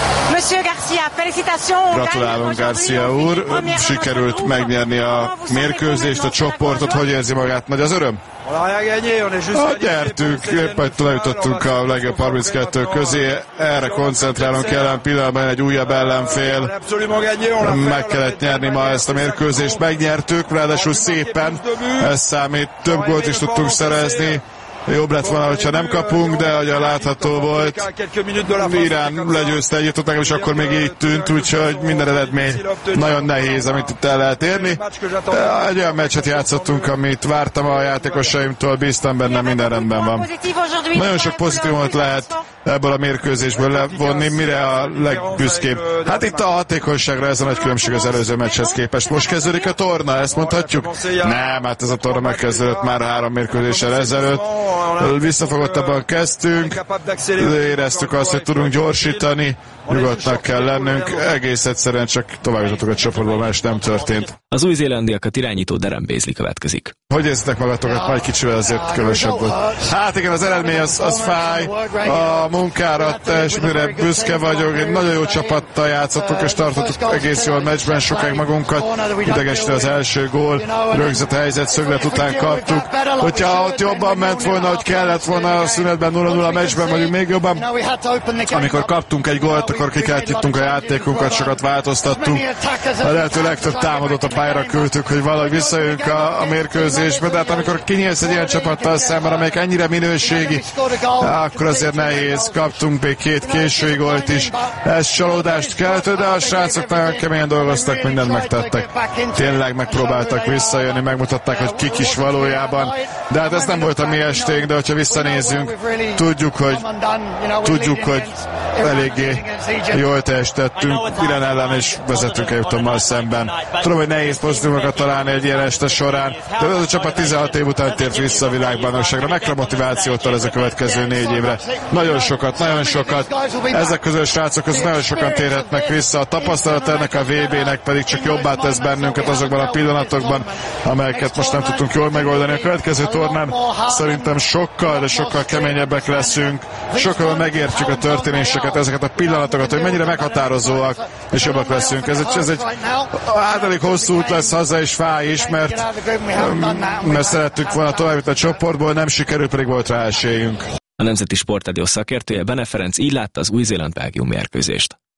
K: Gratulálunk, Garcia úr! Sikerült megnyerni a mérkőzést, a csoportot. Hogy érzi magát? Nagy az öröm? Nyertünk, éppen lejutottunk a legjobb 32 közé, erre koncentrálunk jelen pillanatban, egy újabb ellenfél. Meg kellett nyerni ma ezt a mérkőzést, megnyertük, ráadásul szépen, ez számít, több gólt is tudtunk szerezni. Jobb lett volna, hogyha nem kapunk, de ahogy látható volt, Irán legyőzte Egyiptot, nekem is akkor még így tűnt, úgyhogy minden eredmény nagyon nehéz, amit itt el lehet érni. Egy olyan meccset játszottunk, amit vártam a játékosaimtól, bíztam benne, minden rendben van. Nagyon sok pozitívumot lehet ebből a mérkőzésből levonni, mire a legbüszkébb. Hát itt a hatékonyságra ez a nagy különbség az előző meccshez képest. Most kezdődik a torna, ezt mondhatjuk? Nem, hát ez a torna megkezdődött már 3 mérkőzéssel ezelőtt. Visszafogottabban kezdtünk, éreztük azt, hogy tudunk gyorsítani, nyugodtnak kell lennünk, egész egyszerűen csak tovább jutottuk a csoportból, mert nem történt.
F: Az új-zélandiakat irányító Darren Beasley következik.
K: Hogy érzitek magatokat? Majd kicsivel azért kövesebb volt. Hát igen, az eredmény az fáj, a munkára teljesítményre büszke vagyok, egy nagyon jó csapattal játszottuk, és tartottuk egész jól meccsben sokáig magunkat, idegesítő az első gól, rögzített helyzet, szöglet után kaptuk. Hogyha ott jobban ment volna, hogy kellett volna a szünetben 0-0 a meccsben, mondjuk még jobban. Amikor kaptunk egy gólt, akkor kikártyítottunk a játékunkat, sokat változtattunk. A lehető legtöbb támadót a pályára küldtük, hogy valahogy visszajöjjünk a mérkőzésbe, de hát amikor kinyílsz egy ilyen csapattal szemben, amelyik ennyire minőségi, akkor azért nehéz. Kaptunk még 2 késői gólt is. Ez csalódást keltő, de a srácok nagyon keményen dolgoztak, mindent megtettek. Tényleg megpróbáltak visszajönni, megmutatták, hogy kik is valójában. De hát ez nem volt a mi esténk, de hogyha visszanézzünk, tudjuk, hogy eléggé jól teljesítettünk Irán ellen, és vezetünk Egyiptommal szemben. Tudom, hogy nehéz pozitívumokat találni egy ilyen este során, de ez a csapat 16 év után tért vissza a világbajnokságra. Mekkora motivációt ad ez a következő 4 évre. Nagyon sokat. Ezek közül srácok között nagyon sokan térhetnek vissza. A tapasztalat ennek a VB-nek pedig csak jobbá tesz bennünket azokban a pillanatokban, amelyeket most nem tudtunk jól megoldani. A következő tornán szerintem sokkal, de sokkal keményebbek leszünk, sokkal megértjük a történéseket, ezeket a pillanatokat, hogy mennyire meghatározóak, és jobbak leszünk. Ez egy elég hosszú út lesz haza, és fáj is, mert szerettük volna tovább a csoportból, nem sikerült, pedig volt rá esélyünk.
F: A Nemzeti Sportrádió szakértője Bene Ferenc így látta az Új-Zéland-Belgium mérkőzést.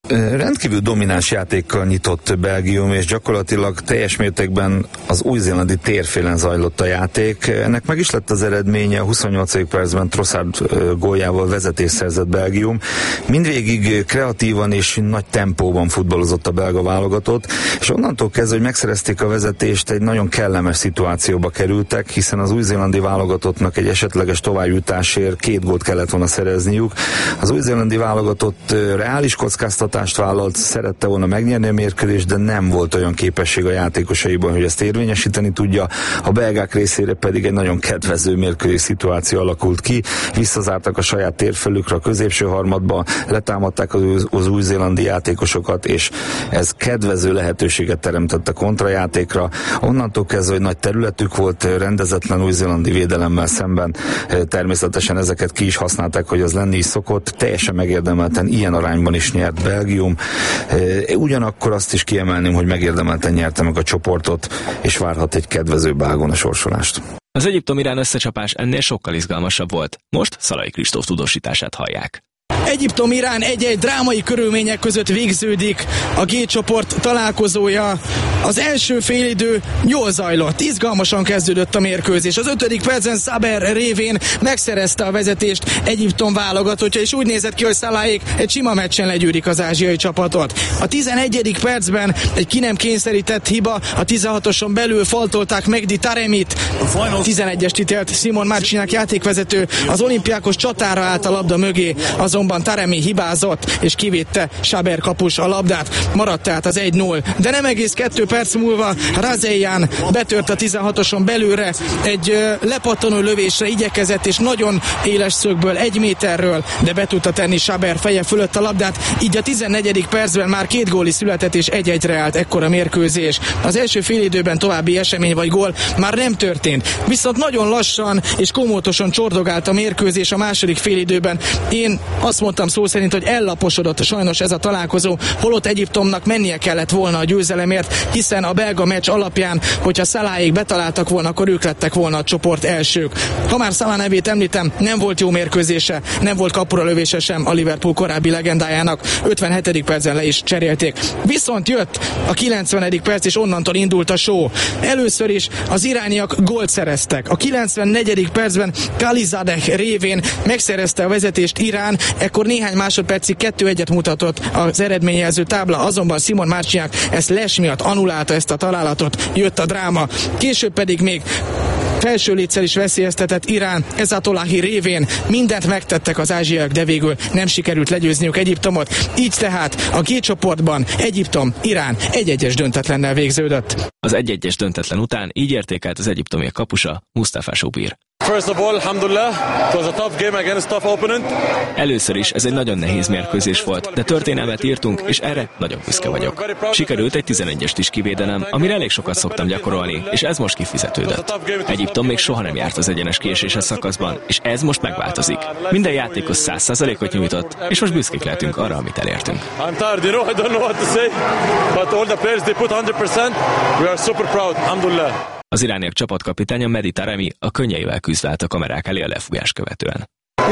G: Rendkívül domináns játékkal nyitott Belgium, és gyakorlatilag teljes mértékben az új-zélandi térfélen zajlott a játék. Ennek meg is lett az eredménye, a 28. percben Trossard góljával vezetést szerzett Belgium. Mindvégig kreatívan és nagy tempóban futballozott a belga válogatott, és onnantól kezdve, hogy megszerezték a vezetést, egy nagyon kellemes szituációba kerültek, hiszen az új-zélandi válogatottnak egy esetleges továbbjutásért 2 gólt kellett volna szerezniük. Az új-zélandi válogatott reális kockáztatást vállalt, szerette volna megnyerni a mérkőzést, de nem volt olyan képesség a játékosaiban, hogy ezt érvényesíteni tudja. A belgák részére pedig egy nagyon kedvező mérkőzés szituáció alakult ki. Visszazártak a saját térfelükre a középső harmadba, letámadták az új-zélandi játékosokat, és ez kedvező lehetőséget teremtett a kontrajátékra. Onnantól kezdve, hogy nagy területük volt, rendezetlen új-zélandi védelemmel szemben, természetesen ezeket ki is használták, hogy az lenni is szokott. Teljesen megérdemelten ilyen arányban is nyert Belgium. Ugyanakkor azt is kiemelném, hogy megérdemelten nyerte meg a csoportot, és várhat egy kedvezőbb ágon a sorsolást.
F: Az Egyiptom-Irán összecsapás ennél sokkal izgalmasabb volt. Most Szalai Kristóf tudósítását hallják.
P: Egyiptom-Irán egy drámai körülmények között végződik a G-csoport találkozója. Az első félidő jól zajlott, izgalmasan kezdődött a mérkőzés. Az 5. percen Saber révén megszerezte a vezetést Egyiptom válogatottja, és úgy nézett ki, hogy Szalahik egy sima meccsen legyűrik az ázsiai csapatot. A 11. percben egy ki nem kényszerített hiba, a 16-oson belül faltolták Mehdi Taremit. 11-est ítélt Simon Marciniak játékvezető, az olimpiákos csatára állt a labda mögé, azonban Taremi hibázott, és kivitte Saber kapus a labdát. Maradt tehát az 1-0. De nem egész 2 perc múlva Razejan betört a 16-oson belülre, egy lepattanó lövésre igyekezett, és nagyon éles szögből, 1 méterről, de be tudta tenni Saber feje fölött a labdát. Így a 14. percben már 2 gól is született, és 1-1-re állt ekkora mérkőzés. Az első félidőben további esemény vagy gól már nem történt. Viszont nagyon lassan és komótosan csordogált a mérkőzés a második félidőben. Én azt mondtam szó szerint, hogy ellaposodott sajnos ez a találkozó, holott Egyiptomnak mennie kellett volna a győzelemért, hiszen a belga meccs alapján, hogyha Szalahik betaláltak volna, akkor ők lettek volna a csoport elsők. Ha már Salah nevét említem, nem volt jó mérkőzése, nem volt kapura lövése sem a Liverpool korábbi legendájának, 57. percen le is cserélték. Viszont jött a 90. perc, és onnantól indult a show. Először is az irániak gólt szereztek. A 94. percben Khalizadeh révén megszerezte a vezetést Irán, ekkor néhány másodpercig 2-1-et mutatott az eredményjelző tábla, azonban Simon Marciniak ezt les miatt annulálta ezt a találatot, jött a dráma. Később pedig még felső létszel is veszélyeztetett Irán Ezatollahi révén mindent megtettek az ázsiaiak, de végül nem sikerült legyőzniük Egyiptomot. Így tehát a G-csoportban Egyiptom, Irán 1-1-es döntetlennel végződött.
F: Az 1-1-es döntetlen után így értékelt az egyiptomiak kapusa, Mustafa Shobir.
Q: First of all, alhamdulillah, it was a tough game against tough opponent.
F: Először is ez egy nagyon nehéz mérkőzés volt, de történelmet írtunk, és erre nagyon büszke vagyok. Sikerült egy 11-est is kivédenem, amire elég sokat szoktam gyakorolni, és ez most kifizetődött. Egyiptom még soha nem járt az egyenes kieséses szakaszban, és ez most megváltozik. Minden játékos 100%-ot nyújtott, és most büszkék lehetünk arra, amit elértünk.
Q: I'm tired, I don't know what to say, but all the players, they put 100%. We are super proud, alhamdulillah.
F: Az irániak csapatkapitánya Mehdi Taremi a könnyeivel küzd át a kamerák elé a lefújás követően.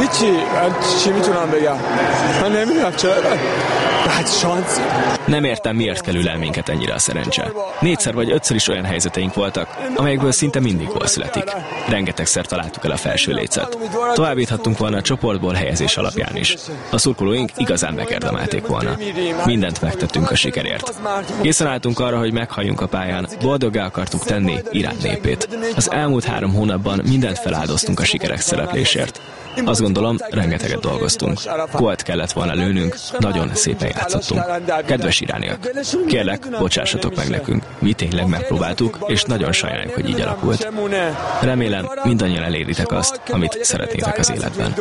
F: Nem értem, miért kell ülel minket ennyire a szerencse. 4-szer vagy 5-szer is olyan helyzeteink voltak, amelyekből szinte mindig gól születik. Rengetegszer találtuk el a felső lécet. Továbbíthattunk volna a csoportból helyezés alapján is. A szurkolóink igazán megérdemelték volna. Mindent megtettünk a sikerért. Készen álltunk arra, hogy meghalljunk a pályán, boldoggá akartuk tenni Irán népét. Az elmúlt 3 hónapban mindent feláldoztunk a sikerek szereplésért. Azt gondolom, rengeteget dolgoztunk. Gólt kellett volna lőnünk, nagyon szépen játszottunk. Kedves irániak, kérlek, bocsássatok meg nekünk. Mi tényleg megpróbáltuk, és nagyon sajnáljuk, hogy így alakult. Remélem, mindannyian eléritek azt, amit szeretnétek az életben.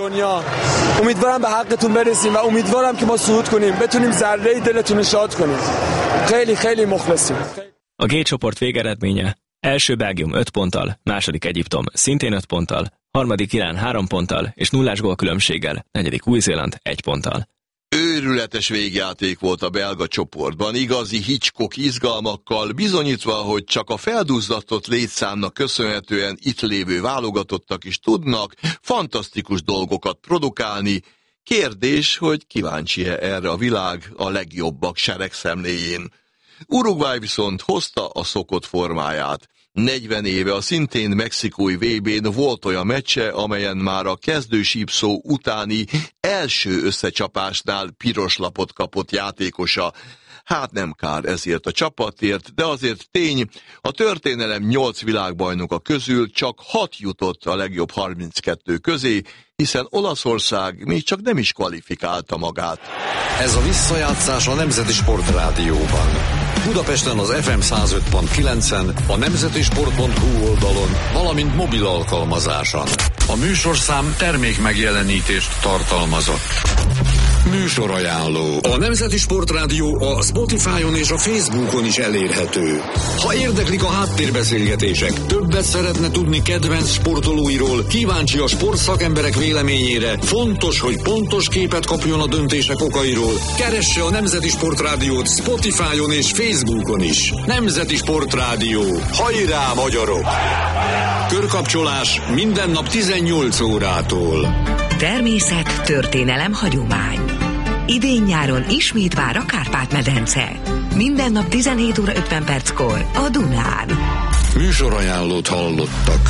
F: A G-csoport végeredménye: első Belgium 5 ponttal, második Egyiptom szintén 5 ponttal, harmadik Irán 3 ponttal és 0-ás gólkülönbséggel, negyedik Új-Zéland 1 ponttal.
E: Őrületes végjáték volt a belga csoportban, igazi Hitchcock izgalmakkal, bizonyítva, hogy csak a felduzzatott létszámnak köszönhetően itt lévő válogatottak is tudnak fantasztikus dolgokat produkálni, Kérdés, hogy kíváncsi-e erre a világ a legjobbak seregszemléjén. Uruguay viszont hozta a szokott formáját. 40 éve a szintén mexikói VB-n volt olyan meccse, amelyen már a kezdősípszó utáni első összecsapásnál piros lapot kapott játékosa. Hát nem kár ezért a csapatért, de azért tény, a történelem 8 világbajnoka közül csak 6 jutott a legjobb 32 közé, hiszen Olaszország még csak nem is kvalifikálta magát.
B: Ez a visszajátszás a Nemzeti Sportrádióban. Budapesten az FM 105.9-en, a nemzetisport.hu oldalon, valamint mobil alkalmazáson. A műsorszám termékmegjelenítést tartalmazott. Műsorajánló. A Nemzeti Sportrádió a Spotify-on és a Facebookon is elérhető. Ha érdeklik a háttérbeszélgetések, többet szeretne tudni kedvenc sportolóiról, kíváncsi a sportszakemberek véleményére, fontos, hogy pontos képet kapjon a döntések okairól, keresse a Nemzeti Sportrádiót Spotify-on és Facebookon is. Nemzeti Sportrádió. Hajrá, magyarok! Körkapcsolás minden nap 18 órától.
D: Természet, történelem, hagyomány. Idén-nyáron ismét vár a Kárpát-medence. Minden nap 17 óra 50 perckor a Dunán.
B: Műsorajánlót hallottak.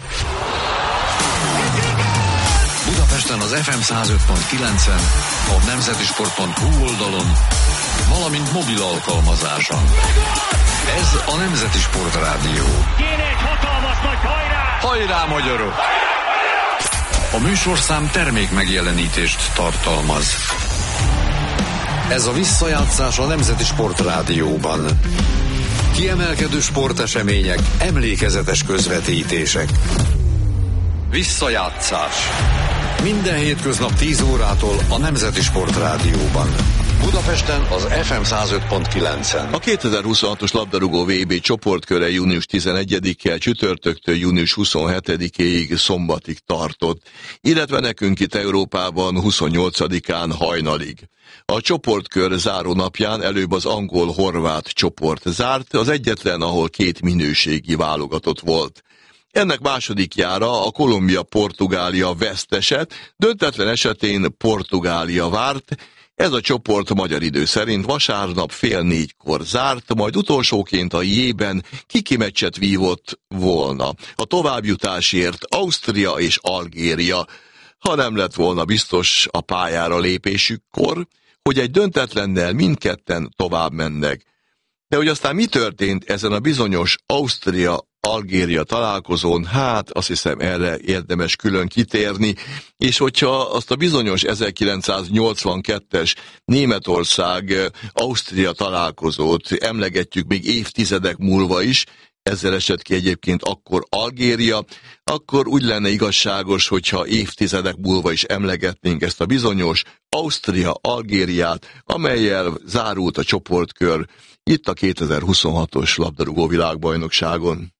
B: Budapesten az FM 105.9-en, a nemzetisport.hu oldalon, valamint mobil alkalmazáson. Ez a Nemzeti Sportrádió.
C: Kéne egy hatalmas nagy hajrá!
B: Hajrá, magyarok! A műsorszám termékmegjelenítést tartalmaz. Ez a visszajátszás a Nemzeti Sportrádióban. Kiemelkedő sportesemények, emlékezetes közvetítések. Visszajátszás. Minden hétköznap 10 órától a Nemzeti Sportrádióban. Budapesten az FM 105.9-en.
E: A 2026-os labdarúgó VB csoportköre június 11-kel csütörtöktől június 27-ig szombatig tartott, illetve nekünk itt Európában 28-án hajnalig. A csoportkör záró napján előbb az angol-horvát csoport zárt, az egyetlen, ahol 2 minőségi válogatott volt. Ennek másodikjára a Kolumbia-Portugália vesztesett, döntetlen esetén Portugália várt. Ez a csoport magyar idő szerint vasárnap 3:30 zárt, majd utolsóként a J-ben kiki meccset vívott volna. A továbbjutásért Ausztria és Algéria, ha nem lett volna biztos a pályára lépésükkor, hogy egy döntetlennel mindketten tovább mennek. De hogy aztán mi történt ezen a bizonyos Ausztria-Algéria találkozón, hát azt hiszem erre érdemes külön kitérni, és hogyha azt a bizonyos 1982-es Németország-Ausztria találkozót emlegetjük még évtizedek múlva is, ezzel esett ki egyébként akkor Algéria, akkor úgy lenne igazságos, hogyha évtizedek múlva is emlegetnénk ezt a bizonyos Ausztria-Algériát, amellyel zárult a csoportkör itt a 2026-os labdarúgó világbajnokságon.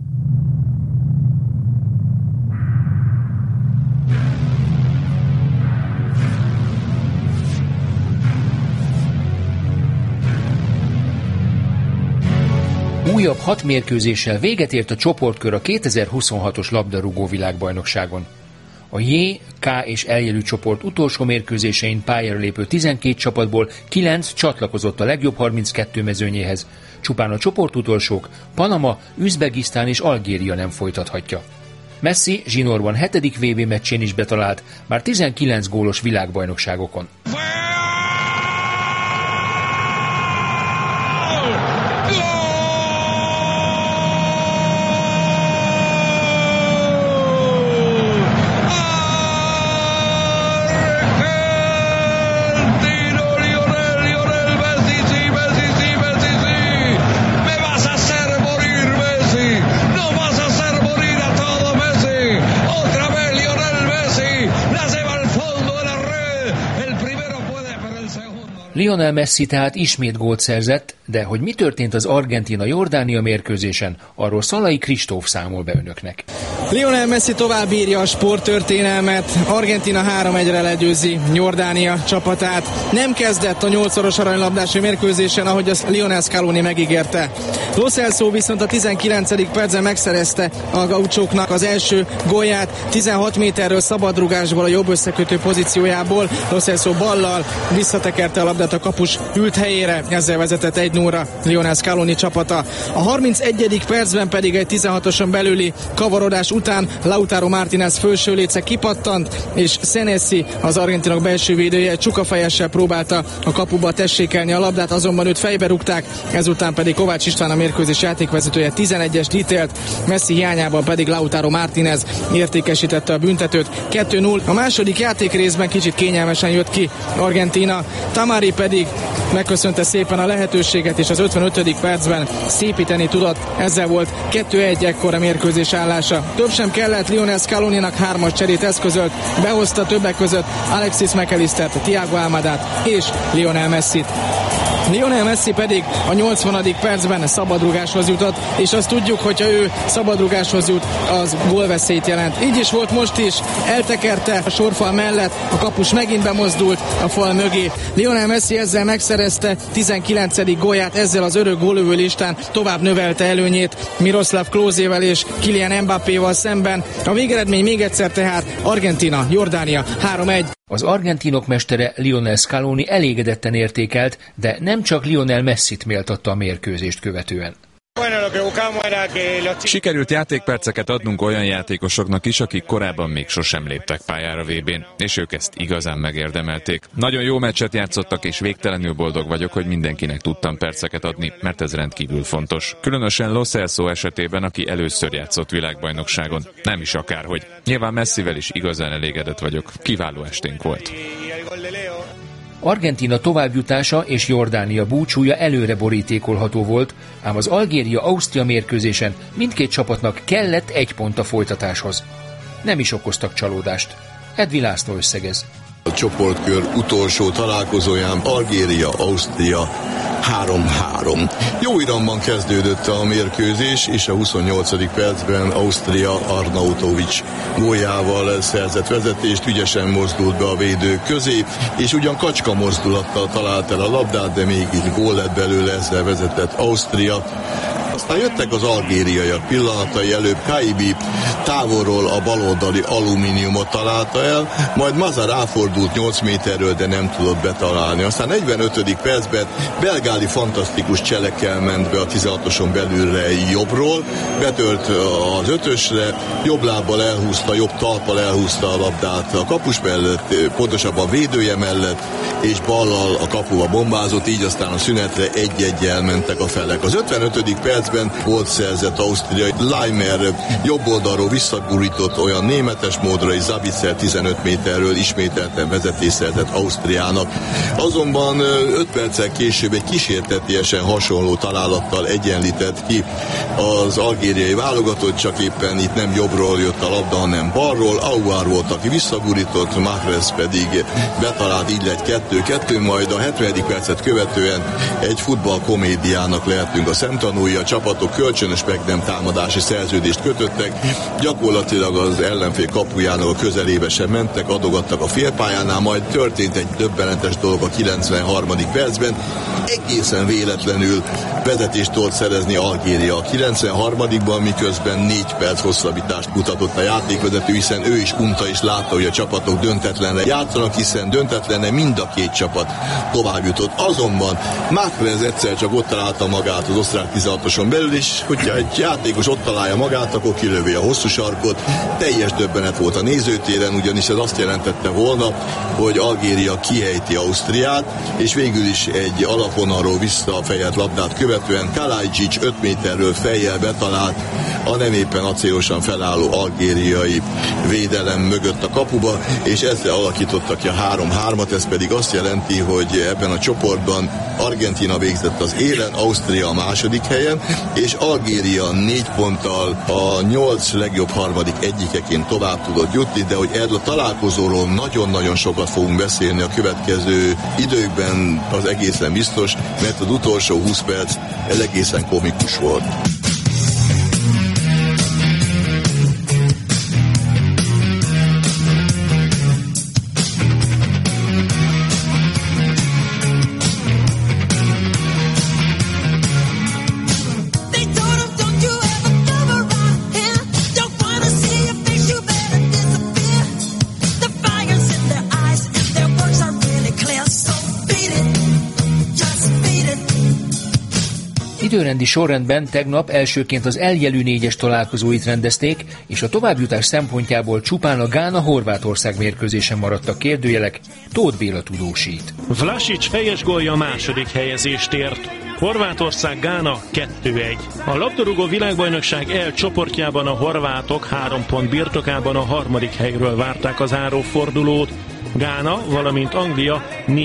U: Újabb 6 mérkőzéssel véget ért a csoportkör a 2026-os labdarúgó világbajnokságon. A J, K és L jelű csoport utolsó mérkőzésein pályára lépő 12 csapatból 9 csatlakozott a legjobb 32 mezőnyéhez. Csupán a csoportutolsók Panama, Üzbegisztán és Algéria nem folytathatja. Messi zsinórban 7. VB meccsén is betalált, már 19 gólos világbajnokságokon. Lionel Messi tehát ismét gólt szerzett, De hogy mi történt az Argentína-Jordánia mérkőzésen, arról Szalai Kristóf számol be önöknek.
P: Lionel Messi tovább írja a sporttörténelmet. Argentína 3-1-re legyőzi Jordánia csapatát. Nem kezdett a 8-szoros aranylabdási mérkőzésen, ahogy azt Lionel Scaloni megígérte. Lo Celso viszont a 19. percben megszerezte a gauchóknak az első gólját. 16 méterről szabadrugásból a jobb összekötő pozíciójából. Lo Celso ballal visszatekerte a labdát a kapus ült helyére. Ezzel vezetett 1-0-ra Lionel Scaloni csapata. A 31. percben pedig egy 16-oson belüli kavarodás után Lautaro Martínez felső léce kipattant, és Senesi, az argentinok belső védője, csukafejessel próbálta a kapuba tessékelni a labdát, azonban őt fejbe rúgták, ezután pedig Kovács István, a mérkőzés játékvezetője 11-est ítélt, Messi hiányában pedig Lautaro Martínez értékesítette a büntetőt. 2-0. A második játékrészben kicsit kényelmesen jött ki Argentína, Tamari pedig megköszönte szépen a lehetőséget, és az 55. percben szépíteni tudott. Ezzel volt 2-1 ekkor a mérkőzés állása. Több sem kellett, Lionel Scaloninak 3-as cserét eszközölt, behozta többek között Alexis McAllistert, Thiago Almadát és Lionel Messit. Lionel Messi pedig a 80. percben szabadrugáshoz jutott, és azt tudjuk, hogyha ő szabadrugáshoz jut, az gólveszélyt jelent. Így is volt most is, eltekerte a sorfal mellett, a kapus megint bemozdult a fal mögé. Lionel Messi ezzel megszerezte 19. gólját, ezzel az örök gólövő listán tovább növelte előnyét Miroslav Klózével és Kylian Mbappéval szemben. A végeredmény még egyszer tehát Argentína, Jordánia 3-1.
U: Az argentinok mestere Lionel Scaloni elégedetten értékelt, de nem csak Lionel Messit méltatta a mérkőzést követően.
A: Sikerült játékperceket adnunk olyan játékosoknak is, akik korábban még sosem léptek pályára VB-n, és ők ezt igazán megérdemelték. Nagyon jó meccset játszottak, és végtelenül boldog vagyok, hogy mindenkinek tudtam perceket adni, mert ez rendkívül fontos. Különösen Lo Celso esetében, aki először játszott világbajnokságon. Nem is akárhogy. Nyilván Messivel is igazán elégedett vagyok. Kiváló esténk volt.
U: Argentína továbbjutása és Jordánia búcsúja előre borítékolható volt, ám az Algéria-Ausztria mérkőzésen mindkét csapatnak kellett 1 pont a folytatáshoz. Nem is okoztak csalódást. Edvi László összegez.
E: A csoportkör utolsó találkozóján Algéria-Ausztria 3-3. Jó iramban kezdődött a mérkőzés, és a 28. percben Ausztria Arnautovics góljával szerzett vezetést, ügyesen mozdult be a védők közé, és ugyan kacska mozdulattal talált el a labdát, de mégis gól lett belőle, ezzel vezetett Ausztria. Aztán jöttek az algériaiak pillanatai, előbb Kaibi távolról a baloldali alumíniumot találta el, majd Mazar ráfordult 8 méterről, de nem tudott betalálni. Aztán 45. percben Belgáli fantasztikus cselekkel ment be a 16-oson belülre jobbról, betört az 5-ösre, jobb lábbal elhúzta, jobb talppal elhúzta a labdát a kapus mellett, pontosabban a védője mellett, és ballal a kapuba bombázott, így aztán a szünetre 1-1-jel mentek a felek. Az 55. percben volt szerzett Ausztria, Leimer jobb oldalról visszagurított olyan németes módra, és Zabitzer 15 méterről ismételten vezetés szerzett Ausztriának. Azonban 5 perccel később egy kísértetiesen hasonló találattal egyenlített ki az algériai válogatott, csak éppen itt nem jobbról jött a labda, hanem balról. Aouar volt, aki visszagurított, Mahrez pedig betalált, így lett 2-2, majd a 70. percet követően egy futballkomédiának lehetünk a szemtanúi, a csapatok kölcsönös meg nem támadási szerződést kötöttek, gyakorlatilag az ellenfél kapujának a közelébe sem mentek, adogattak a félpályánál, majd történt egy döbbenetes dolog a 93. percben, egészen véletlenül vezetést tudott szerezni Algéria a 93-ban, miközben 4 perc hosszabbítást mutatott a játékvezető, hiszen ő is unta és látta, hogy a csapatok döntetlenre játszanak, hiszen döntetlenre mind a két csapat tovább jutott. Azonban Mahrez egyszer csak ott találta magát az osztrák 16-oson belül, és hogyha egy játékos ott találja magát, akkor kilövi a hosszú sarkot. Teljes döbbenet volt a nézőtéren, ugyanis ez azt jelentette volna, hogy Algéria kihejti Ausztriát, és végül is egy alapvonalról visszafejelt labdát követően Kalajdzic 5 méterről fejjel betalált a nem éppen acélosan felálló algériai védelem mögött a kapuba, és ezzel alakítottak ki a 3-3-at, ez pedig azt jelenti, hogy ebben a csoportban Argentína végzett az élen, Ausztria a második helyen, és Algéria 4 ponttal a 8 legjobb harmadik egyikeként tovább tudott jutni, de hogy erről a találkozóról nagyon-nagyon sokat fogunk beszélni a következő időkben, az egészen biztos, mert az utolsó 20 perc ez egészen komikus volt.
U: Időrendi sorrendben tegnap elsőként az eljelű 4-es találkozóit rendezték, és a továbbjutás szempontjából csupán a Gána-Horvátország mérkőzésen maradtak kérdőjelek, Tóth Béla tudósít.
I: Vlasic fejes gólja a második helyezést ért. Horvátország-Gána 2-1. A labdarúgó világbajnokság E csoportjában a horvátok 3 pont birtokában a harmadik helyről várták az zárófordulót. Gána, valamint Anglia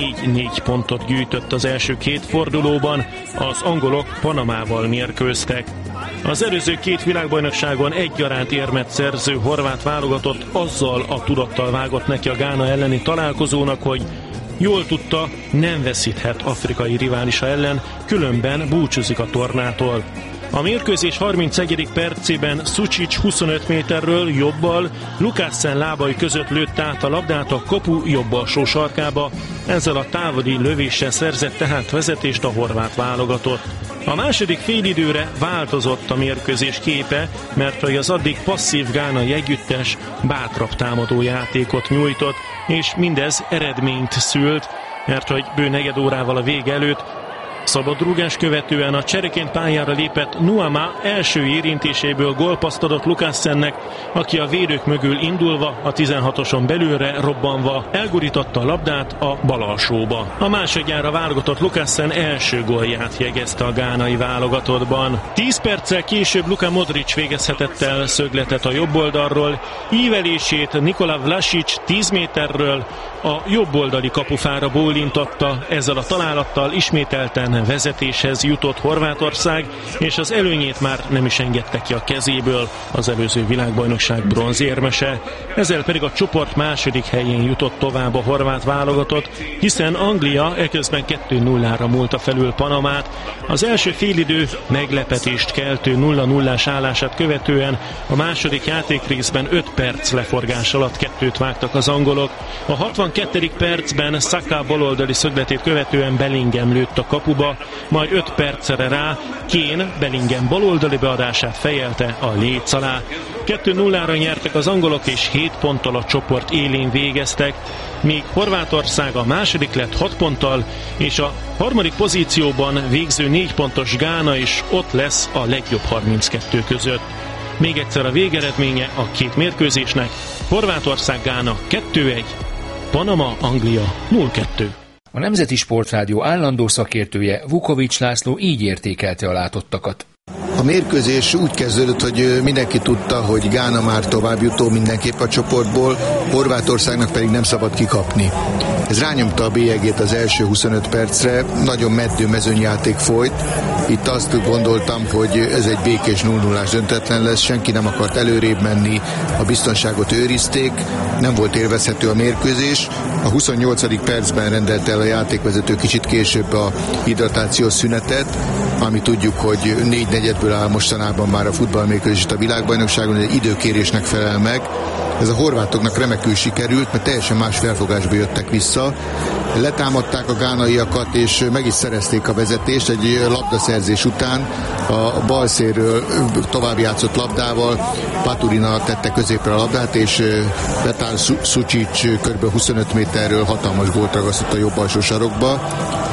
I: 4 pontot gyűjtött az első 2 fordulóban, az angolok Panamával mérkőztek. Az előző 2 világbajnokságon egyaránt érmet szerző horvát válogatott azzal a tudattal vágott neki a Gána elleni találkozónak, hogy jól tudta, nem veszíthet afrikai riválisa ellen, különben búcsúzik a tornától. A mérkőzés 31. percében Sučić 25 méterről jobbal Lukásen lábai között lőtt át a labdát a kapu jobb alsó sarkába, ezzel a távoli lövéssel szerzett tehát vezetést a horvát válogatott. A második félidőre változott a mérkőzés képe, mert az addig passzív gánai együttes bátrabb támadó játékot nyújtott, és mindez eredményt szült, mert hogy bő negyed órával a vége előtt szabadrúgás követően a csereként pályára lépett Nuama első érintéséből gólpasszt adott Lukásennek, aki a védők mögül indulva, a 16-oson belülre robbanva elgurította a labdát a bal alsóba. A másodjára válogatott Lukásen első gólját jegyezte a gánai válogatottban. 10 perccel később Luka Modric végezhetett el szögletet a jobb oldalról, ívelését Nikola Vlasic 10 méterről a jobboldali kapufára bólintotta, ezzel a találattal ismételten vezetéshez jutott Horvátország, és az előnyét már nem is engedte ki a kezéből az előző világbajnokság bronzérmese. Ezzel pedig a csoport második helyén jutott tovább a horvát válogatott, hiszen Anglia eközben 2-0-ra múlta felül Panamát. Az első félidő meglepetést keltő 0-0-ás állását követően a második játékrészben 5 perc leforgás alatt 2-t vágtak az angolok. A 62. percben Saka baloldali szögletét követően Bellingham lőtt a kapuba, majd 5 percre rá Kane Bellingham baloldali beadását fejelte a léc alá. 2-0-ra nyertek az angolok, és 7 ponttal a csoport élén végeztek, míg Horvátország a második lett 6 ponttal, és a harmadik pozícióban végző 4 pontos Gána is ott lesz a legjobb 32 között. Még egyszer a végeredménye a 2 mérkőzésnek: Horvátország-Gána 2-1, Panama-Anglia 0-2.
U: A Nemzeti Sportrádió állandó szakértője Vukovics László így értékelte a látottakat.
T: A mérkőzés úgy kezdődött, hogy mindenki tudta, hogy Gána már továbbjutó mindenképp a csoportból, Horvátországnak pedig nem szabad kikapni. Ez rányomta a bélyegét az első 25 percre, nagyon meddő mezőnyjáték folyt. Itt azt gondoltam, hogy ez egy békés 0-0-ás döntetlen lesz, senki nem akart előrébb menni, a biztonságot őrizték, nem volt élvezhető a mérkőzés. A 28. percben rendelte el a játékvezető kicsit később a hidratációs szünetet, ami tudjuk, hogy 4/4-ből áll mostanában már a futballmérkőzés a világbajnokságon, egy időkérésnek felel meg. Ez a horvátoknak remekül sikerült, mert teljesen más felfogásba jöttek vissza. Letámadták a gánaiakat, és meg is szerezték a vezetést egy labdaszerzés után. A bal szélről tovább játszott labdával Paturina tette középre a labdát, és Petar Sučić kb. 25 méterről hatalmas gólt ragasztott a jobb alsó sarokba.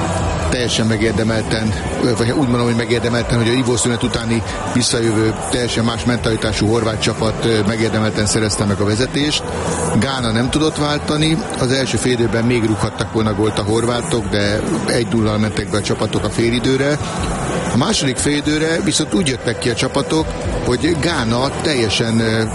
T: teljesen megérdemelten, vagy úgy mondom, hogy megérdemelten, hogy a ivószünet utáni visszajövő teljesen más mentalitású horvát csapat megérdemelten szerezte meg a vezetést. Gána nem tudott váltani, az első fél időben még rúghattak volna gólt a horvátok, de 1-0-al mentek be a csapatok a félidőre. A második félidőre viszont úgy jöttek ki a csapatok, hogy Gána teljesen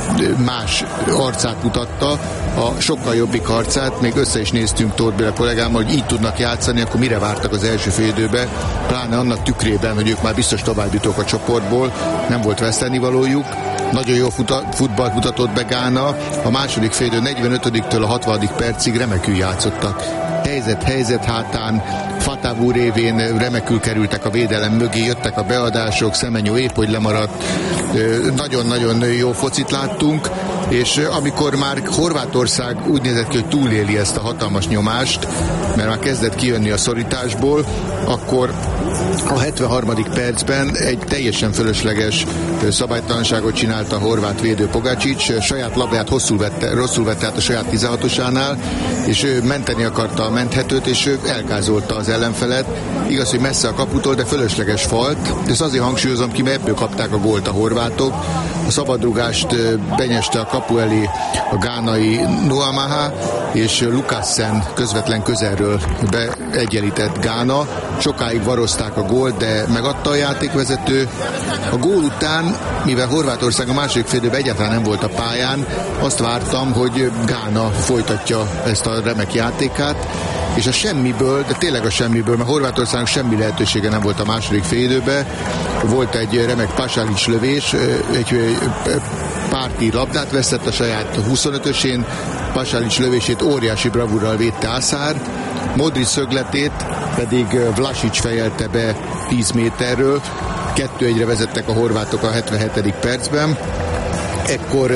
T: más arcát mutatta, a sokkal jobbik arcát, még össze is néztünk Tóth Béla kollégámmal, hogy így tudnak játszani, akkor mire vártak az első félidőbe, pláne annak tükrében, hogy ők már biztos továbbjutók a csoportból, nem volt vesztenivalójuk. Nagyon jó futballt mutatott be Gána, a második félidő 45-től a 60. percig remekül játszottak. Helyzet hátán, Fatavu révén remekül kerültek a védelem mögé, jöttek a beadások, Semenyo épp hogy lemaradt, nagyon-nagyon jó focit láttunk, és amikor már Horvátország úgy nézett ki, hogy túléli ezt a hatalmas nyomást, mert már kezdett kijönni a szorításból, akkor a 73. percben egy teljesen fölösleges szabálytalanságot csinált a horvát védő Pogačić, saját labdát rosszul vette át a saját 16-osánál, és ő menteni akarta a menthetőt, és ő elgázolta az ellenfelet. Igaz, hogy messze a kaputól, de fölösleges falt. Ezt azért hangsúlyozom ki, mert ebből kapták a gólt a horvátok. A szabadrugást benyeste a kapu elé a gánai Nuamaha, és Lukassen közvetlen közelről beegyenlített Gána. Sokáig varozták a gólt, de megadta a játékvezető. A gól után, mivel Horvátország a második félidőben egyáltalán nem volt a pályán, azt vártam, hogy Gána folytatja ezt a remek játékát, és a semmiből, de tényleg a semmiből, mert Horvátországnak semmi lehetősége nem volt a második félidőben. Volt egy remek Pasalic lövés, egy párti labdát veszett a saját 25-ösén, Pasalic lövését óriási bravúrral védte Asár, Modric szögletét pedig Vlasic fejelte be 10 méterről, 2-1-re vezettek a horvátok a 77. percben. Ekkor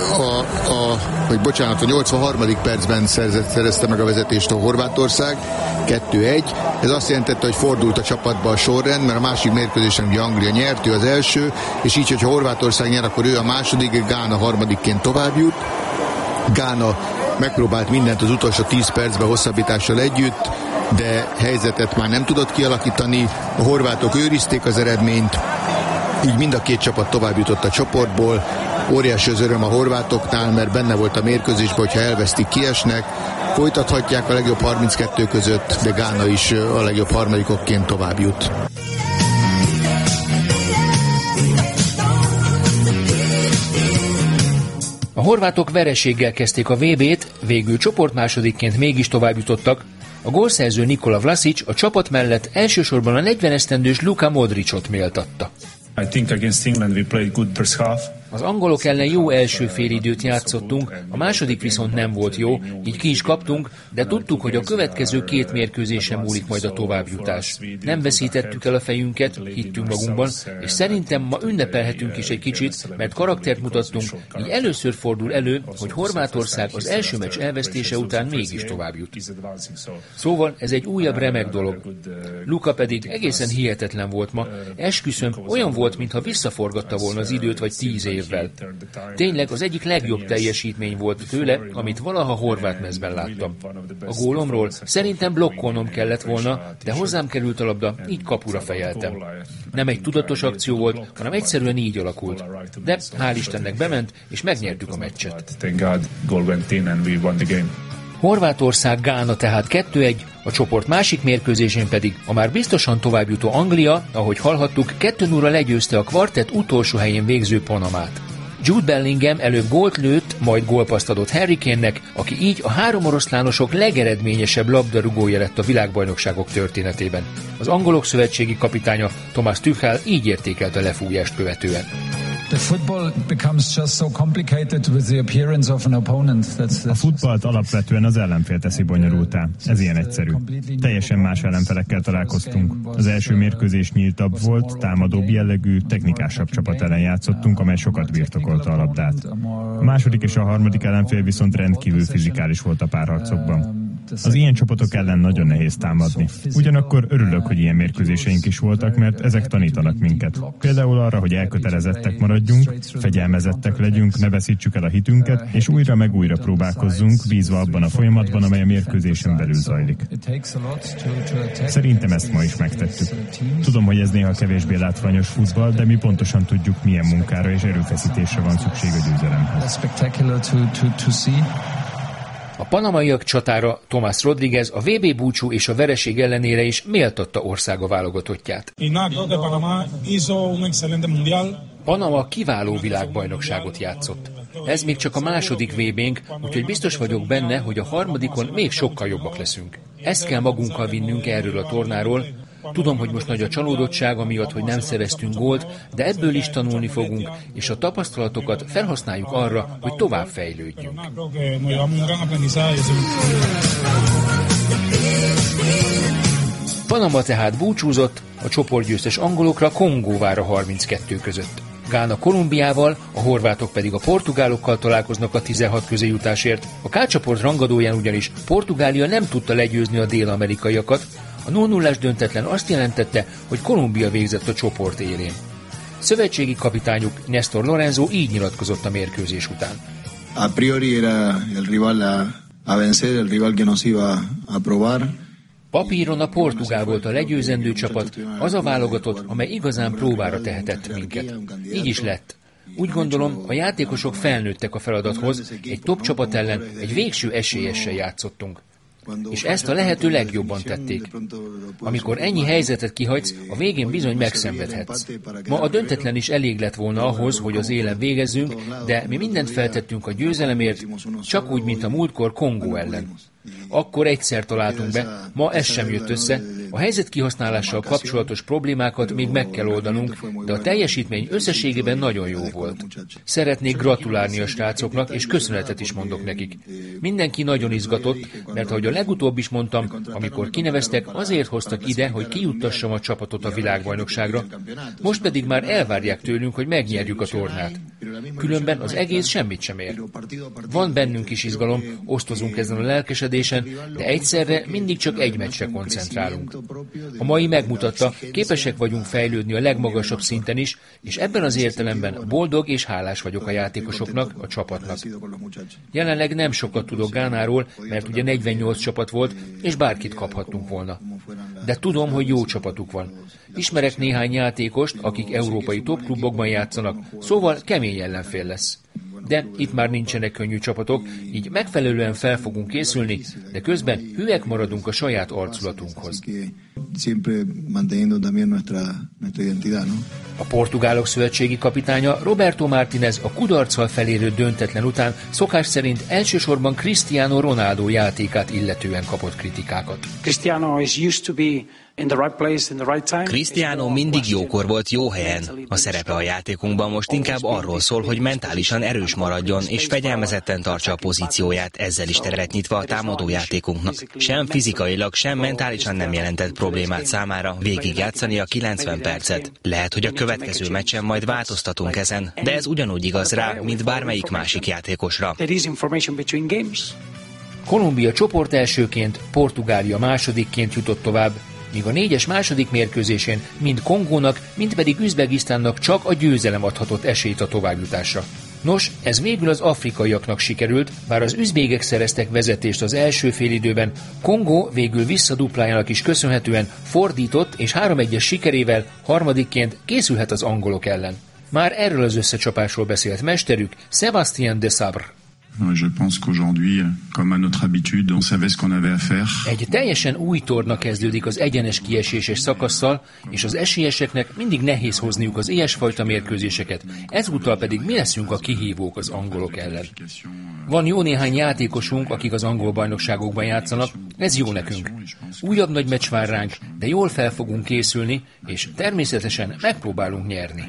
T: a 83. percben szerezte meg a vezetést a Horvátország, 2-1. Ez azt jelentette, hogy fordult a csapatba a sorrend, mert a másik mérkőzésen ugye Anglia nyert, ő az első, és így, hogyha Horvátország nyer, akkor ő a második, Gána harmadikként tovább jut. Gána megpróbált mindent az utolsó 10 percben hosszabbítással együtt, de helyzetet már nem tudott kialakítani. A horvátok őrizték az eredményt, így mind a két csapat tovább jutott a csoportból. Óriási az öröm a horvátoknál, mert benne volt a mérkőzésben, hogyha elvesztik, kiesnek. Folytathatják a legjobb 32 között, de Gána is a legjobb harmadikokként tovább jut.
U: A horvátok vereséggel kezdték a VB-t, végül csoportmásodikként mégis tovább jutottak. A gólszerző Nikola Vlasic a csapat mellett elsősorban a 40 esztendős Luka Modricot méltatta.
L: I think against England we played good first half.
U: Az angolok ellen jó első félidőt játszottunk, a második viszont nem volt jó, így ki is kaptunk, de tudtuk, hogy a következő két mérkőzésen múlik majd a továbbjutás. Nem veszítettük el a fejünket, hittünk magunkban, és szerintem ma ünnepelhetünk is egy kicsit, mert karaktert mutattunk, így először fordul elő, hogy Horvátország az első meccs elvesztése után mégis továbbjut. Szóval ez egy újabb remek dolog. Luka pedig egészen hihetetlen volt ma, esküszöm, olyan volt, mintha visszaforgatta volna az időt vagy 10 évvel. Tényleg az egyik legjobb teljesítmény volt tőle, amit valaha horvát mezben láttam. A gólomról szerintem blokkolnom kellett volna, de hozzám került a labda, így kapura fejeltem. Nem egy tudatos akció volt, hanem egyszerűen így alakult. De hál' Istennek bement, és megnyertük a meccset. Horvátország Gána tehát 2-1, a csoport másik mérkőzésén pedig a már biztosan továbbjutó Anglia, ahogy hallhattuk, 2-0-ra legyőzte a kvartett utolsó helyén végző Panamát. Jude Bellingham előbb gólt lőtt, majd gólpaszt adott Harry Kane-nek, aki így a három oroszlánosok legeredményesebb labdarúgója lett a világbajnokságok történetében. Az angolok szövetségi kapitánya Thomas Tuchel így értékelte a lefújást követően.
R: A futballt alapvetően az ellenfél teszi bonyolultá. Ez ilyen egyszerű. Teljesen más ellenfelekkel találkoztunk. Az első mérkőzés nyíltabb volt, támadóbb jellegű, technikásabb csapat ellen játszottunk, amely sokat birtokolta a labdát. A második és a harmadik ellenfél viszont rendkívül fizikális volt a párharcokban. Az ilyen csapatok ellen nagyon nehéz támadni. Ugyanakkor örülök, hogy ilyen mérkőzéseink is voltak, mert ezek tanítanak minket. Például arra, hogy elkötelezettek maradjunk, fegyelmezettek legyünk, ne veszítsük el a hitünket, és újra meg újra próbálkozzunk, bízva abban a folyamatban, amely a mérkőzésen belül zajlik. Szerintem ezt ma is megtettük. Tudom, hogy ez néha kevésbé látványos futball, de mi pontosan tudjuk, milyen munkára és erőfeszítésre van szükség a győzelemhez.
U: A panamaiak csatára Tomás Rodríguez a VB búcsú és a vereség ellenére is méltatta országa válogatottját. Panama kiváló világbajnokságot játszott. Ez még csak a második VB-nk, úgyhogy biztos vagyok benne, hogy a harmadikon még sokkal jobbak leszünk. Ezt kell magunkkal vinnünk erről a tornáról. Tudom, hogy most nagy a csalódottság amiatt, hogy nem szereztünk gólt, de ebből is tanulni fogunk, és a tapasztalatokat felhasználjuk arra, hogy tovább fejlődjünk. Panama tehát búcsúzott, a csoportgyőztes angolokra Kongó vár a 32 között. Gána Kolumbiával, a horvátok pedig a portugálokkal találkoznak a 16 közéjutásért. A K-csoport rangadóján ugyanis Portugália nem tudta legyőzni a dél-amerikaiakat, a 0-0-ás döntetlen azt jelentette, hogy Kolumbia végzett a csoport élén. Szövetségi kapitányuk Néstor Lorenzo így nyilatkozott a mérkőzés után.
H: A priori era el rival a vencer, el rival que nos iba a probar.
U: Papíron a portugál volt a legyőzendő csapat, az a válogatott, amely igazán próbára tehetett minket. Így is lett. Úgy gondolom, a játékosok felnőttek a feladathoz, egy top csapat ellen egy végső esélyessel játszottunk. És ezt a lehető legjobban tették. Amikor ennyi helyzetet kihagysz, a végén bizony megszenvedhetsz. Ma a döntetlen is elég lett volna ahhoz, hogy az élen végezzünk, de mi mindent feltettünk a győzelemért, csak úgy, mint a múltkor Kongó ellen. Akkor egyszer találtunk be, ma ez sem jött össze, a helyzet kihasználással kapcsolatos problémákat még meg kell oldanunk, de a teljesítmény összességében nagyon jó volt. Szeretnék gratulálni a srácoknak, és köszönetet is mondok nekik. Mindenki nagyon izgatott, mert ahogy a legutóbb is mondtam, amikor kineveztek, azért hoztak ide, hogy kijuttassam a csapatot a világbajnokságra, most pedig már elvárják tőlünk, hogy megnyerjük a tornát. Különben az egész semmit sem ér. Van bennünk is izgalom, osztozunk ezen a lelkesedésen, de egyszerre mindig csak egy meccsre koncentrálunk. A mai megmutatta, képesek vagyunk fejlődni a legmagasabb szinten is, és ebben az értelemben boldog és hálás vagyok a játékosoknak, a csapatnak. Jelenleg nem sokat tudok Gánáról, mert ugye 48 csapat volt, és bárkit kaphattunk volna. De tudom, hogy jó csapatuk van. Ismerek néhány játékost, akik európai topklubokban játszanak, szóval kemény ellenfél lesz. De itt már nincsenek könnyű csapatok, így megfelelően fel fogunk készülni, de közben hülyek maradunk a saját arculatunkhoz. A portugálok szövetségi kapitánya Roberto Martínez a kudarccal felérő döntetlen után szokás szerint elsősorban Cristiano Ronaldo játékát illetően kapott kritikákat.
V: Cristiano mindig jókor volt jó helyen. A szerepe a játékunkban most inkább arról szól, hogy mentálisan erős maradjon és fegyelmezetten tartsa a pozícióját, ezzel is teret nyitva a támadó játékunknak. Sem fizikailag, sem mentálisan nem jelentett problémát számára végigjátszani a 90 percet. Lehet, hogy a következő meccsen majd változtatunk ezen, de ez ugyanúgy igaz rá, mint bármelyik másik játékosra.
U: Kolumbia csoport elsőként, Portugália másodikként jutott tovább, míg a 4-es második mérkőzésén mind Kongónak, mind pedig Üzbegisztánnak csak a győzelem adhatott esélyt a továbbjutásra. Nos, ez végül az afrikaiaknak sikerült, bár az üzbégek szereztek vezetést az első félidőben, Kongó végül visszaduplájának is köszönhetően fordított és 3-1-es sikerével harmadikként készülhet az angolok ellen. Már erről az összecsapásról beszélt mesterük, Sébastien Desabre.
M: Je pense qu'aujourd'hui, comme à notre habitude, on savait ce qu'on avait à faire.
U: Egy teljesen új torna kezdődik az egyenes kieséses szakasszal, és az esélyeseknek mindig nehéz hozniuk az ilyesfajta mérkőzéseket. Ezúttal pedig mi leszünk a kihívók az angolok ellen. Van jó néhány játékosunk, akik az angol bajnokságokban játszanak, ez jó nekünk. Újabb nagy meccs vár ránk, de jól fel fogunk készülni, és természetesen megpróbálunk nyerni.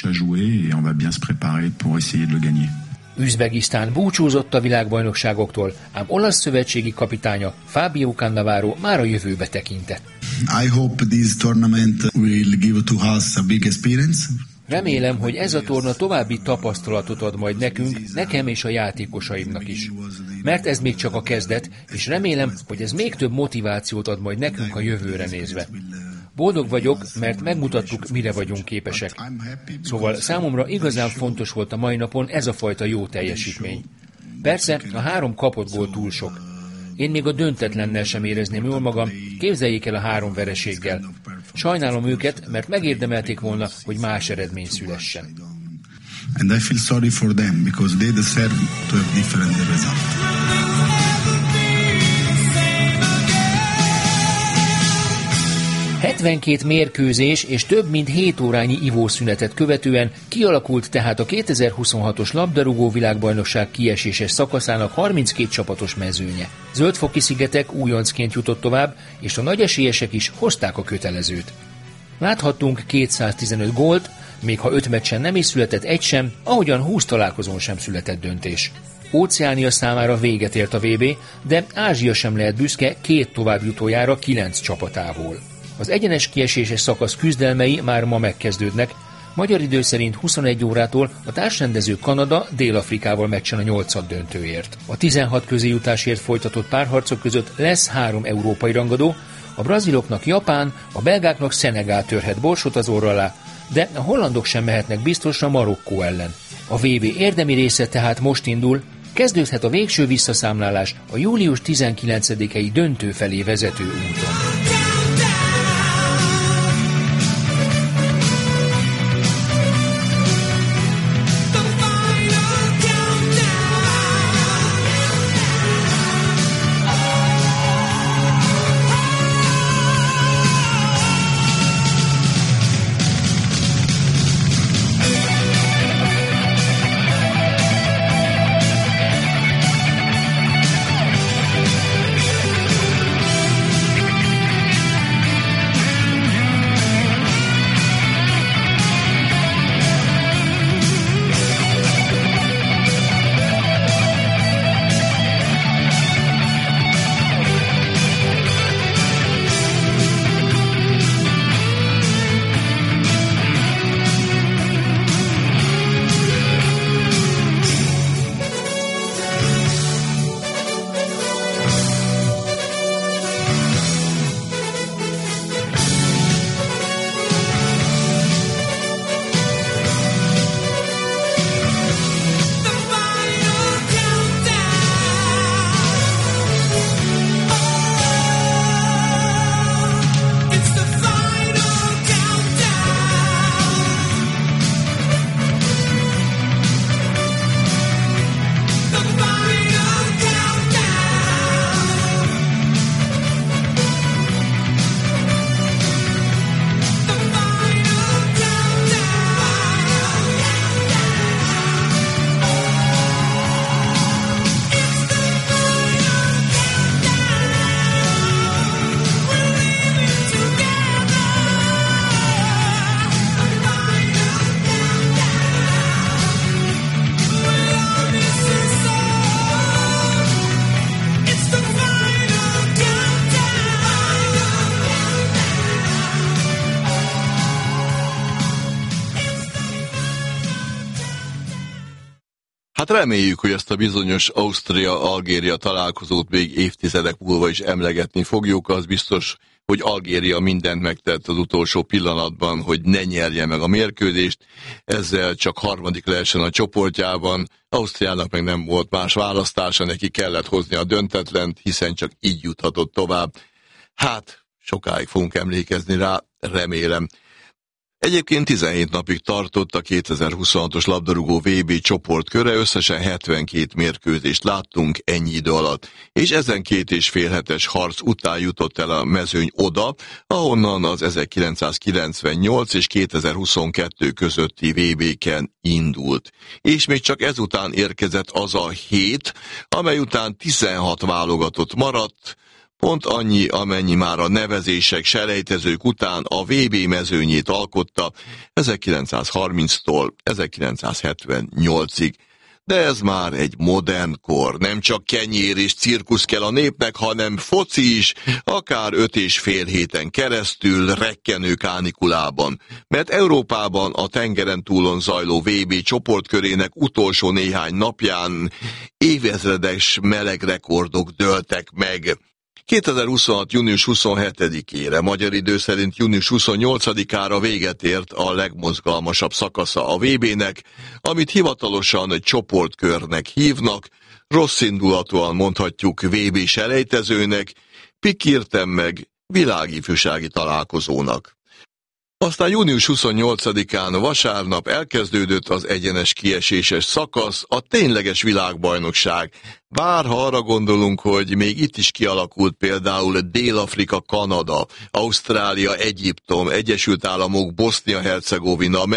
U: Üzbegisztán búcsúzott a világbajnokságoktól, ám olasz szövetségi kapitánya Fabio Cannavaro már a jövőbe tekintett.
H: I hope this tournament will give to us a big experience.
U: Remélem, hogy ez a torna további tapasztalatot ad majd nekünk, nekem és a játékosaimnak is. mert ez még csak a kezdet, és remélem, hogy ez még több motivációt ad majd nekünk a jövőre nézve. Boldog vagyok, mert megmutattuk, mire vagyunk képesek. Szóval számomra igazán fontos volt a mai napon ez a fajta jó teljesítmény. Persze, a 3 kapott gól túl sok. Én még a döntetlennel sem érezném jól magam, képzeljék el a 3 vereséggel. Sajnálom őket, mert megérdemelték volna, hogy más eredmény szülessen.
M: And I feel sorry for them because they deserve to have different result.
U: ...72 mérkőzés és több mint 7 órányi ivószünetet követően kialakult tehát a 2026-os labdarúgó világbajnokság kieséses szakaszának 32 csapatos mezőnye. Zöldfoki-szigetek újoncként jutott tovább, és a nagy esélyesek is hozták a kötelezőt. Láthattunk 215 gólt, még ha 5 meccsen nem is született egy sem, ahogyan 20 találkozón sem született döntés. Óceánia számára véget ért a VB, de Ázsia sem lehet büszke 2 továbbjutójára 9 csapatából. Az egyenes kieséses szakasz küzdelmei már ma megkezdődnek, magyar idő szerint 21 órától a társrendező Kanada Dél-Afrikával meccsen a 8. döntőért. A 16 közéjutásért folytatott párharcok között lesz 3 európai rangadó, a braziloknak Japán, a belgáknak Szenegál törhet borsot az orra alá, de a hollandok sem mehetnek biztosra Marokkó ellen. A VB érdemi része tehát most indul, kezdődhet a végső visszaszámlálás a július 19-i döntő felé vezető úton.
E: Hát reméljük, hogy ezt a bizonyos Ausztria-Algéria találkozót még évtizedek múlva is emlegetni fogjuk. Az biztos, hogy Algéria mindent megtett az utolsó pillanatban, hogy ne nyerje meg a mérkőzést. Ezzel csak 3. lehessen a csoportjában. Ausztriának meg nem volt más választása, neki kellett hozni a döntetlent, hiszen csak így juthatott tovább. Hát, sokáig fogunk emlékezni rá, remélem. Egyébként 17 napig tartott a 2026-os labdarúgó VB csoportköre, összesen 72 mérkőzést láttunk ennyi idő alatt, és ezen 2,5 hetes harc után jutott el a mezőny oda, ahonnan az 1998 és 2022 közötti VB-ken indult. És még csak ezután érkezett az a 7, amely után 16 válogatott maradt, pont annyi, amennyi már a nevezések, selejtezők után a VB mezőnyét alkotta 1930-tól 1978-ig. De ez már egy modern kor, nem csak kenyér és cirkusz kell a népnek, hanem foci is, akár 5,5 héten keresztül, rekkenő kánikulában. Mert Európában a tengeren túlon zajló VB csoportkörének utolsó néhány napján évezredes meleg rekordok dőltek meg. 2026. június 27-ére, magyar idő szerint június 28-ára véget ért a legmozgalmasabb szakasza a VB-nek, amit hivatalosan csoportkörnek hívnak, rosszindulatúan mondhatjuk VB-selejtezőnek, pikirten meg világifjúsági találkozónak. Aztán június 28-án vasárnap elkezdődött az egyenes kieséses szakasz, a tényleges világbajnokság. Bár ha arra gondolunk, hogy még itt is kialakult például Dél-Afrika, Kanada, Ausztrália, Egyiptom, Egyesült Államok, Bosznia-Hercegovina,